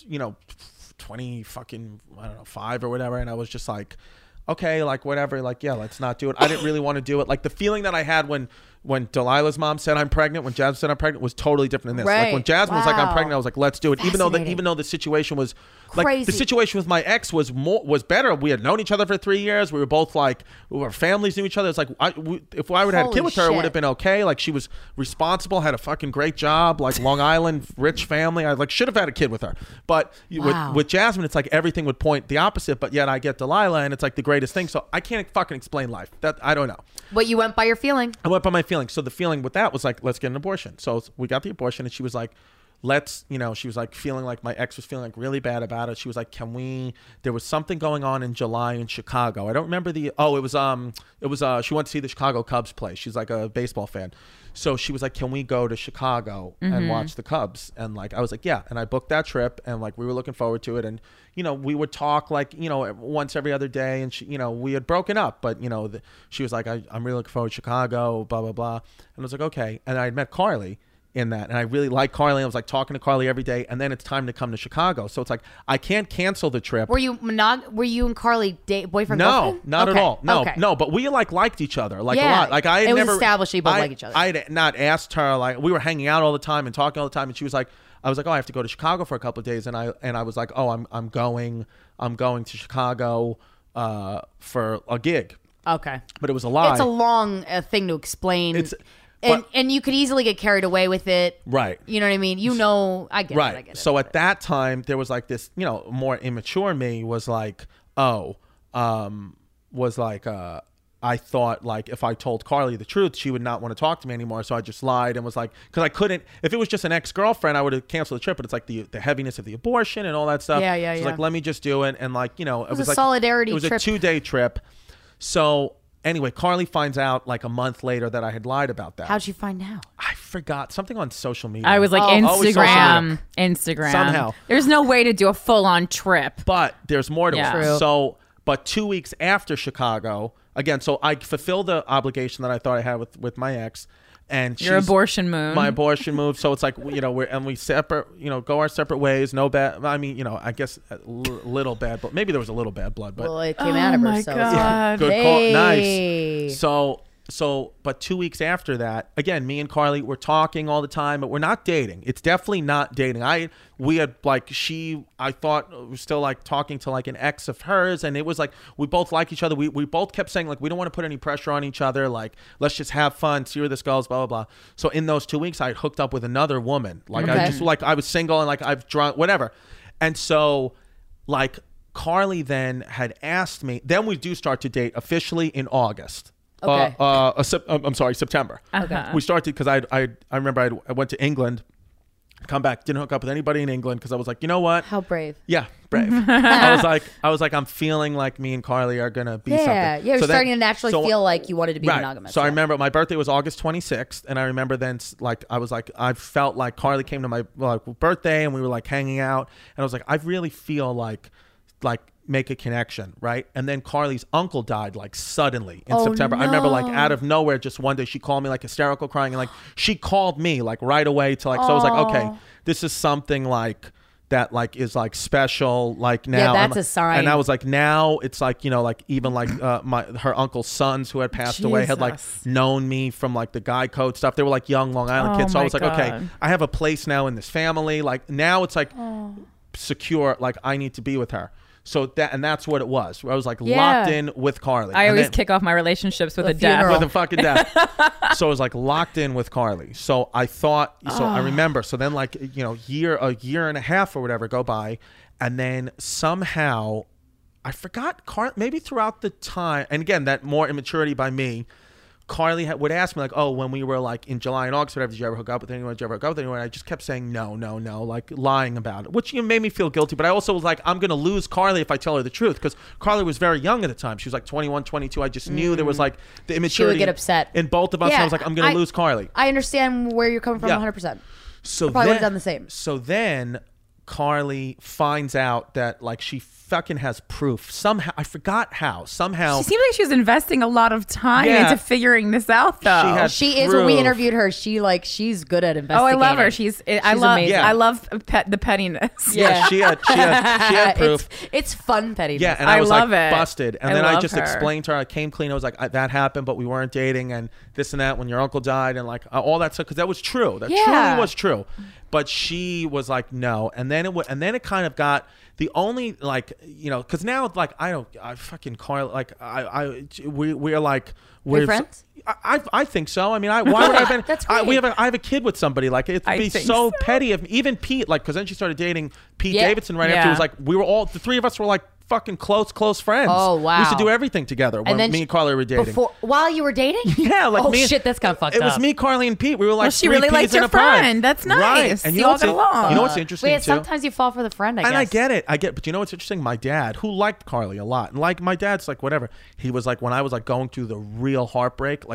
[SPEAKER 5] 20 fucking, I don't know, 5 or whatever, and I was just like, okay, like whatever, like yeah, let's not do it. I didn't really want to do it. Like the feeling that I had when Delilah's mom said I'm pregnant, when Jasmine said I'm pregnant, was totally different than this. Like when
[SPEAKER 6] Right.
[SPEAKER 5] Jasmine was like I'm
[SPEAKER 6] Wow.
[SPEAKER 5] pregnant, I was like let's do it. Even
[SPEAKER 6] Fascinating.
[SPEAKER 5] though the situation was like
[SPEAKER 6] Crazy.
[SPEAKER 5] the situation with my ex was better. We had known each other for 3 years. We were both like our families knew each other. It's like if I would have had a
[SPEAKER 6] Holy
[SPEAKER 5] kid with her, it would
[SPEAKER 6] shit.
[SPEAKER 5] have been okay. Like she was responsible, had a fucking great job, like Long Island, rich family. I like should have had a kid with her. But
[SPEAKER 6] Wow.
[SPEAKER 5] with Jasmine, it's like everything would point the opposite. But yet I get Delilah, and it's like the greatest thing. So I can't fucking explain life. That I don't know.
[SPEAKER 6] But you went by your feeling.
[SPEAKER 5] I went by my feelings. So the feeling with that was like, let's get an abortion. So we got the abortion, and she was like, she was like feeling like my ex was feeling like really bad about it. She was like, there was something going on in July in Chicago. I don't remember she went to see the Chicago Cubs play. She's like a baseball fan. So she was like, can we go to Chicago and watch the Cubs? And like, I was like, yeah. And I booked that trip, and like, we were looking forward to it. And, we would talk like, once every other day, and she, we had broken up, but she was like, I'm really looking forward to Chicago, blah, blah, blah. And I was like, okay. And I had met Carly in that, and I really like Carly. I was like talking to Carly every day, and then it's time to come to Chicago. So it's like, I can't cancel the trip.
[SPEAKER 6] Were you and Carly boyfriend?
[SPEAKER 5] No,
[SPEAKER 6] girlfriend?
[SPEAKER 5] not
[SPEAKER 6] Okay.
[SPEAKER 5] at all. No,
[SPEAKER 6] Okay.
[SPEAKER 5] no. But we like liked each other like a
[SPEAKER 6] Yeah.
[SPEAKER 5] lot. Like I had
[SPEAKER 6] It was
[SPEAKER 5] never
[SPEAKER 6] established you both like each other.
[SPEAKER 5] I had not asked her. Like we were hanging out all the time and talking all the time, and she was like, I was like, oh, I have to go to Chicago for a couple of days, and I was like, oh, I'm going to Chicago for a gig.
[SPEAKER 6] Okay.
[SPEAKER 5] But it was a lie.
[SPEAKER 6] It's a long thing to explain. And you could easily get carried away with it.
[SPEAKER 5] Right.
[SPEAKER 6] You know what I mean? I get it. I get it.
[SPEAKER 5] So at that time, there was like this, more immature me was like, I thought like if I told Carly the truth, she would not want to talk to me anymore. So I just lied and was like, because I couldn't, if it was just an ex-girlfriend, I would have canceled the trip. But it's like the heaviness of the abortion and all that stuff.
[SPEAKER 6] Yeah.
[SPEAKER 5] She's like, let me just do it. And like, it was
[SPEAKER 6] a
[SPEAKER 5] like
[SPEAKER 6] solidarity
[SPEAKER 5] It was
[SPEAKER 6] trip.
[SPEAKER 5] a 2-day trip. So anyway, Carly finds out like a month later that I had lied about that.
[SPEAKER 6] How'd you find out?
[SPEAKER 5] I forgot something on social media.
[SPEAKER 2] I was like
[SPEAKER 5] Always social media.
[SPEAKER 2] Instagram.
[SPEAKER 5] Somehow.
[SPEAKER 2] There's no way to do a full-on trip.
[SPEAKER 5] But there's more to
[SPEAKER 2] Yeah.
[SPEAKER 5] it.
[SPEAKER 2] True.
[SPEAKER 5] So, but 2 weeks after Chicago, again, so I fulfilled the obligation that I thought I had with my ex, and
[SPEAKER 2] Your
[SPEAKER 5] she's-
[SPEAKER 2] abortion move.
[SPEAKER 5] My abortion move. So it's like, you know, we separate, you know, go our separate ways. No bad. I mean, you know, I guess a little bad, but maybe there was a little bad blood. But
[SPEAKER 6] Well, it came out of her.
[SPEAKER 2] my
[SPEAKER 6] So
[SPEAKER 2] God.
[SPEAKER 5] good
[SPEAKER 6] Hey.
[SPEAKER 5] call. Nice. So, but 2 weeks after that, again, me and Carly were talking all the time, but we're not dating. It's definitely not dating. I thought was still like talking to like an ex of hers, and it was like we both like each other. We both kept saying like we don't want to put any pressure on each other. Like let's just have fun, see where this goes, blah blah blah. So in those 2 weeks, I hooked up with another woman. Like I just like I was single and like I've drunk whatever, and so like Carly then had asked me. Then we do start to date officially in August.
[SPEAKER 6] Okay.
[SPEAKER 5] I'm sorry, September.
[SPEAKER 2] Okay.
[SPEAKER 5] We started because I remember I went to England, come back, didn't hook up with anybody in England because I was like, you know what?
[SPEAKER 6] How brave.
[SPEAKER 5] Yeah, brave. I was like, I'm feeling like me and Carly are gonna be something.
[SPEAKER 6] Yeah, you're
[SPEAKER 5] So
[SPEAKER 6] starting
[SPEAKER 5] then-
[SPEAKER 6] to naturally
[SPEAKER 5] so-
[SPEAKER 6] feel like you wanted to be
[SPEAKER 5] Right.
[SPEAKER 6] monogamous.
[SPEAKER 5] So I remember my birthday was August 26th, and I remember then like I was like I felt like Carly came to my birthday, and we were like hanging out, and I was like I really feel like make a connection, right? And then Carly's uncle died like suddenly in September. I remember like out of nowhere, just one day she called me like hysterical crying, and like she called me like right away to like so I was like, okay, this is something like that like is like special like now.
[SPEAKER 6] that's
[SPEAKER 5] And-
[SPEAKER 6] a sign.
[SPEAKER 5] And I was like now it's like, you know, like even like her uncle's sons who had passed away had like
[SPEAKER 2] Jesus.
[SPEAKER 5] known me from like the Guy Code stuff. They were like young Long Island
[SPEAKER 2] Oh
[SPEAKER 5] kids. So I
[SPEAKER 2] my
[SPEAKER 5] was like, okay,
[SPEAKER 2] God.
[SPEAKER 5] I have a place now in this family. Like now it's like secure, like I need to be with her. So that's what it was. I was like locked in with Carly.
[SPEAKER 2] I
[SPEAKER 5] And
[SPEAKER 2] always
[SPEAKER 5] then-
[SPEAKER 2] kick off my relationships with
[SPEAKER 6] The
[SPEAKER 2] a death.
[SPEAKER 6] funeral.
[SPEAKER 5] with a fucking death. So I was like locked in with Carly. So I thought, so I remember, so then like, you know, a year and a half or whatever go by. And then somehow I forgot maybe throughout the time. And again, that more immaturity by me, Carly would ask me like, oh, when we were like in July and August, whatever, did you ever hook up with anyone? Did you ever hook up with anyone? And I just kept saying no, like lying about it, which made me feel guilty. But I also was like, I'm going to lose Carly if I tell her the truth, because Carly was very young at the time. She was like 21, 22. I just knew there was like the immaturity.
[SPEAKER 6] get upset.
[SPEAKER 5] in both of us. And I was like, I'm going to lose Carly.
[SPEAKER 6] I understand where you're coming from
[SPEAKER 5] Yeah.
[SPEAKER 6] 100%.
[SPEAKER 5] So
[SPEAKER 6] probably
[SPEAKER 5] then,
[SPEAKER 6] would've done the same.
[SPEAKER 5] So then Carly finds out that like she fucking has proof somehow. I forgot how. Somehow
[SPEAKER 2] She seemed like she was investing a lot of time
[SPEAKER 5] Yeah.
[SPEAKER 2] into figuring this out, though.
[SPEAKER 5] had
[SPEAKER 6] She is, when we
[SPEAKER 5] proof.
[SPEAKER 6] interviewed her, she's good at
[SPEAKER 2] Oh, I
[SPEAKER 6] investigating.
[SPEAKER 2] love her. I love
[SPEAKER 6] amazing.
[SPEAKER 5] Yeah.
[SPEAKER 2] I love the pettiness.
[SPEAKER 5] Yeah, she had proof.
[SPEAKER 6] It's fun pettiness.
[SPEAKER 5] Yeah, and
[SPEAKER 2] I
[SPEAKER 5] I was
[SPEAKER 2] love
[SPEAKER 5] like
[SPEAKER 2] it.
[SPEAKER 5] busted. And
[SPEAKER 2] I
[SPEAKER 5] then I
[SPEAKER 2] love
[SPEAKER 5] just
[SPEAKER 2] her.
[SPEAKER 5] explained to her, I came clean. I was like, that happened, but we weren't dating and this and that when your uncle died and like all that stuff. Because that was true. That
[SPEAKER 6] Yeah.
[SPEAKER 5] truly was true. But she was like, no. And then it kind of got the only like, you know, because now like I fucking Carl, like we're like, we're
[SPEAKER 6] friends?
[SPEAKER 5] I think so. I mean, why would I have been?
[SPEAKER 6] That's
[SPEAKER 5] I
[SPEAKER 6] great.
[SPEAKER 5] have a kid with somebody. Like it'd
[SPEAKER 2] I
[SPEAKER 5] be
[SPEAKER 2] think
[SPEAKER 5] so
[SPEAKER 2] so.
[SPEAKER 5] petty of even Pete. Like because then she started dating Pete
[SPEAKER 6] Yeah.
[SPEAKER 5] Davidson right after.
[SPEAKER 2] Yeah.
[SPEAKER 5] It was like we were all the three of us were like fucking close friends.
[SPEAKER 6] Oh,
[SPEAKER 5] We used to
[SPEAKER 6] wow.
[SPEAKER 5] do everything together when
[SPEAKER 6] then
[SPEAKER 5] me and Carly were dating.
[SPEAKER 6] While you were dating?
[SPEAKER 5] Yeah, like
[SPEAKER 6] oh
[SPEAKER 5] me.
[SPEAKER 6] shit, that's kind of fucked
[SPEAKER 5] It
[SPEAKER 6] up.
[SPEAKER 5] was me, Carly, and Pete. We were like
[SPEAKER 2] Well, she
[SPEAKER 5] three
[SPEAKER 2] really liked
[SPEAKER 5] peas in
[SPEAKER 2] your
[SPEAKER 5] a pod.
[SPEAKER 2] friend. That's nice.
[SPEAKER 5] Right. And
[SPEAKER 2] You
[SPEAKER 5] you know
[SPEAKER 2] all
[SPEAKER 5] what's
[SPEAKER 2] get along.
[SPEAKER 5] You know what's interesting
[SPEAKER 6] Wait,
[SPEAKER 5] too?
[SPEAKER 6] sometimes you fall for the friend, I guess.
[SPEAKER 5] And I get it, but you know what's interesting? My dad, who liked Carly a lot, and like my dad's like whatever. He was like when I was like going through the real heartbreak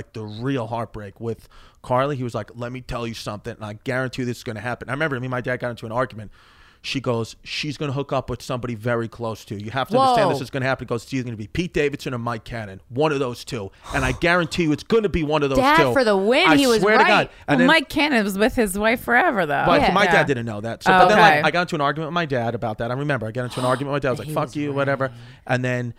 [SPEAKER 5] with Carly, he was like, "Let me tell you something, and I guarantee this is going to happen." I remember me and my dad got into an argument. She goes, she's going to hook up with somebody very close to you. You have to understand this is going to happen. He goes, it's either going to be Pete Davidson or Mike Cannon. One of those two. And I guarantee you it's going to be one of those
[SPEAKER 6] Dad,
[SPEAKER 5] two.
[SPEAKER 6] for the win,
[SPEAKER 5] I
[SPEAKER 6] he was
[SPEAKER 5] swear to God.
[SPEAKER 6] right.
[SPEAKER 5] And
[SPEAKER 2] Well,
[SPEAKER 5] then,
[SPEAKER 2] Mike Cannon was with his wife forever, though.
[SPEAKER 5] but
[SPEAKER 6] Yeah.
[SPEAKER 5] my
[SPEAKER 2] Yeah.
[SPEAKER 5] dad didn't know that. So,
[SPEAKER 2] Oh,
[SPEAKER 5] but then
[SPEAKER 2] okay.
[SPEAKER 5] like, I got into an argument with my dad about that. I remember I got into an argument with my dad. I was like, fuck you, whatever. And then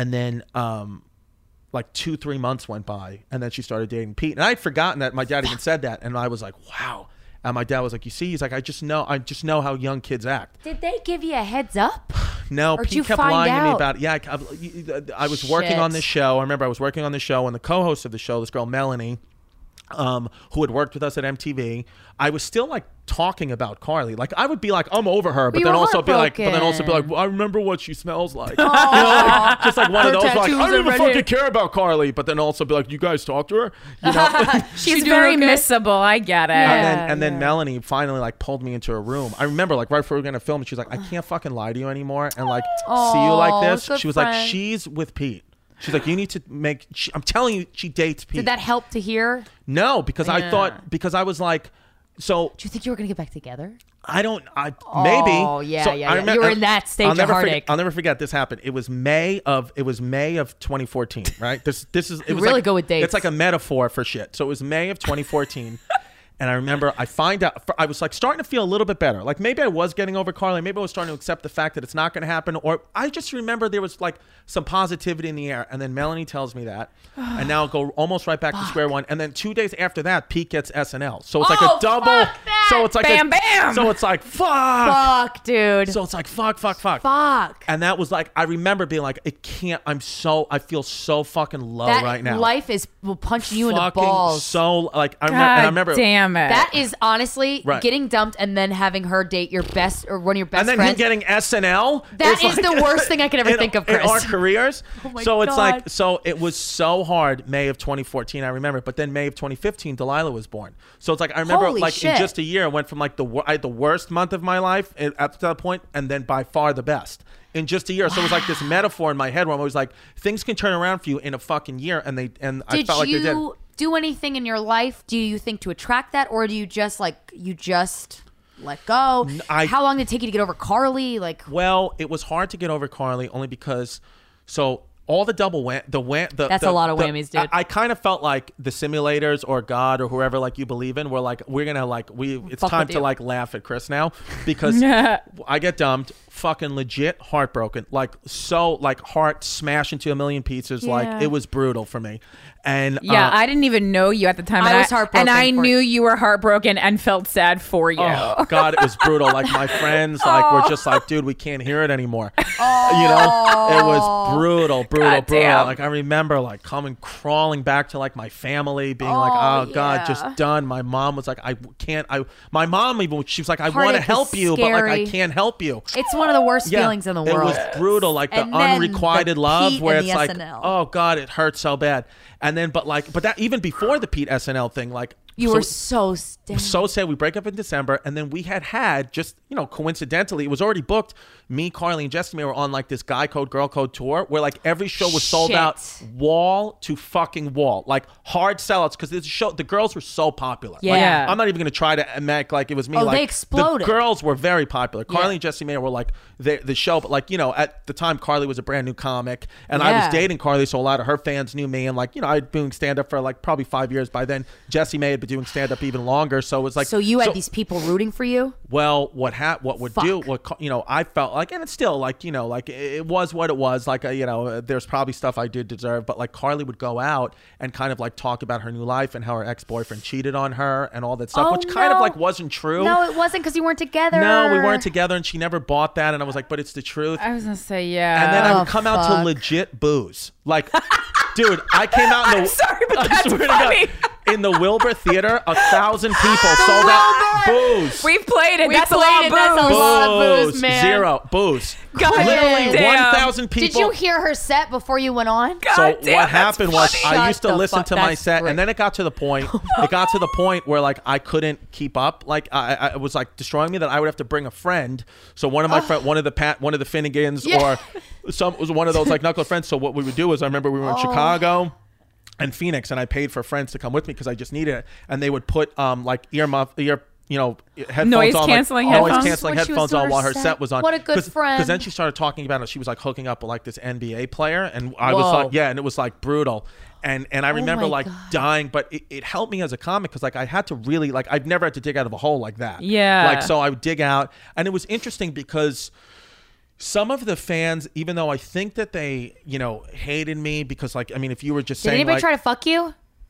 [SPEAKER 5] like 2-3 months went by, and then she started dating Pete. And I'd forgotten that my dad even said that. And I was like, wow. And my dad was like, you see, he's like, I just know how young kids act.
[SPEAKER 6] Did they give you a heads up?
[SPEAKER 5] No,
[SPEAKER 6] Or did
[SPEAKER 5] Pete
[SPEAKER 6] you
[SPEAKER 5] kept
[SPEAKER 6] find
[SPEAKER 5] lying to me
[SPEAKER 6] out?
[SPEAKER 5] about it. Yeah, I was working on
[SPEAKER 6] Shit.
[SPEAKER 5] this show. I remember I was working on the show, and the co-host of the show, this girl Melanie, who had worked with us at MTV, I was still like talking about Carly. Like I would be like, I'm over her, but
[SPEAKER 6] you
[SPEAKER 5] then
[SPEAKER 6] were
[SPEAKER 5] also be like,
[SPEAKER 6] heartbroken.
[SPEAKER 5] well, I remember what she smells like. You know, like, just like one
[SPEAKER 6] Her
[SPEAKER 5] of those, like,
[SPEAKER 6] tattoos
[SPEAKER 5] I don't
[SPEAKER 6] and
[SPEAKER 5] even
[SPEAKER 6] red
[SPEAKER 5] fucking
[SPEAKER 6] hair.
[SPEAKER 5] care about Carly, but then also be like, you guys talk to her, you know.
[SPEAKER 2] She's
[SPEAKER 6] doing
[SPEAKER 2] very
[SPEAKER 6] okay?
[SPEAKER 2] missable. I get it.
[SPEAKER 5] And then Melanie finally like pulled me into a room. I remember like right before we were gonna film, she was like, I can't fucking lie to you anymore and like see you like this.
[SPEAKER 6] good
[SPEAKER 5] She was like,
[SPEAKER 6] friend.
[SPEAKER 5] she's with Pete. She's like, you need to make. I'm telling you, she dates Pete.
[SPEAKER 6] Did that help to hear?
[SPEAKER 5] No, because I thought I was like, so
[SPEAKER 6] Do you think you were gonna get back together?
[SPEAKER 5] maybe.
[SPEAKER 6] Oh yeah,
[SPEAKER 5] So
[SPEAKER 6] yeah.
[SPEAKER 5] I
[SPEAKER 6] You were in that stage of heartache.
[SPEAKER 5] I'll never forget this happened. It was May of 2014, right? This is it was
[SPEAKER 6] really
[SPEAKER 5] like,
[SPEAKER 6] go with dates.
[SPEAKER 5] It's like a metaphor for shit. So it was May of 2014. And I remember I was like starting to feel a little bit better. Like maybe I was getting over Carly. Maybe I was starting to accept the fact that it's not going to happen. Or I just remember there was like some positivity in the air. And then Melanie tells me that. And now I'll go almost right back to square one. And then 2 days after that, Pete gets SNL. So it's like a double.
[SPEAKER 6] fuck that!
[SPEAKER 5] So it's like
[SPEAKER 2] Bam, bam!
[SPEAKER 5] So it's like fuck.
[SPEAKER 6] Fuck, dude.
[SPEAKER 5] So it's like fuck.
[SPEAKER 6] Fuck.
[SPEAKER 5] And that was like I remember being like, it can't. I feel so fucking low
[SPEAKER 6] That
[SPEAKER 5] right now.
[SPEAKER 6] life will punch you in the
[SPEAKER 5] Fucking
[SPEAKER 6] balls.
[SPEAKER 5] so like I
[SPEAKER 2] God
[SPEAKER 5] remember.
[SPEAKER 2] damn it.
[SPEAKER 6] That is honestly
[SPEAKER 5] Right.
[SPEAKER 6] getting dumped and then having her date your best or one of your best
[SPEAKER 5] And then
[SPEAKER 6] friends.
[SPEAKER 5] him getting SNL.
[SPEAKER 6] That
[SPEAKER 5] is
[SPEAKER 6] is the worst thing I could ever think of,
[SPEAKER 5] in
[SPEAKER 6] Chris.
[SPEAKER 5] our careers.
[SPEAKER 6] my
[SPEAKER 5] So it's
[SPEAKER 6] God.
[SPEAKER 5] like, so it was so hard. May of 2014, I remember. But then May of 2015, Delilah was born. So it's like I remember,
[SPEAKER 6] Holy
[SPEAKER 5] like
[SPEAKER 6] shit.
[SPEAKER 5] in just a year, I went from like I had the worst month of my life up to that point, and then by far the best in just a year. So it was like this metaphor in my head where I'm always like, things can turn around for you in a fucking year, and I
[SPEAKER 6] Did
[SPEAKER 5] felt like they did.
[SPEAKER 6] you do anything in your life? Do you think to attract that, or do you just let go? How long did it take you to get over Carly? Like,
[SPEAKER 5] Well, it was hard to get over Carly only because, so all the double
[SPEAKER 6] That's a lot of whammies, dude.
[SPEAKER 5] I kind of felt like the simulators or God or whoever like you believe in were like, we're gonna like it's
[SPEAKER 6] Fuck
[SPEAKER 5] time
[SPEAKER 6] with
[SPEAKER 5] to
[SPEAKER 6] you.
[SPEAKER 5] like laugh at Chris now because I get dumped, fucking legit heartbroken, like so like heart smashed into a million pieces,
[SPEAKER 6] Yeah.
[SPEAKER 5] like it was brutal for me. And
[SPEAKER 2] Yeah, I didn't even know you at the time.
[SPEAKER 6] I
[SPEAKER 2] and
[SPEAKER 6] was heartbroken
[SPEAKER 2] and I
[SPEAKER 6] for
[SPEAKER 2] knew you were heartbroken and felt sad for you.
[SPEAKER 5] Oh God, it was brutal. Like my friends, like were just like, dude, we can't hear it anymore. You know, it was brutal.
[SPEAKER 2] God damn.
[SPEAKER 5] Like I remember like crawling back to like my family, being like, oh God,
[SPEAKER 6] yeah.
[SPEAKER 5] just done. My mom was like, my mom even, she was like, I want to
[SPEAKER 6] Heartache is
[SPEAKER 5] help you, but like I
[SPEAKER 6] scary.
[SPEAKER 5] can't help you.
[SPEAKER 6] it's one of the worst
[SPEAKER 5] Yeah,
[SPEAKER 6] feelings in the world.
[SPEAKER 5] It was brutal, like the
[SPEAKER 6] And then
[SPEAKER 5] unrequited
[SPEAKER 6] the
[SPEAKER 5] love,
[SPEAKER 6] Pete
[SPEAKER 5] where
[SPEAKER 6] and
[SPEAKER 5] it's
[SPEAKER 6] the
[SPEAKER 5] like,
[SPEAKER 6] SNL.
[SPEAKER 5] oh God, it hurts so bad. And then, but that even before the Pete SNL thing, like
[SPEAKER 6] You were so sad.
[SPEAKER 5] so sad. We break up in December, and then we had just, you know, coincidentally, it was already booked. Me, Carly, and Jessica were on like this guy code, girl code tour where like every show was sold
[SPEAKER 6] Shit.
[SPEAKER 5] out wall to fucking wall, like hard sellouts because the girls were so popular. Like,
[SPEAKER 2] Yeah.
[SPEAKER 5] I'm not even gonna try to make like it was me.
[SPEAKER 6] Oh,
[SPEAKER 5] like
[SPEAKER 6] they exploded.
[SPEAKER 5] The girls were very popular. Carly
[SPEAKER 6] Yeah.
[SPEAKER 5] and Jessie Mayer were like the show, but like, you know, at the time Carly was a brand new comic, and I
[SPEAKER 6] Yeah.
[SPEAKER 5] was dating Carly, so a lot of her fans knew me, and like, you know, I'd been doing stand up for like probably 5 years by then. Jessie May had been doing stand up even longer, so it was like,
[SPEAKER 6] So you had these people rooting for you?
[SPEAKER 5] well, you know, I felt like, and it's still like, you know, like it was what it was. Like, you know, there's probably stuff I did deserve, but like Carly would go out and kind of like talk about her new life and how her ex-boyfriend cheated on her and all that stuff,
[SPEAKER 6] Oh,
[SPEAKER 5] which kind of
[SPEAKER 6] no.
[SPEAKER 5] like wasn't true.
[SPEAKER 6] No, it wasn't because you weren't together.
[SPEAKER 5] No, we weren't together, and she never bought that. And I was like, but it's the truth.
[SPEAKER 2] I was gonna say yeah.
[SPEAKER 5] And then I
[SPEAKER 6] Oh,
[SPEAKER 5] would come out to
[SPEAKER 6] fuck.
[SPEAKER 5] legit booze. Like, dude, I came out in the.
[SPEAKER 2] I'm sorry, but
[SPEAKER 5] I
[SPEAKER 2] that's
[SPEAKER 5] swear to God,
[SPEAKER 2] funny.
[SPEAKER 5] in the Wilbur Theater, 1,000 people sold out booze.
[SPEAKER 2] We've played it.
[SPEAKER 6] We
[SPEAKER 2] That's a
[SPEAKER 6] played
[SPEAKER 2] lot
[SPEAKER 6] it.
[SPEAKER 2] of
[SPEAKER 6] That's a
[SPEAKER 2] booze.
[SPEAKER 6] lot of booze, man.
[SPEAKER 5] Zero booze.
[SPEAKER 2] God
[SPEAKER 5] Literally
[SPEAKER 2] damn.
[SPEAKER 5] 1,000 people.
[SPEAKER 6] Did you hear her set before you went on?
[SPEAKER 2] God
[SPEAKER 5] So
[SPEAKER 2] damn,
[SPEAKER 5] what
[SPEAKER 2] that's
[SPEAKER 5] happened was
[SPEAKER 2] funny.
[SPEAKER 5] I
[SPEAKER 6] Shut
[SPEAKER 5] used to
[SPEAKER 6] the
[SPEAKER 5] listen
[SPEAKER 6] fuck-
[SPEAKER 5] to my
[SPEAKER 6] that's
[SPEAKER 5] set,
[SPEAKER 6] great.
[SPEAKER 5] and then it got to the point. It got to the point where like I couldn't keep up. Like I it was like destroying me that I would have to bring a friend. So one of my friend, one of the Finnegans,
[SPEAKER 6] Yeah.
[SPEAKER 5] or some was one of those like knuckle friends. So what we would do is I remember we were in Chicago and Phoenix, and I paid for friends to come with me because I just needed it, and they would put like headphones
[SPEAKER 2] Noise
[SPEAKER 5] on,
[SPEAKER 2] canceling
[SPEAKER 5] like,
[SPEAKER 2] headphones?
[SPEAKER 5] noise canceling
[SPEAKER 6] When she was
[SPEAKER 5] headphones
[SPEAKER 6] doing
[SPEAKER 5] on
[SPEAKER 6] her
[SPEAKER 5] while her
[SPEAKER 6] set.
[SPEAKER 5] set was on.
[SPEAKER 6] What a good friend.
[SPEAKER 5] Because then she started talking about it. She was like hooking up with like this NBA player, and I was
[SPEAKER 6] Whoa.
[SPEAKER 5] like, yeah, and it was like brutal. And I remember
[SPEAKER 6] my
[SPEAKER 5] like
[SPEAKER 6] God.
[SPEAKER 5] dying, but it helped me as a comic because like I had to really like I've never had to dig out of a hole like that.
[SPEAKER 2] Yeah.
[SPEAKER 5] Like so I would dig out, and it was interesting because some of the fans, even though I think that they, you know, hated me because like I mean if you were just
[SPEAKER 6] Did
[SPEAKER 5] saying
[SPEAKER 6] anybody
[SPEAKER 5] like,
[SPEAKER 6] try to fuck you?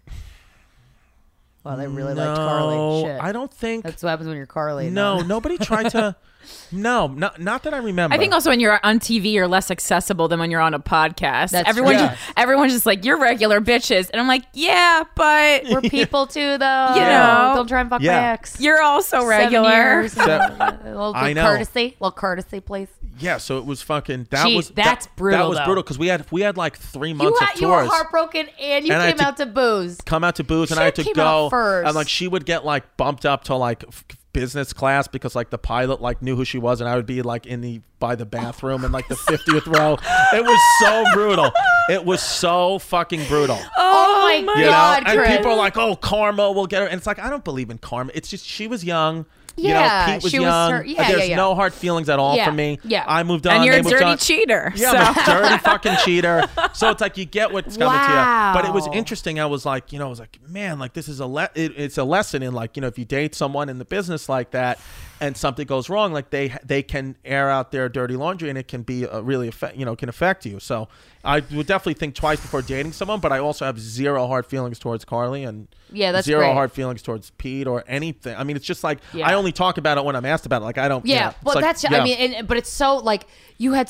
[SPEAKER 6] Well, they really liked Carly. Shit.
[SPEAKER 5] I don't think.
[SPEAKER 6] That's what happens when you're Carly.
[SPEAKER 5] No, nobody tried to. No, not that I remember.
[SPEAKER 2] I think also when you're on TV, you're less accessible than when you're on a podcast.
[SPEAKER 6] That's
[SPEAKER 2] Everyone's
[SPEAKER 5] true.
[SPEAKER 2] everyone's just like, you're regular bitches, and I'm like, yeah, but
[SPEAKER 6] We're people too, though.
[SPEAKER 2] You know.
[SPEAKER 6] Don't try and fuck
[SPEAKER 5] Yeah.
[SPEAKER 6] my ex.
[SPEAKER 2] you're also
[SPEAKER 6] 7
[SPEAKER 2] regular.
[SPEAKER 6] years.
[SPEAKER 5] So-
[SPEAKER 6] A little
[SPEAKER 5] I know.
[SPEAKER 6] courtesy. A little courtesy, please.
[SPEAKER 5] Yeah, so it was fucking.
[SPEAKER 6] Jeez, that's brutal,
[SPEAKER 5] That was
[SPEAKER 6] though.
[SPEAKER 5] brutal because we had like 3 months of
[SPEAKER 6] You were
[SPEAKER 5] tours.
[SPEAKER 6] heartbroken and you
[SPEAKER 5] And I had
[SPEAKER 6] came
[SPEAKER 5] to
[SPEAKER 6] out to booze.
[SPEAKER 5] Come out to booze, and
[SPEAKER 6] Shit
[SPEAKER 5] I had to
[SPEAKER 6] came
[SPEAKER 5] go.
[SPEAKER 6] out first.
[SPEAKER 5] And like she would get like bumped up to like business class because like the pilot like knew who she was, and I would be like by the bathroom in like the 50th row. It was so brutal. It was so fucking brutal.
[SPEAKER 6] Oh my
[SPEAKER 5] You
[SPEAKER 6] God,
[SPEAKER 5] know? And
[SPEAKER 6] Chris.
[SPEAKER 5] people are like, "Oh, karma will get her," and it's like I don't believe in karma. It's just she was young.
[SPEAKER 6] Yeah,
[SPEAKER 5] Pete was
[SPEAKER 6] she was
[SPEAKER 5] young.
[SPEAKER 6] her- yeah,
[SPEAKER 5] There's
[SPEAKER 6] yeah.
[SPEAKER 5] no hard feelings at all
[SPEAKER 6] Yeah,
[SPEAKER 5] for me.
[SPEAKER 6] yeah.
[SPEAKER 5] I moved on.
[SPEAKER 2] And you're
[SPEAKER 5] they
[SPEAKER 2] a
[SPEAKER 5] moved
[SPEAKER 2] dirty
[SPEAKER 5] on.
[SPEAKER 2] cheater.
[SPEAKER 5] Yeah,
[SPEAKER 2] so.
[SPEAKER 5] I'm a dirty fucking cheater. So it's like you get what's coming to you. But it was
[SPEAKER 6] Wow.
[SPEAKER 5] interesting. I was like, I was like, man, like this is it's a lesson in like, if you date someone in the business like that and something goes wrong, like they can air out their dirty laundry and it can be really can affect you. So I would definitely think twice before dating someone, but I also have zero hard feelings towards Carly and
[SPEAKER 6] that's
[SPEAKER 5] zero
[SPEAKER 6] great.
[SPEAKER 5] hard feelings towards Pete or anything. I mean, it's just like
[SPEAKER 6] Yeah.
[SPEAKER 5] I only talk about it when I'm asked about it. Like I don't.
[SPEAKER 6] Yeah,
[SPEAKER 5] it's
[SPEAKER 6] well,
[SPEAKER 5] like,
[SPEAKER 6] that's.
[SPEAKER 5] yeah.
[SPEAKER 6] I mean, but it's so like you had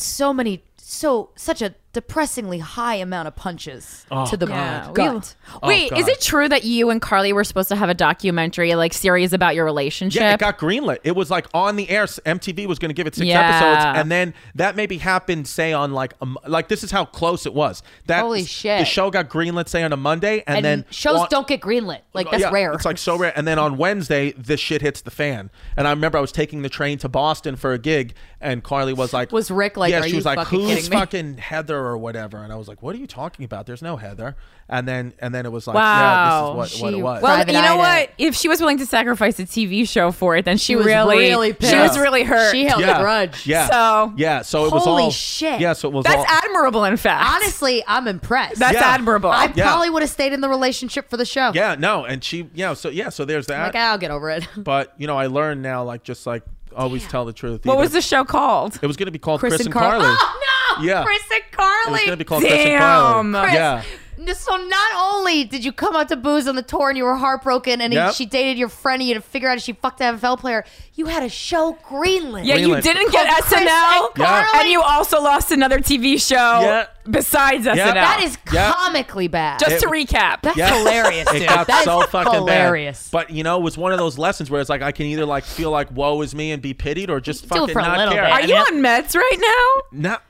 [SPEAKER 6] such a depressingly high amount of punches to the
[SPEAKER 2] Yeah.
[SPEAKER 6] gut.
[SPEAKER 2] Wait,
[SPEAKER 5] God.
[SPEAKER 2] is it true that you and Carly were supposed to have a documentary like series about your relationship?
[SPEAKER 5] Yeah, it got greenlit. It was like on the air. MTV was going to give it 6
[SPEAKER 2] Yeah.
[SPEAKER 5] episodes, and then that maybe happened, say on like this is how close it was. That
[SPEAKER 6] Holy shit.
[SPEAKER 5] The show got greenlit, say on a Monday, and then
[SPEAKER 6] shows
[SPEAKER 5] on-
[SPEAKER 6] don't get greenlit. Like that's
[SPEAKER 5] yeah,
[SPEAKER 6] rare.
[SPEAKER 5] It's like so rare. And then on Wednesday, this shit hits the fan. And I remember I was taking the train to Boston for a gig, and Carly was like,
[SPEAKER 6] Was Rick like,
[SPEAKER 5] yeah,
[SPEAKER 6] "Are
[SPEAKER 5] she
[SPEAKER 6] you
[SPEAKER 5] was like,
[SPEAKER 6] fucking
[SPEAKER 5] who's
[SPEAKER 6] kidding me?"
[SPEAKER 5] fucking Heather or whatever? And I was like, what are you talking about? There's no Heather. And then it was like,
[SPEAKER 2] Wow.
[SPEAKER 5] yeah, this is what it was.
[SPEAKER 2] Well,
[SPEAKER 6] Private
[SPEAKER 2] you know
[SPEAKER 6] Eye
[SPEAKER 2] what? If she was willing to sacrifice a TV show for it, then she
[SPEAKER 6] was really pissed.
[SPEAKER 2] she was really hurt.
[SPEAKER 6] She held
[SPEAKER 5] yeah,
[SPEAKER 6] a grudge.
[SPEAKER 5] Yeah. So it was
[SPEAKER 6] Holy
[SPEAKER 5] all
[SPEAKER 6] shit.
[SPEAKER 5] Yeah, so it was
[SPEAKER 2] That's
[SPEAKER 5] all
[SPEAKER 2] admirable, in fact.
[SPEAKER 6] Honestly, I'm impressed.
[SPEAKER 2] that's
[SPEAKER 5] Yeah.
[SPEAKER 2] admirable.
[SPEAKER 6] I
[SPEAKER 5] Yeah.
[SPEAKER 6] probably would have stayed in the relationship for the show.
[SPEAKER 5] Yeah, no, and she so there's that.
[SPEAKER 6] Like I'll get over it.
[SPEAKER 5] But I learned now, like, just like always tell the truth.
[SPEAKER 2] what
[SPEAKER 5] even
[SPEAKER 2] was
[SPEAKER 5] if-
[SPEAKER 2] the show called?
[SPEAKER 5] It was going to be called
[SPEAKER 6] Chris
[SPEAKER 5] Chris
[SPEAKER 6] and
[SPEAKER 5] and Carly.
[SPEAKER 6] Oh no!
[SPEAKER 5] Yeah.
[SPEAKER 6] Chris and
[SPEAKER 5] It
[SPEAKER 6] Carly.
[SPEAKER 5] was going to be called Chris and Carly.
[SPEAKER 2] Damn.
[SPEAKER 5] Yeah.
[SPEAKER 6] So not only did you come out to booze on the tour and you were heartbroken and
[SPEAKER 5] Yep.
[SPEAKER 6] she dated your friend and you had to figure out if she fucked an NFL player, you had a show greenlit.
[SPEAKER 2] Yeah, you
[SPEAKER 5] Greenlit.
[SPEAKER 2] didn't get
[SPEAKER 6] Called Chris
[SPEAKER 2] SNL,
[SPEAKER 6] and Carly?
[SPEAKER 2] and you also lost another TV show
[SPEAKER 5] Yeah.
[SPEAKER 2] besides SNL.
[SPEAKER 6] That is
[SPEAKER 5] Yeah.
[SPEAKER 6] comically bad.
[SPEAKER 2] just to recap.
[SPEAKER 6] That's
[SPEAKER 5] Yeah.
[SPEAKER 6] hilarious, dude.
[SPEAKER 5] It got
[SPEAKER 6] That is
[SPEAKER 5] so fucking
[SPEAKER 6] hilarious.
[SPEAKER 5] bad. But it was one of those lessons where it's like I can either like feel like woe is me and be pitied, or just
[SPEAKER 6] Do it
[SPEAKER 5] fucking
[SPEAKER 6] for a
[SPEAKER 5] not
[SPEAKER 6] little
[SPEAKER 5] care.
[SPEAKER 6] bit.
[SPEAKER 2] Are you on meds right now?
[SPEAKER 5] Not,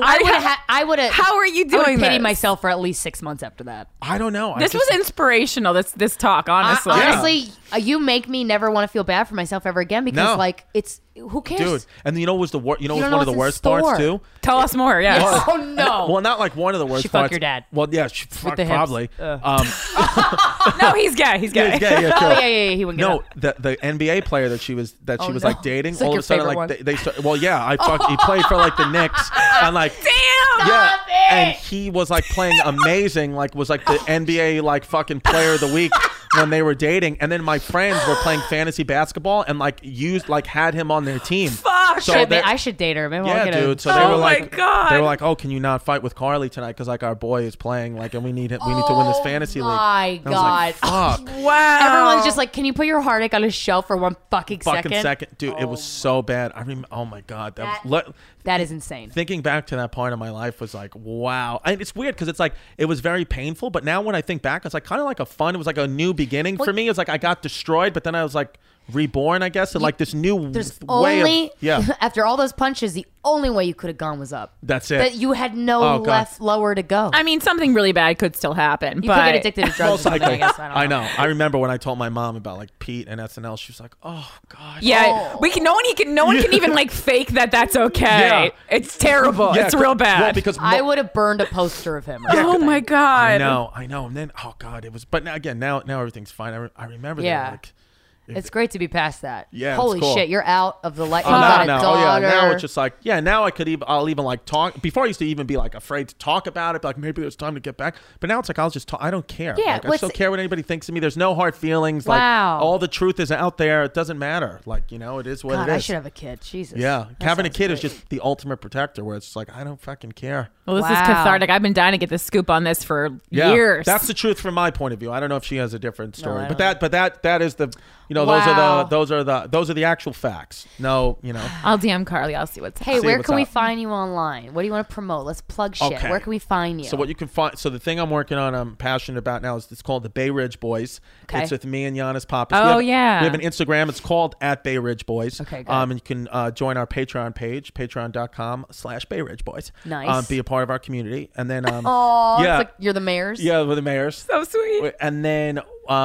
[SPEAKER 6] I would have.
[SPEAKER 2] How are you doing
[SPEAKER 6] pitied
[SPEAKER 2] this?
[SPEAKER 6] myself for at least 6 months after that.
[SPEAKER 5] I don't know.
[SPEAKER 2] This was inspirational. This talk, honestly.
[SPEAKER 6] Honestly, you make me never want to feel bad for myself ever again because,
[SPEAKER 5] No.
[SPEAKER 6] like, it's who cares?
[SPEAKER 5] dude. And what was the worst?
[SPEAKER 6] don't
[SPEAKER 5] was
[SPEAKER 6] know
[SPEAKER 5] one of the
[SPEAKER 6] what's
[SPEAKER 5] worst
[SPEAKER 6] in store.
[SPEAKER 5] parts too.
[SPEAKER 2] Tell us more. Yes.
[SPEAKER 6] Oh no!
[SPEAKER 5] Well, not like one of the worst
[SPEAKER 6] She fucked
[SPEAKER 5] parts.
[SPEAKER 6] your dad.
[SPEAKER 5] Well, yeah, she fucked
[SPEAKER 6] the hips.
[SPEAKER 5] probably.
[SPEAKER 2] No, he's gay. He's gay.
[SPEAKER 5] Yeah, yeah,
[SPEAKER 6] Oh
[SPEAKER 5] true.
[SPEAKER 6] yeah, he wouldn't get
[SPEAKER 5] No,
[SPEAKER 6] up.
[SPEAKER 5] the NBA player that she was
[SPEAKER 6] Oh,
[SPEAKER 5] was
[SPEAKER 6] no.
[SPEAKER 5] like dating,
[SPEAKER 6] It's like
[SPEAKER 5] all of
[SPEAKER 6] your
[SPEAKER 5] a sudden,
[SPEAKER 6] favorite
[SPEAKER 5] like
[SPEAKER 6] one.
[SPEAKER 5] they start. Well, yeah, he played for like the Knicks, and like
[SPEAKER 2] Damn.
[SPEAKER 5] yeah,
[SPEAKER 6] Stop it!
[SPEAKER 5] and he was like playing amazing, like was like the NBA like fucking player of the week when they were dating, and then my friends were playing fantasy basketball and like had him on their team.
[SPEAKER 2] Fuck.
[SPEAKER 5] So
[SPEAKER 6] Shit,
[SPEAKER 5] they-
[SPEAKER 6] I should date her. Maybe I'll
[SPEAKER 5] yeah,
[SPEAKER 6] get
[SPEAKER 5] dude.
[SPEAKER 6] a.
[SPEAKER 5] So they
[SPEAKER 2] Oh
[SPEAKER 5] were
[SPEAKER 2] my
[SPEAKER 5] like,
[SPEAKER 2] God.
[SPEAKER 5] they were like, oh, can you not fight with Carly tonight? Because like our boy is playing, like, and we need to win this fantasy league.
[SPEAKER 6] my
[SPEAKER 5] And I was like, fuck.
[SPEAKER 2] Wow.
[SPEAKER 6] Everyone's just like, can you put your heartache on a shelf for one fucking second?
[SPEAKER 5] Dude. It was so bad. Oh my god,
[SPEAKER 6] That is insane.
[SPEAKER 5] thinking back to that part of my life was like, wow. And it's weird because it's like it was very painful, but now when I think back, it's like kind of like it was like a new beginning for me. It's like I got destroyed, but then I was like reborn, I guess, and like this new
[SPEAKER 6] There's
[SPEAKER 5] way
[SPEAKER 6] only
[SPEAKER 5] of
[SPEAKER 6] after all those punches, the only way you could have gone was up.
[SPEAKER 5] That's it.
[SPEAKER 6] That you had no
[SPEAKER 5] Oh, God.
[SPEAKER 6] lower to go.
[SPEAKER 2] I mean, something really bad could still happen.
[SPEAKER 6] You
[SPEAKER 2] but
[SPEAKER 6] could get addicted to drugs.
[SPEAKER 5] Most
[SPEAKER 6] or something, I
[SPEAKER 5] likely.
[SPEAKER 6] guess. I don't know.
[SPEAKER 5] I remember when I told my mom about like Pete and SNL, she was like, "Oh God."
[SPEAKER 2] Yeah, no one can even like fake that that's okay.
[SPEAKER 5] Yeah.
[SPEAKER 2] It's terrible.
[SPEAKER 5] Yeah,
[SPEAKER 2] it's real bad.
[SPEAKER 5] Well, because
[SPEAKER 6] I would have burned a poster of him. or
[SPEAKER 5] Yeah,
[SPEAKER 2] oh
[SPEAKER 6] something.
[SPEAKER 2] my God.
[SPEAKER 5] I know. And then, oh God, it was. But now, again, now everything's fine. I remember
[SPEAKER 6] Yeah.
[SPEAKER 5] that. Like,
[SPEAKER 6] It's great to be past that.
[SPEAKER 5] Yeah, it's
[SPEAKER 6] Holy
[SPEAKER 5] cool.
[SPEAKER 6] shit, you're out of the light. You
[SPEAKER 5] oh,
[SPEAKER 6] got a
[SPEAKER 5] now,
[SPEAKER 6] daughter.
[SPEAKER 5] now it's just like, yeah, now I'll even like talk. Before I used to even be like afraid to talk about it, like maybe there's time to get back. But now it's like, I'll just talk. I don't care.
[SPEAKER 6] Yeah,
[SPEAKER 5] Like, I just don't care what anybody thinks of me. There's no hard feelings.
[SPEAKER 6] Wow.
[SPEAKER 5] Like all the truth is out there. It doesn't matter. Like, it is what
[SPEAKER 6] God,
[SPEAKER 5] it is.
[SPEAKER 6] I should have a kid. Jesus.
[SPEAKER 5] Yeah.
[SPEAKER 6] That
[SPEAKER 5] Having a
[SPEAKER 6] sounds
[SPEAKER 5] kid is
[SPEAKER 6] great.
[SPEAKER 5] just the ultimate protector where it's like, I don't fucking care.
[SPEAKER 2] Well, this is
[SPEAKER 6] Wow.
[SPEAKER 2] cathartic. I've been dying to get the scoop on this for
[SPEAKER 5] Yeah,
[SPEAKER 2] years.
[SPEAKER 5] that's the truth from my point of view. I don't know if she has a different story,
[SPEAKER 6] I
[SPEAKER 5] but
[SPEAKER 6] don't.
[SPEAKER 5] that is the,
[SPEAKER 6] Wow.
[SPEAKER 5] those are the actual facts. No,
[SPEAKER 2] I'll DM Carly. I'll see what's
[SPEAKER 6] Hey,
[SPEAKER 5] See
[SPEAKER 6] where
[SPEAKER 5] what's
[SPEAKER 6] can we
[SPEAKER 5] up.
[SPEAKER 6] find you online? What do you want to promote? Let's plug shit.
[SPEAKER 5] Okay.
[SPEAKER 6] Where can we find you?
[SPEAKER 5] So what you can find. So the thing I'm working on, I'm passionate about now, is it's called the Bay Ridge Boys.
[SPEAKER 6] Okay.
[SPEAKER 5] It's with me and Giannis Pappas.
[SPEAKER 2] Oh,
[SPEAKER 5] we
[SPEAKER 2] yeah.
[SPEAKER 5] have an Instagram. It's called @BayRidgeBoys.
[SPEAKER 6] Okay, good.
[SPEAKER 5] And you can join our Patreon page, patreon.com/BayRidgeBoys.
[SPEAKER 6] Nice.
[SPEAKER 5] Be a part of our community, and then
[SPEAKER 6] Oh,
[SPEAKER 5] yeah,
[SPEAKER 6] it's like you're the mayor's.
[SPEAKER 5] yeah, with the mayors.
[SPEAKER 2] so sweet.
[SPEAKER 5] And then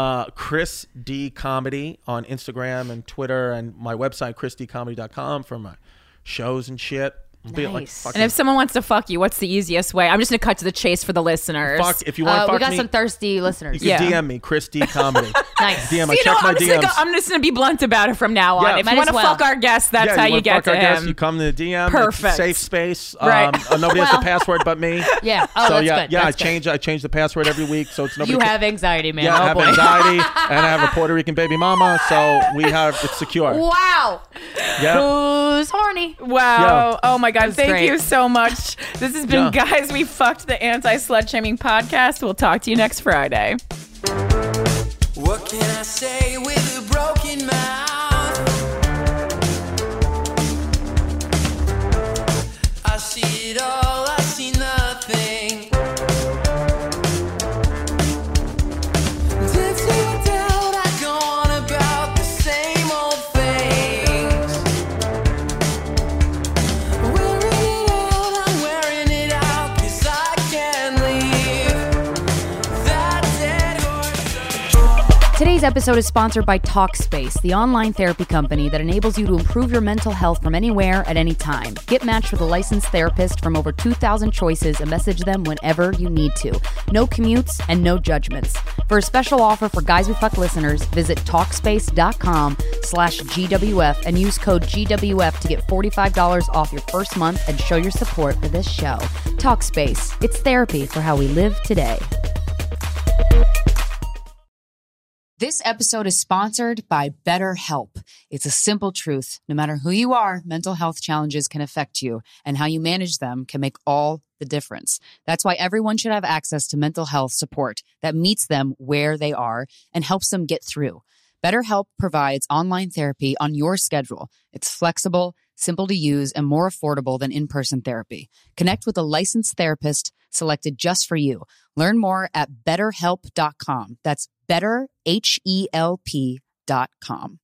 [SPEAKER 5] Chris D Comedy on Instagram and Twitter, and my website chrisdcomedy.com for my shows and shit. Be like,
[SPEAKER 6] Nice.
[SPEAKER 5] fuck
[SPEAKER 2] And if someone wants to fuck you, what's the easiest way? I'm just gonna cut to the chase for the listeners.
[SPEAKER 5] fuck, if you want to
[SPEAKER 6] We
[SPEAKER 5] fuck
[SPEAKER 6] got
[SPEAKER 5] me,
[SPEAKER 6] some thirsty
[SPEAKER 5] you
[SPEAKER 6] listeners.
[SPEAKER 5] can
[SPEAKER 2] Yeah.
[SPEAKER 5] DM me, Chris D Comedy.
[SPEAKER 6] Nice.
[SPEAKER 5] DM, I
[SPEAKER 2] You know,
[SPEAKER 5] check my
[SPEAKER 2] I'm
[SPEAKER 5] DMs.
[SPEAKER 2] just gonna be blunt about it from now on.
[SPEAKER 5] Yeah,
[SPEAKER 2] If
[SPEAKER 6] might
[SPEAKER 2] you want to
[SPEAKER 6] as well.
[SPEAKER 2] fuck our guest, that's
[SPEAKER 5] yeah,
[SPEAKER 2] how you
[SPEAKER 5] wanna
[SPEAKER 2] get
[SPEAKER 5] fuck
[SPEAKER 2] to
[SPEAKER 5] our guest,
[SPEAKER 2] him.
[SPEAKER 5] you come to the DM.
[SPEAKER 2] Perfect.
[SPEAKER 5] It's a safe space.
[SPEAKER 2] Right.
[SPEAKER 5] Nobody has the password but me.
[SPEAKER 6] Yeah. Oh,
[SPEAKER 5] so
[SPEAKER 6] that's
[SPEAKER 5] yeah,
[SPEAKER 6] good.
[SPEAKER 5] yeah.
[SPEAKER 6] That's good.
[SPEAKER 5] I change the password every week, so it's nobody.
[SPEAKER 6] You
[SPEAKER 5] can-
[SPEAKER 6] have anxiety, man.
[SPEAKER 5] Yeah, I
[SPEAKER 6] oh
[SPEAKER 5] have
[SPEAKER 6] boy.
[SPEAKER 5] anxiety, and I have a Puerto Rican baby mama, so it's secure.
[SPEAKER 6] Wow.
[SPEAKER 5] Yeah.
[SPEAKER 6] Who's horny?
[SPEAKER 2] Wow.
[SPEAKER 5] Yeah.
[SPEAKER 2] Oh my God.
[SPEAKER 6] That's
[SPEAKER 2] Thank
[SPEAKER 6] great.
[SPEAKER 2] you so much. This has been
[SPEAKER 5] Yeah.
[SPEAKER 2] Guys We Fucked, the Anti-Slut Shaming Podcast. We'll talk to you next Friday.
[SPEAKER 7] What can I say with a broken mouth? I see it all, I see nothing. Dancing down, I go on about the same old things. Wearing it out, 'cause I can't leave that dead horse.
[SPEAKER 6] Today's episode is sponsored by Talkspace, the online therapy company that enables you to improve your mental health from anywhere at any time. Get matched with a licensed therapist from over 2,000 choices and message them whenever you need to. No commutes and no judgments. For a special offer for Guys We Fuck listeners, visit Talkspace.com/GWF and use code GWF to get $45 off your first month and show your support for this show. Talkspace, it's therapy for how we live today. This episode is sponsored by BetterHelp. It's a simple truth. No matter who you are, mental health challenges can affect you, and how you manage them can make all the difference. That's why everyone should have access to mental health support that meets them where they are and helps them get through. BetterHelp provides online therapy on your schedule. It's flexible, simple to use, and more affordable than in-person therapy. Connect with a licensed therapist selected just for you. Learn more at betterhelp.com. That's betterhelp.com.